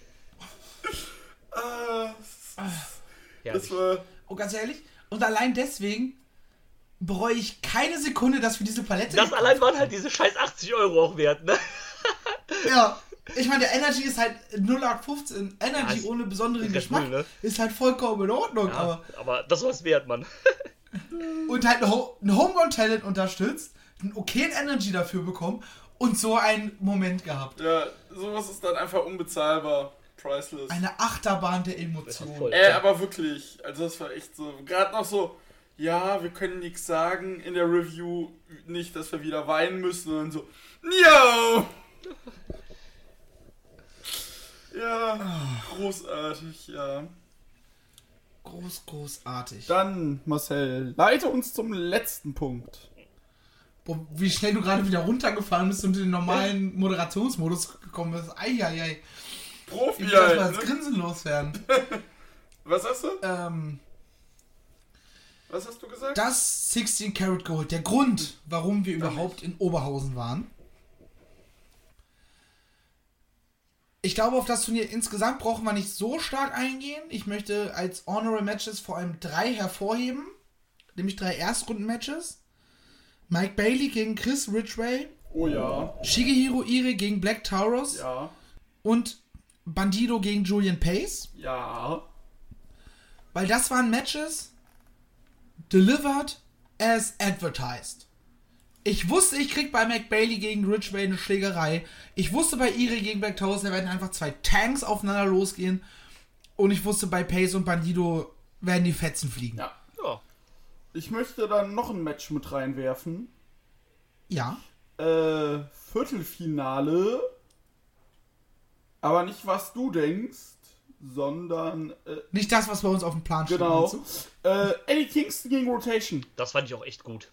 Speaker 2: Ah,
Speaker 4: herrlich.
Speaker 2: das war,
Speaker 3: Und ganz ehrlich, und allein deswegen bereue ich keine Sekunde, dass wir diese Palette
Speaker 4: Das
Speaker 3: gekauft
Speaker 4: allein waren
Speaker 3: haben.
Speaker 4: halt diese scheiß achtzig Euro auch wert, ne?
Speaker 3: Ja, ich meine, der Energy ist halt null acht fünfzehn. Energy
Speaker 4: Ja, ist-
Speaker 3: ohne besonderen
Speaker 4: ist Red
Speaker 3: Geschmack
Speaker 4: Bull, ne?
Speaker 3: ist halt vollkommen in Ordnung.
Speaker 4: Ja,
Speaker 3: Aber,
Speaker 4: aber das war's wert, Mann.
Speaker 3: und halt ein, Ho ein Homegrown-Talent unterstützt, einen okayen Energy dafür bekommen und so einen Moment gehabt.
Speaker 2: ja, sowas ist dann einfach unbezahlbar. Priceless.
Speaker 3: Eine Achterbahn der
Speaker 4: Das war
Speaker 3: Emotionen.
Speaker 4: voll.
Speaker 2: Äh, aber wirklich, also das war echt so, gerade noch so, ja, wir können nichts sagen in der Review, nicht, dass wir wieder weinen müssen, und so, yo! Ja, großartig, ja.
Speaker 3: groß, großartig.
Speaker 2: Dann, Marcel, leite uns zum letzten Punkt.
Speaker 3: Boah, wie schnell du gerade wieder runtergefallen bist und in den normalen Moderationsmodus gekommen bist. Eieiei.
Speaker 2: Profi,
Speaker 3: Ich will erst mal
Speaker 2: halt,
Speaker 3: das
Speaker 2: ne?
Speaker 3: Grinsen loswerden.
Speaker 2: Was hast du?
Speaker 3: ähm,
Speaker 2: Was hast du gesagt?
Speaker 3: das sechzehn Karat Gold, der Grund, warum wir überhaupt in Oberhausen waren. Ich glaube, auf das Turnier insgesamt brauchen wir nicht so stark eingehen. Ich möchte als Honorable Matches vor allem drei hervorheben. Nämlich drei Erstrunden-Matches. Mike Bailey gegen Chris Ridgway.
Speaker 2: Oh ja.
Speaker 3: Shigehiro Iri gegen Black Taurus.
Speaker 2: Ja.
Speaker 3: Und Bandido gegen Julian Pace.
Speaker 2: Ja.
Speaker 3: Weil das waren Matches delivered as advertised. Ich wusste, ich krieg bei Mike Bailey gegen Ridgway eine Schlägerei. Ich wusste bei Iri gegen Black Taurus, da werden einfach zwei Tanks aufeinander losgehen. Und ich wusste, bei Pace und Bandido werden die Fetzen fliegen.
Speaker 2: Ja.
Speaker 4: Ja.
Speaker 2: Ich möchte dann noch ein Match mit reinwerfen.
Speaker 3: Ja.
Speaker 2: Äh, Viertelfinale. Aber nicht, was du denkst, sondern, äh,
Speaker 3: Nicht das, was bei uns auf dem Plan steht.
Speaker 2: genau.
Speaker 3: meinst du?
Speaker 2: Äh, Eddie Kingston gegen Rotation.
Speaker 4: Das fand ich auch echt gut.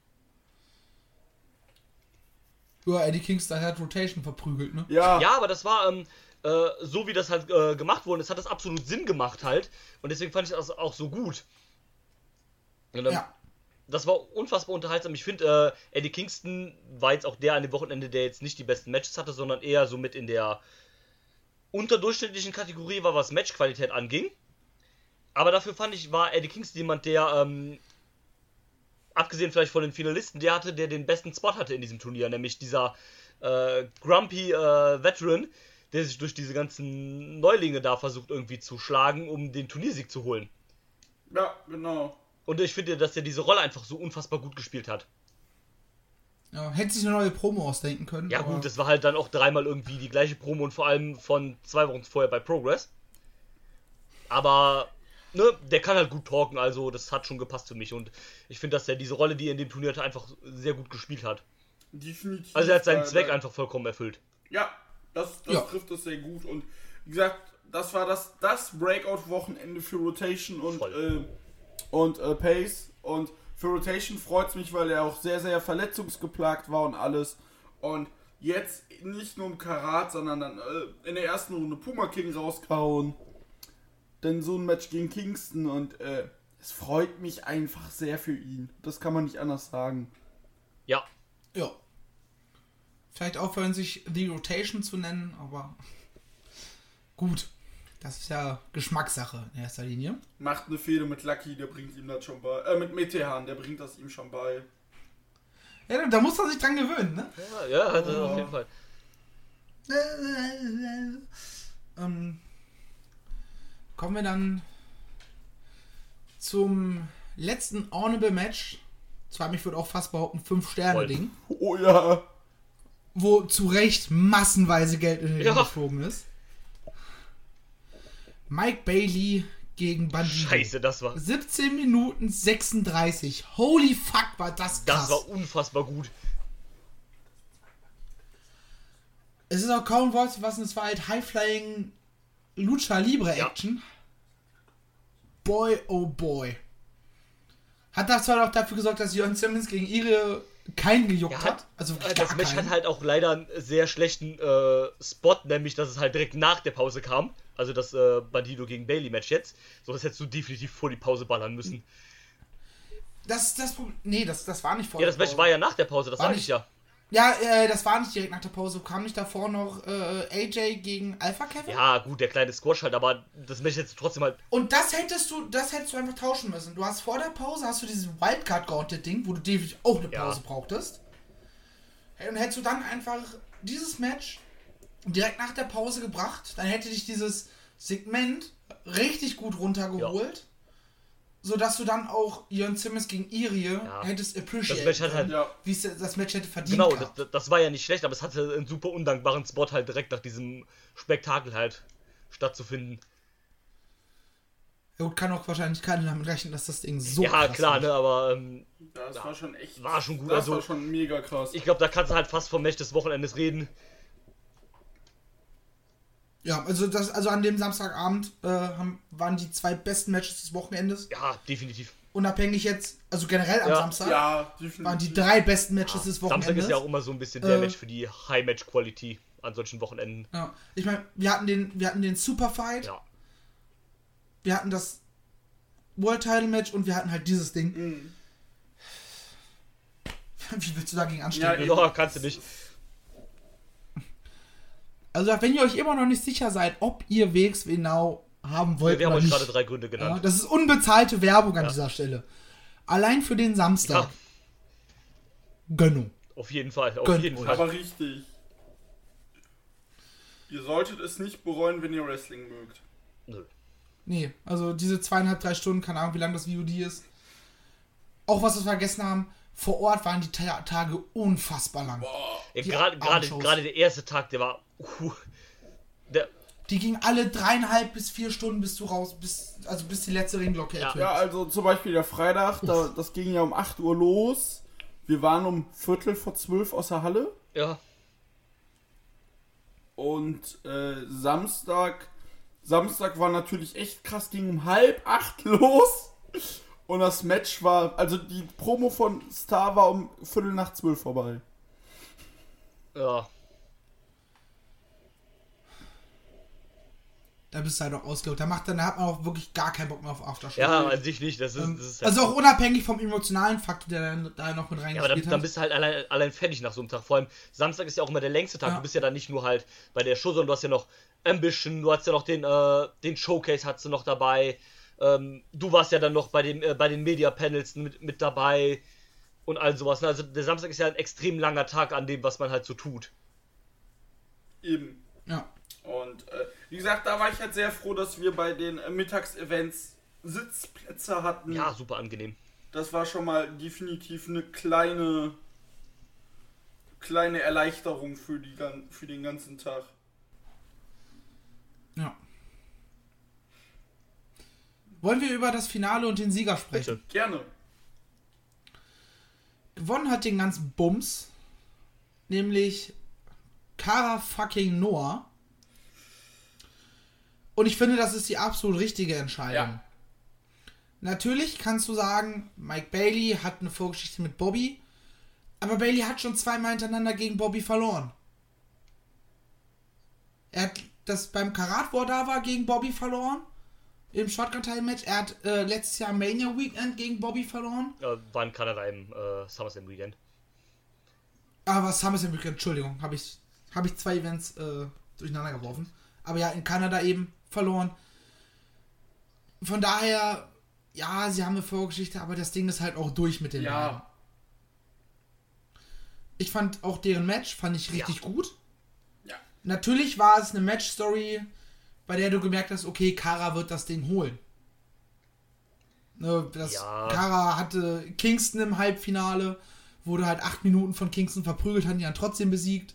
Speaker 3: Ja, Eddie Kingston hat Rotation verprügelt, ne?
Speaker 2: Ja.
Speaker 4: Ja, aber das war, ähm, äh, so wie das halt äh, gemacht wurde, es hat das absolut Sinn gemacht halt. Und deswegen fand ich das auch so gut. Und, ähm,
Speaker 3: Ja.
Speaker 4: Das war unfassbar unterhaltsam. Ich finde, äh, Eddie Kingston war jetzt auch der an dem Wochenende, der jetzt nicht die besten Matches hatte, sondern eher so mit in der unterdurchschnittlichen Kategorie war, was Matchqualität anging. Aber dafür fand ich, war Eddie Kingston jemand, der, ähm, abgesehen vielleicht von den Finalisten, der hatte, der den besten Spot hatte in diesem Turnier, nämlich dieser äh, Grumpy äh, Veteran, der sich durch diese ganzen Neulinge da versucht irgendwie zu schlagen, um den Turniersieg zu holen.
Speaker 2: Ja, genau.
Speaker 4: Und ich finde, dass er diese Rolle einfach so unfassbar gut gespielt hat.
Speaker 3: Ja, hätte sich eine neue Promo ausdenken können.
Speaker 4: Ja
Speaker 3: aber
Speaker 4: gut, das war halt dann auch dreimal irgendwie die gleiche Promo und vor allem von zwei Wochen vorher bei Progress. Aber, ne, der kann halt gut talken, also das hat schon gepasst für mich. Und ich finde, dass er diese Rolle, die er in dem Turnier hatte, einfach sehr gut gespielt hat.
Speaker 2: Definitiv.
Speaker 4: Also er hat seinen
Speaker 2: weil-
Speaker 4: Zweck einfach vollkommen erfüllt.
Speaker 2: Ja, das, das
Speaker 3: Ja.
Speaker 2: trifft es sehr gut. Und wie gesagt, das war das, das Breakout-Wochenende für Rotation und,
Speaker 4: Voll.
Speaker 2: äh, und äh, Pace. Und für Rotation freut es mich, weil er auch sehr, sehr verletzungsgeplagt war und alles. Und jetzt nicht nur im Karat, sondern dann äh, in der ersten Runde Puma King rausgehauen. Dann so ein Match gegen Kingston und äh, es freut mich einfach sehr für ihn. Das kann man nicht anders sagen.
Speaker 4: Ja,
Speaker 3: Ja. Vielleicht aufhören, sich The Rotation zu nennen, aber gut. Das ist ja Geschmackssache in erster Linie.
Speaker 2: Macht eine Fehde mit Lucky, der bringt ihm das schon bei. Äh, mit Metehan, der bringt das ihm schon bei.
Speaker 3: Ja, da muss man sich dran gewöhnen, ne?
Speaker 4: ja, ja hat er
Speaker 2: Oh.
Speaker 4: auf jeden Fall.
Speaker 3: ähm, kommen wir dann zum letzten Honorable Match. Zwar, ich würde auch fast behaupten, fünf Sterne Ding.
Speaker 2: Oh ja.
Speaker 3: Wo zu Recht massenweise Geld in den
Speaker 4: Ja.
Speaker 3: Ring geflogen ist. Mike Bailey gegen Bandido.
Speaker 4: Scheiße, das war,
Speaker 3: siebzehn Minuten sechsunddreißig. Holy fuck, war das krass.
Speaker 4: das war unfassbar gut.
Speaker 3: Es ist auch kaum Wort zu fassen, es war halt High-Flying Lucha Libre
Speaker 4: Ja.
Speaker 3: Action. Boy, oh boy. Hat das zwar auch dafür gesorgt, dass Jörn Simmons gegen ihre keinen gejuckt
Speaker 4: Ja,
Speaker 3: hat. Also wirklich
Speaker 4: das
Speaker 3: gar
Speaker 4: Match
Speaker 3: keinen.
Speaker 4: hat halt auch leider einen sehr schlechten äh, Spot, nämlich dass es halt direkt nach der Pause kam. Also das äh, Bandido gegen Bailey Match jetzt. So, das hättest du definitiv vor die Pause ballern müssen.
Speaker 3: Das, das, nee, das, das war nicht vor
Speaker 4: Ja,
Speaker 3: der
Speaker 4: das Match
Speaker 3: Pause.
Speaker 4: war ja nach der Pause, das
Speaker 3: War
Speaker 4: sag
Speaker 3: nicht-
Speaker 4: ich ja.
Speaker 3: Ja, äh, das war nicht direkt nach der Pause. Kam nicht davor noch äh, A J gegen Alpha Kevin?
Speaker 4: Ja, gut, der kleine Squash halt, aber das Match hättest du trotzdem halt.
Speaker 3: Und das hättest du, das hättest du einfach tauschen müssen. Du hast vor der Pause hast du dieses Wildcard Gauntlet Ding, wo du definitiv auch eine
Speaker 4: Ja.
Speaker 3: Pause brauchtest. Und hättest du dann einfach dieses Match direkt nach der Pause gebracht, dann hätte dich dieses Segment richtig gut runtergeholt, sodass du dann auch Jörn Simmons gegen Irie
Speaker 4: Ja.
Speaker 3: hättest
Speaker 4: Das
Speaker 3: appreciate
Speaker 4: Match hat halt.
Speaker 2: Ja.
Speaker 3: wie es das Match hätte verdient
Speaker 4: Genau,
Speaker 3: gehabt.
Speaker 4: das, das war ja nicht schlecht, aber es hatte einen super undankbaren Spot halt direkt nach diesem Spektakel halt stattzufinden.
Speaker 3: Ja, gut, kann auch wahrscheinlich keiner damit rechnen, dass das Ding so
Speaker 4: ja,
Speaker 3: krass
Speaker 4: klar,
Speaker 3: wird.
Speaker 4: ne, aber ähm,
Speaker 2: Ja, das war schon echt.
Speaker 4: war schon gut,
Speaker 2: Das
Speaker 4: also-
Speaker 2: war schon mega krass.
Speaker 4: ich glaube, da kannst du halt fast vom Match des Wochenendes reden.
Speaker 3: Ja, also das, also an dem Samstagabend äh, haben, waren die zwei besten Matches des Wochenendes.
Speaker 4: Ja, definitiv.
Speaker 3: Unabhängig jetzt, also generell am
Speaker 4: Ja.
Speaker 3: Samstag,
Speaker 2: Ja, definitiv.
Speaker 3: waren die drei besten Matches des Wochenendes.
Speaker 4: Samstag ist ja auch immer so ein bisschen der
Speaker 3: Äh,
Speaker 4: Match für die High-Match-Quality an solchen Wochenenden.
Speaker 3: Ja, ich meine, wir hatten den, wir hatten den Superfight,
Speaker 4: Ja.
Speaker 3: wir hatten das World Title Match und wir hatten halt dieses Ding.
Speaker 2: Mhm.
Speaker 3: Wie willst du dagegen
Speaker 2: Ja,
Speaker 3: anstellen?
Speaker 2: eben.
Speaker 4: Ja, kannst du nicht.
Speaker 3: Also wenn ihr euch immer noch nicht sicher seid, ob ihr W X W Now haben wollt
Speaker 4: Wir haben
Speaker 3: oder
Speaker 4: euch
Speaker 3: nicht.
Speaker 4: gerade drei Gründe
Speaker 3: Ja,
Speaker 4: genannt.
Speaker 3: das ist unbezahlte Werbung an
Speaker 4: Ja.
Speaker 3: dieser Stelle. Allein für den Samstag.
Speaker 4: Ja.
Speaker 3: Gönnung.
Speaker 4: Auf jeden Fall, auf
Speaker 3: Gönnt
Speaker 4: jeden
Speaker 3: euch.
Speaker 4: Fall.
Speaker 2: Aber richtig. Ihr solltet es nicht bereuen, wenn ihr Wrestling mögt.
Speaker 4: Nö.
Speaker 3: Nee, also diese zweieinhalb, drei Stunden, keine Ahnung, wie lang das V O D ist. Auch was wir vergessen haben, vor Ort waren die Ta- Tage unfassbar lang.
Speaker 4: Ja,
Speaker 3: Die
Speaker 4: gerade gerade
Speaker 3: Abendshows.
Speaker 4: gerade der erste Tag, der war. Uh, der,
Speaker 3: Die gingen alle dreieinhalb bis vier Stunden, bis du raus, bis, also bis die letzte Ringglocke
Speaker 4: Ja.
Speaker 3: ertönt.
Speaker 2: Ja, also zum Beispiel der Freitag, da, das ging ja um acht Uhr los. Wir waren um Viertel vor zwölf aus der Halle.
Speaker 4: ja.
Speaker 2: Und äh, Samstag, Samstag war natürlich echt krass, ging um halb acht los. Und das Match war, also die Promo von Star war um Viertel nach zwölf vorbei.
Speaker 4: Ja.
Speaker 3: Da bist du halt auch ausgelaugt. Da, macht, dann- da hat man auch wirklich gar keinen Bock mehr auf Aftershow.
Speaker 4: Ja, an sich nicht. Das ist,
Speaker 3: Ähm,
Speaker 4: das ist halt
Speaker 3: also auch unabhängig vom emotionalen Faktor, der dann da noch mit
Speaker 4: ja, aber
Speaker 3: reingespielt
Speaker 4: dann, dann
Speaker 3: hat.
Speaker 4: bist du halt allein, allein fertig nach so einem Tag. Vor allem Samstag ist ja auch immer der längste Tag.
Speaker 3: Ja.
Speaker 4: Du bist ja dann nicht nur halt bei der Show, sondern du hast ja noch Ambition, du hast ja noch den, äh, den Showcase hast du noch dabei. Ähm, du warst ja dann noch bei, dem, äh, bei den Media-Panels mit, mit dabei und all sowas. Ne? Also der Samstag ist ja ein extrem langer Tag an dem, was man halt so tut.
Speaker 2: Eben.
Speaker 3: Ja.
Speaker 2: Und äh, wie gesagt, da war ich halt sehr froh, dass wir bei den äh, Mittagsevents Sitzplätze hatten.
Speaker 4: Ja, super angenehm.
Speaker 2: Das war schon mal definitiv eine kleine kleine Erleichterung für, die, gan- für den ganzen Tag.
Speaker 3: Ja. Wollen wir über das Finale und den Sieger sprechen?
Speaker 4: Bitte.
Speaker 2: Gerne.
Speaker 3: Gewonnen hat den ganzen Bums, nämlich Kara fucking Noah. Und ich finde, das ist die absolut richtige Entscheidung.
Speaker 2: Ja.
Speaker 3: Natürlich kannst du sagen, Mike Bailey hat eine Vorgeschichte mit Bobby, aber Bailey hat schon zweimal hintereinander gegen Bobby verloren. Er hat das beim Karat, wo er da war, gegen Bobby verloren. Im Shotgun-Title-Match. Er hat äh, letztes Jahr Mania Weekend gegen Bobby verloren.
Speaker 4: Äh, war in Kanada im äh, SummerSlam Weekend.
Speaker 3: Aber SummerSlam Weekend, Entschuldigung, habe ich, hab ich zwei Events äh, durcheinander geworfen. Aber ja, in Kanada eben verloren. Von daher, ja, sie haben eine Vorgeschichte, aber das Ding ist halt auch durch mit den beiden.
Speaker 2: Ja.
Speaker 3: Ich fand auch deren Match, fand ich richtig
Speaker 4: Ja.
Speaker 3: gut.
Speaker 2: Ja.
Speaker 3: Natürlich war es eine Match-Story, bei der du gemerkt hast, okay, Kara wird das Ding holen. Ne, das
Speaker 4: Ja.
Speaker 3: Kara hatte Kingston im Halbfinale, wurde halt acht Minuten von Kingston verprügelt, hat ihn dann trotzdem besiegt.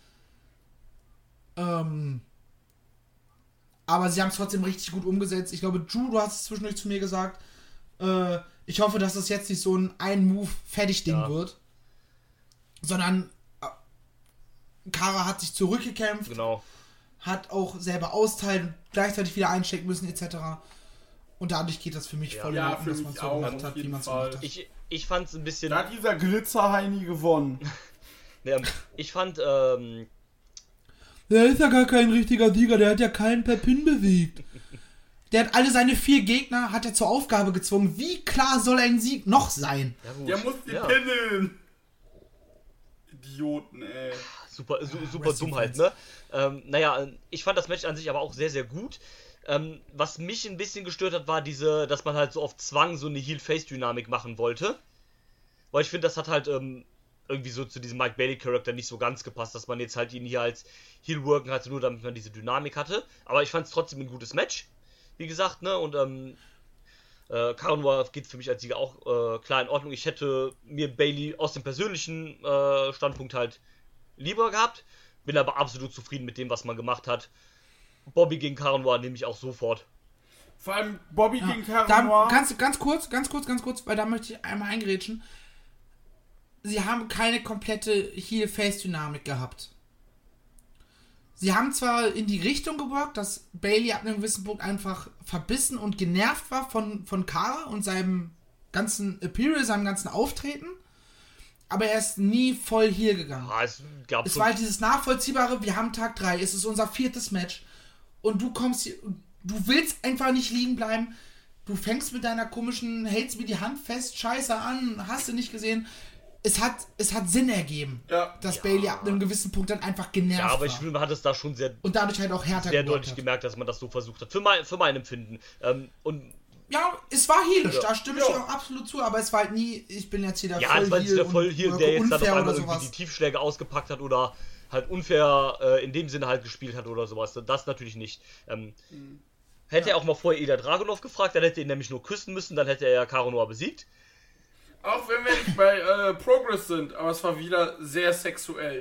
Speaker 3: Ähm, aber sie haben es trotzdem richtig gut umgesetzt. Ich glaube, Drew, du hast es zwischendurch zu mir gesagt. Äh, ich hoffe, dass das jetzt nicht so ein Ein-Move-Fertig-Ding
Speaker 4: Ja.
Speaker 3: wird. Sondern äh, Kara hat sich zurückgekämpft,
Speaker 4: Genau.
Speaker 3: hat auch selber austeilen, gleichzeitig wieder einstecken müssen, et cetera. Und dadurch geht das für mich
Speaker 4: Ja.
Speaker 3: voll in
Speaker 2: Ja,
Speaker 3: Ordnung,
Speaker 2: für
Speaker 3: dass man
Speaker 2: mich
Speaker 3: so
Speaker 2: auch,
Speaker 3: gemacht
Speaker 2: auf
Speaker 3: hat, wie
Speaker 2: jeden
Speaker 3: man es
Speaker 2: Fall.
Speaker 3: gemacht hat.
Speaker 4: Ich, ich fand es ein bisschen.
Speaker 2: Da hat dieser Glitzerheini gewonnen.
Speaker 4: Ne, ich fand, ähm,
Speaker 3: Der ist ja gar kein richtiger Sieger, der hat ja keinen per Pin besiegt. Der hat alle seine vier Gegner, hat er zur Aufgabe gezwungen. Wie klar soll ein Sieg noch sein?
Speaker 4: ja gut.
Speaker 2: Der muss die
Speaker 4: ja.
Speaker 2: pinnen. Idioten, ey.
Speaker 4: Super, su super
Speaker 3: Wrestling
Speaker 4: Dummheit,
Speaker 3: Fans.
Speaker 4: ne? Ähm, naja, ich fand das Match an sich aber auch sehr, sehr gut. Ähm, was mich ein bisschen gestört hat, war diese, dass man halt so auf Zwang so eine Heel-Face-Dynamik machen wollte. Weil ich finde, das hat halt ähm, irgendwie so zu diesem Mike Bailey-Charakter nicht so ganz gepasst, dass man jetzt halt ihn hier als Heel worken hatte, nur damit man diese Dynamik hatte. Aber ich fand es trotzdem ein gutes Match, wie gesagt, ne? Und ähm, äh, Karen Noah geht für mich als Sieger auch äh, klar in Ordnung. Ich hätte mir Bailey aus dem persönlichen äh, Standpunkt halt lieber gehabt, bin aber absolut zufrieden mit dem, was man gemacht hat. Bobby gegen Karen Noah nehme ich auch sofort.
Speaker 2: Vor allem Bobby
Speaker 3: Ja.
Speaker 2: gegen Karen
Speaker 3: Da,
Speaker 2: Noah.
Speaker 3: ganz, ganz kurz, ganz kurz, ganz kurz, weil da möchte ich einmal eingrätschen. Sie haben keine komplette Heel-Face-Dynamik gehabt. sie haben zwar in die Richtung geworkt, dass Bailey ab einem gewissen Punkt einfach verbissen und genervt war von, von Cara und seinem ganzen Appeal, seinem ganzen Auftreten, aber er ist nie voll hier gegangen.
Speaker 4: Ja, es gab
Speaker 3: Es
Speaker 4: so
Speaker 3: war halt dieses nachvollziehbare, wir haben Tag drei, es ist unser viertes Match und du kommst hier, du willst einfach nicht liegen bleiben, du fängst mit deiner komischen, hältst mir die Hand fest, scheiße an, hast du nicht gesehen. Es hat, es hat Sinn ergeben,
Speaker 2: Ja.
Speaker 3: dass
Speaker 4: Ja.
Speaker 3: Bailey ab einem gewissen Punkt dann einfach genervt
Speaker 4: Ja, aber
Speaker 3: war.
Speaker 4: ich finde, man hat es da schon sehr,
Speaker 3: Und dadurch halt auch härter
Speaker 4: sehr
Speaker 3: geworden
Speaker 4: deutlich
Speaker 3: hat.
Speaker 4: gemerkt, dass man das so versucht hat. Für mein, für mein Empfinden. Ähm, und
Speaker 3: Ja, es war heelisch,
Speaker 4: Ja.
Speaker 3: da stimme ich
Speaker 2: Ja.
Speaker 3: dir auch absolut zu, aber es war halt nie, ich bin jetzt hier der
Speaker 4: ja, es war
Speaker 3: Vollheal
Speaker 4: nicht der voll hier,
Speaker 3: und
Speaker 4: der jetzt dann auf
Speaker 3: unfair
Speaker 4: einmal
Speaker 3: oder
Speaker 4: irgendwie
Speaker 3: sowas.
Speaker 4: die Tiefschläge ausgepackt hat oder halt unfair äh, in dem Sinne halt gespielt hat oder sowas. Das natürlich nicht. Ähm,
Speaker 3: Mhm.
Speaker 4: hätte er auch mal vorher Ilya Dragunov gefragt, dann hätte er ihn nämlich nur küssen müssen, dann hätte er ja Caro Noir besiegt.
Speaker 2: Auch wenn wir nicht bei äh, Progress sind, aber es war wieder sehr sexuell.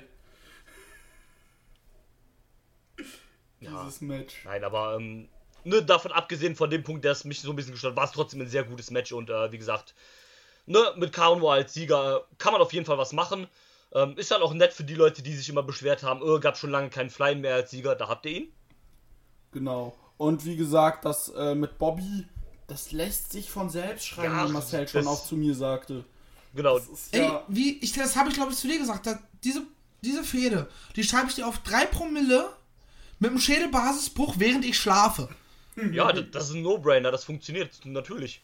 Speaker 4: Ja.
Speaker 2: Dieses Match.
Speaker 4: Nein, aber ähm, ne, davon abgesehen von dem Punkt, der es mich so ein bisschen gestört hat, war es trotzdem ein sehr gutes Match und äh, wie gesagt, ne, mit Caro Noir als Sieger äh, kann man auf jeden Fall was machen. Ähm, ist dann auch nett für die Leute, die sich immer beschwert haben, oh, gab schon lange keinen Fly mehr als Sieger, da habt ihr ihn.
Speaker 2: Genau. Und wie gesagt, das äh, mit Bobby, das lässt sich von selbst schreiben,
Speaker 4: Ja,
Speaker 2: wie Marcel schon
Speaker 4: das-
Speaker 2: auch zu mir sagte.
Speaker 4: Genau.
Speaker 2: Das ist
Speaker 3: Ey,
Speaker 2: ja,
Speaker 3: wie, ich, das habe ich glaube ich zu dir gesagt, da, diese, diese Fehde, die schreibe ich dir auf drei Promille mit einem Schädelbasisbruch, während ich schlafe.
Speaker 4: Ja, das, das ist ein No-Brainer, das funktioniert natürlich.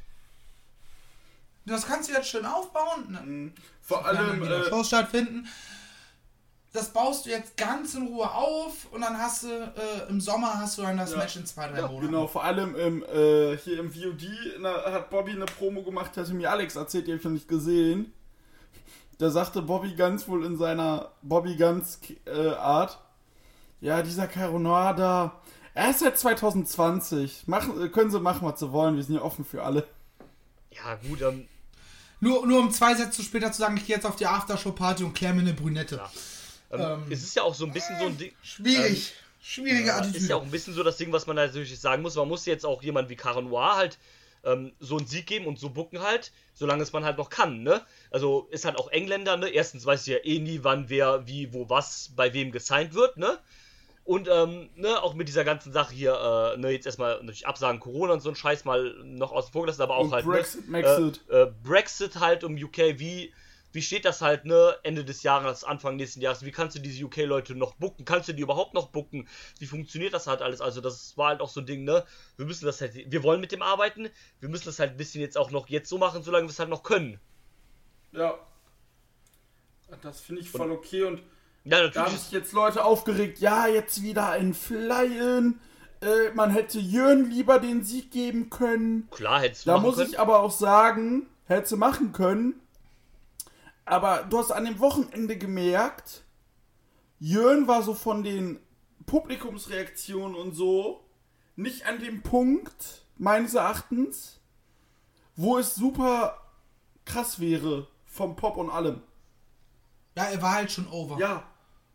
Speaker 3: Das kannst du jetzt schön aufbauen. Ne?
Speaker 2: vor
Speaker 3: Wenn dann
Speaker 2: allem,
Speaker 3: wieder
Speaker 2: äh,
Speaker 3: Shows stattfinden. Das baust du jetzt ganz in Ruhe auf und dann hast du äh, im Sommer hast du dann das
Speaker 2: Ja.
Speaker 3: Match in zwei, drei Monaten.
Speaker 2: genau, vor allem im, äh, hier im V O D na, hat Bobby eine Promo gemacht, hatte mir Alex erzählt, die habe ich noch nicht gesehen. Da sagte Bobby ganz wohl in seiner Bobby Guns äh, Art, ja, dieser Caro Noir da, er ist seit zwanzig zwanzig, machen, können sie machen, was sie wollen, wir sind ja offen für alle.
Speaker 4: Ja, gut, ähm,
Speaker 3: Nur, nur um zwei Sätze später zu sagen, ich gehe jetzt auf die Aftershow-Party und klär mir eine Brünette.
Speaker 4: Ja. ähm,
Speaker 3: Ähm,
Speaker 4: es ist ja auch so ein bisschen so ein Ding.
Speaker 3: Schwierig. Schwierige
Speaker 4: Ja,
Speaker 3: Attitüde.
Speaker 4: ist ja auch ein bisschen so das Ding, was man natürlich sagen muss. Man muss jetzt auch jemand wie Caro Noir halt ähm, so einen Sieg geben und so bucken halt, solange es man halt noch kann, ne? Also ist halt auch Engländer, ne? Erstens weiß ich ja eh nie, wann wer, wie, wo, was, bei wem gesigned wird, ne? Und ähm, ne, auch mit dieser ganzen Sache hier, äh, ne, jetzt erstmal natürlich Absagen Corona und so ein Scheiß mal noch außen vor gelassen, aber auch
Speaker 2: Und
Speaker 4: halt
Speaker 2: Brexit,
Speaker 4: ne,
Speaker 2: Maxit.
Speaker 4: äh, äh, Brexit halt um U K, wie wie steht das halt, ne, Ende des Jahres, Anfang nächsten Jahres, wie kannst du diese U K-Leute noch booken, kannst du die überhaupt noch booken, wie funktioniert das halt alles, also das war halt auch so ein Ding, ne, wir müssen das halt, wir wollen mit dem arbeiten, wir müssen das halt ein bisschen jetzt auch noch jetzt so machen, solange wir es halt noch können.
Speaker 2: Ja. Das finde ich voll okay und
Speaker 4: Ja,
Speaker 2: da haben
Speaker 4: natürlich,
Speaker 2: sich jetzt Leute aufgeregt, ja, jetzt wieder ein Flyen, äh, man hätte Jörn lieber den Sieg geben können.
Speaker 4: klar, hättest du
Speaker 2: Da
Speaker 4: machen
Speaker 2: muss
Speaker 4: können.
Speaker 2: ich aber auch sagen, hätte machen können, aber du hast an dem Wochenende gemerkt, Jörn war so von den Publikumsreaktionen und so nicht an dem Punkt, meines Erachtens, wo es super krass wäre, vom Pop und allem.
Speaker 3: Ja, er war halt schon over.
Speaker 2: Ja,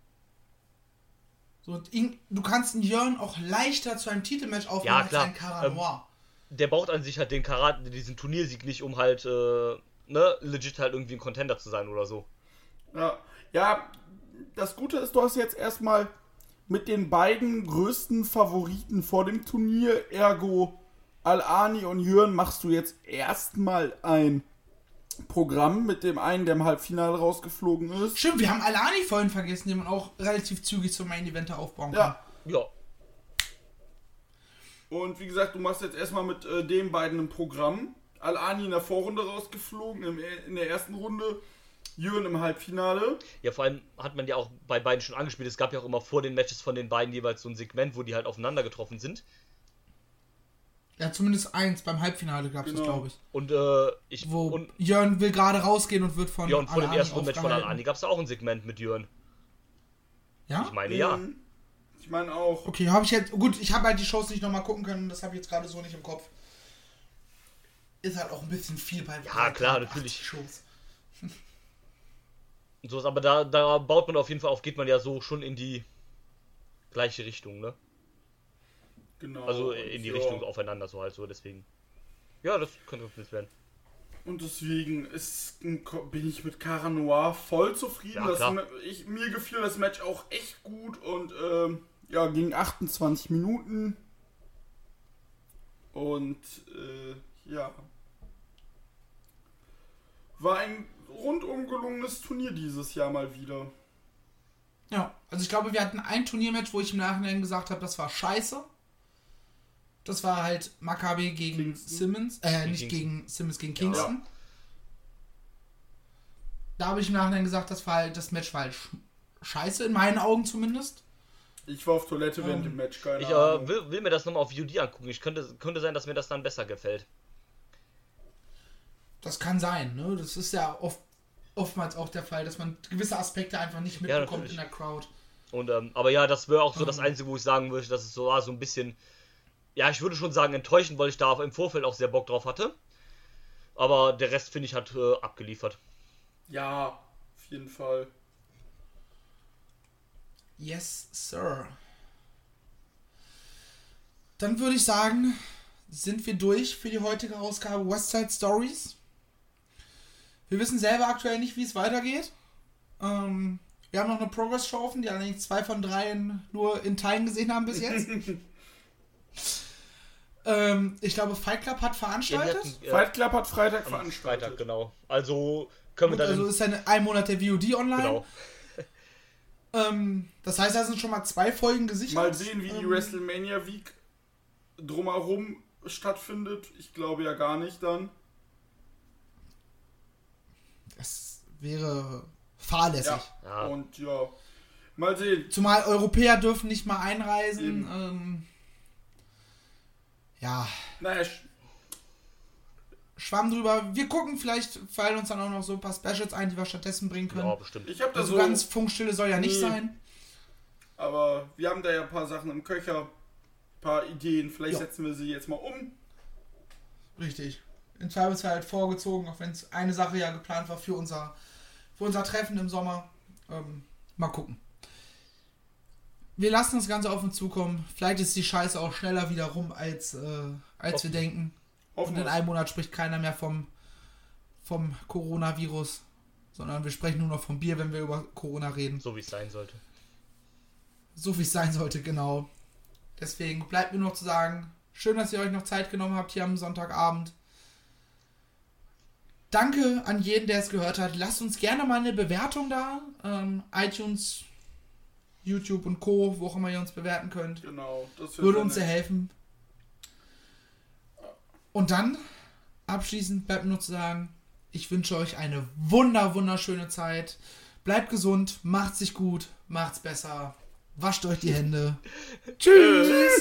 Speaker 3: So, und ihn, du kannst einen Jörn auch leichter zu einem Titelmatch aufnehmen
Speaker 4: Ja,
Speaker 3: als
Speaker 4: klar.
Speaker 3: einen Cara
Speaker 4: Ähm,
Speaker 3: Noir.
Speaker 4: Der braucht an sich halt den Karat, diesen Turniersieg nicht, um halt, äh, ne, legit halt irgendwie ein Contender zu sein oder so.
Speaker 2: ja, ja, das Gute ist, du hast jetzt erstmal mit den beiden größten Favoriten vor dem Turnier, ergo Al-Ani und Jörn, machst du jetzt erstmal ein Programm mit dem einen, der im Halbfinale rausgeflogen ist.
Speaker 3: Stimmt, wir haben Alani vorhin vergessen, den man auch relativ zügig zum Main Event aufbauen kann.
Speaker 2: Ja,
Speaker 4: Ja,
Speaker 2: und wie gesagt, du machst jetzt erstmal mit äh, den beiden ein Programm. Al-Ani in der Vorrunde rausgeflogen, im, in der ersten Runde, Jörn im Halbfinale.
Speaker 4: ja, vor allem hat man ja auch bei beiden schon angespielt, es gab ja auch immer vor den Matches von den beiden jeweils so ein Segment, wo die halt aufeinander getroffen sind.
Speaker 3: Ja, zumindest eins, beim Halbfinale gab es
Speaker 2: Genau.
Speaker 3: das, glaube ich.
Speaker 4: Und, äh, ich,
Speaker 3: Wo
Speaker 4: und,
Speaker 3: Jörn will gerade rausgehen und wird von
Speaker 4: ja, und vor dem
Speaker 3: Al-Ani
Speaker 4: ersten Match von
Speaker 3: aufgehalten.
Speaker 4: Al-Ani gab es auch ein Segment mit Jörn.
Speaker 3: Ja?
Speaker 4: Ich meine, ja.
Speaker 2: Mhm. Ich meine auch.
Speaker 3: Okay, habe ich jetzt. Gut, ich habe halt die Shows nicht nochmal gucken können, das habe ich jetzt gerade so nicht im Kopf. Ist halt auch ein bisschen viel bei
Speaker 4: Ja, klar,
Speaker 3: Ach,
Speaker 4: natürlich.
Speaker 3: die Shows.
Speaker 4: Und sowas, aber da, da baut man auf jeden Fall auf, geht man ja so schon in die gleiche Richtung, ne?
Speaker 2: Genau.
Speaker 4: Also in die
Speaker 2: Ja.
Speaker 4: Richtung aufeinander, so halt so, deswegen. Ja, das könnte ganz nett werden.
Speaker 2: Und deswegen ist, bin ich mit Cara Noir voll zufrieden.
Speaker 4: Ja,
Speaker 2: das, ich, mir gefiel das Match auch echt gut und ähm, ja, ging achtundzwanzig Minuten. Und äh, ja, war ein rundum gelungenes Turnier dieses Jahr mal wieder.
Speaker 3: Ja, also ich glaube, wir hatten ein Turniermatch, wo ich im Nachhinein gesagt habe, das war scheiße. Das war halt Maccabi gegen
Speaker 2: Kingston.
Speaker 3: Simmons, äh,
Speaker 4: Gegen
Speaker 3: nicht
Speaker 4: Kingston.
Speaker 3: gegen Simmons, gegen
Speaker 4: Ja.
Speaker 3: Kingston. Da habe ich im Nachhinein gesagt, das war halt, das Match war halt sch- scheiße, in meinen Augen zumindest.
Speaker 2: Ich war auf Toilette während
Speaker 3: Ähm,
Speaker 2: dem Match, keine
Speaker 4: Ich
Speaker 2: Ahnung.
Speaker 4: äh, will, will mir das nochmal auf V O D angucken. Ich könnte, könnte sein, dass mir das dann besser gefällt.
Speaker 3: Das kann sein, ne? Das ist ja oft, oftmals auch der Fall, dass man gewisse Aspekte einfach nicht mitbekommt
Speaker 4: natürlich.
Speaker 3: in der Crowd.
Speaker 4: Und, ähm, aber ja, das wäre auch so das
Speaker 3: Ähm.
Speaker 4: Einzige, wo ich sagen würde, dass es so war, so ein bisschen, ja, ich würde schon sagen enttäuschend, weil ich da im Vorfeld auch sehr Bock drauf hatte. Aber der Rest, finde ich, hat äh, abgeliefert.
Speaker 2: Ja, auf jeden Fall.
Speaker 3: Yes, sir. Dann würde ich sagen, sind wir durch für die heutige Ausgabe Westside Stories. Wir wissen selber aktuell nicht, wie es weitergeht. Ähm, wir haben noch eine Progress-Show offen, die allerdings zwei von dreien nur in Teilen gesehen haben bis jetzt. ähm, ich glaube, Fight Club hat veranstaltet.
Speaker 4: Ja, wir hatten, äh,
Speaker 2: Fight Club hat Freitag
Speaker 4: am
Speaker 2: veranstaltet.
Speaker 4: Freitag, genau. Also können wir
Speaker 3: Und
Speaker 4: dann...
Speaker 3: also ist ein, ein Monat der V O D online.
Speaker 4: genau.
Speaker 3: Ähm, das heißt, da sind schon mal zwei Folgen gesichert.
Speaker 2: Mal sehen, wie die
Speaker 3: Ähm,
Speaker 2: WrestleMania Week drumherum stattfindet. Ich glaube ja gar nicht dann.
Speaker 3: Das wäre fahrlässig.
Speaker 2: Ja.
Speaker 4: Ja.
Speaker 2: Und ja, mal sehen.
Speaker 3: Zumal Europäer dürfen nicht mal einreisen.
Speaker 2: Eben.
Speaker 3: Ähm, ja,
Speaker 2: Naja, sch-
Speaker 3: Schwamm drüber. Wir gucken, vielleicht fallen uns dann auch noch so ein paar Specials ein, die wir stattdessen bringen können.
Speaker 4: Ja, bestimmt.
Speaker 2: ich habe da
Speaker 3: Also
Speaker 2: so,
Speaker 3: ganz Funkstille soll ja nicht
Speaker 2: Nee.
Speaker 3: sein.
Speaker 2: aber wir haben da ja ein paar Sachen im Köcher, ein paar Ideen. Vielleicht
Speaker 3: Ja.
Speaker 2: setzen wir sie jetzt mal um.
Speaker 3: Richtig. In Zweifelsfall halt vorgezogen, auch wenn es eine Sache ja geplant war für unser, für unser Treffen im Sommer. Ähm, mal gucken. Wir lassen das Ganze auf uns zukommen. Vielleicht ist die Scheiße auch schneller wieder rum, als, äh, als wir denken.
Speaker 2: Hoffen
Speaker 3: Und in
Speaker 2: wir's.
Speaker 3: einem Monat spricht keiner mehr vom, vom Coronavirus, sondern wir sprechen nur noch vom Bier, wenn wir über Corona reden.
Speaker 4: So wie es sein sollte.
Speaker 3: So wie es sein sollte, genau. Deswegen bleibt mir noch zu sagen, schön, dass ihr euch noch Zeit genommen habt hier am Sonntagabend. Danke an jeden, der es gehört hat. Lasst uns gerne mal eine Bewertung da. Ähm, iTunes, YouTube und Co., wo auch immer ihr uns bewerten könnt.
Speaker 2: Genau, das
Speaker 3: Würde
Speaker 2: sehr
Speaker 3: uns sehr
Speaker 2: nett.
Speaker 3: helfen. Und dann, abschließend bleibt mir nur zu sagen, ich wünsche euch eine wunder, wunderschöne Zeit. Bleibt gesund, macht sich gut, macht's besser. Wascht euch die Hände. Tschüss!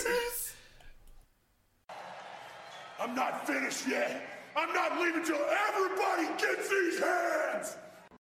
Speaker 5: I'm not finished yet. I'm not leaving till everybody gets these hands.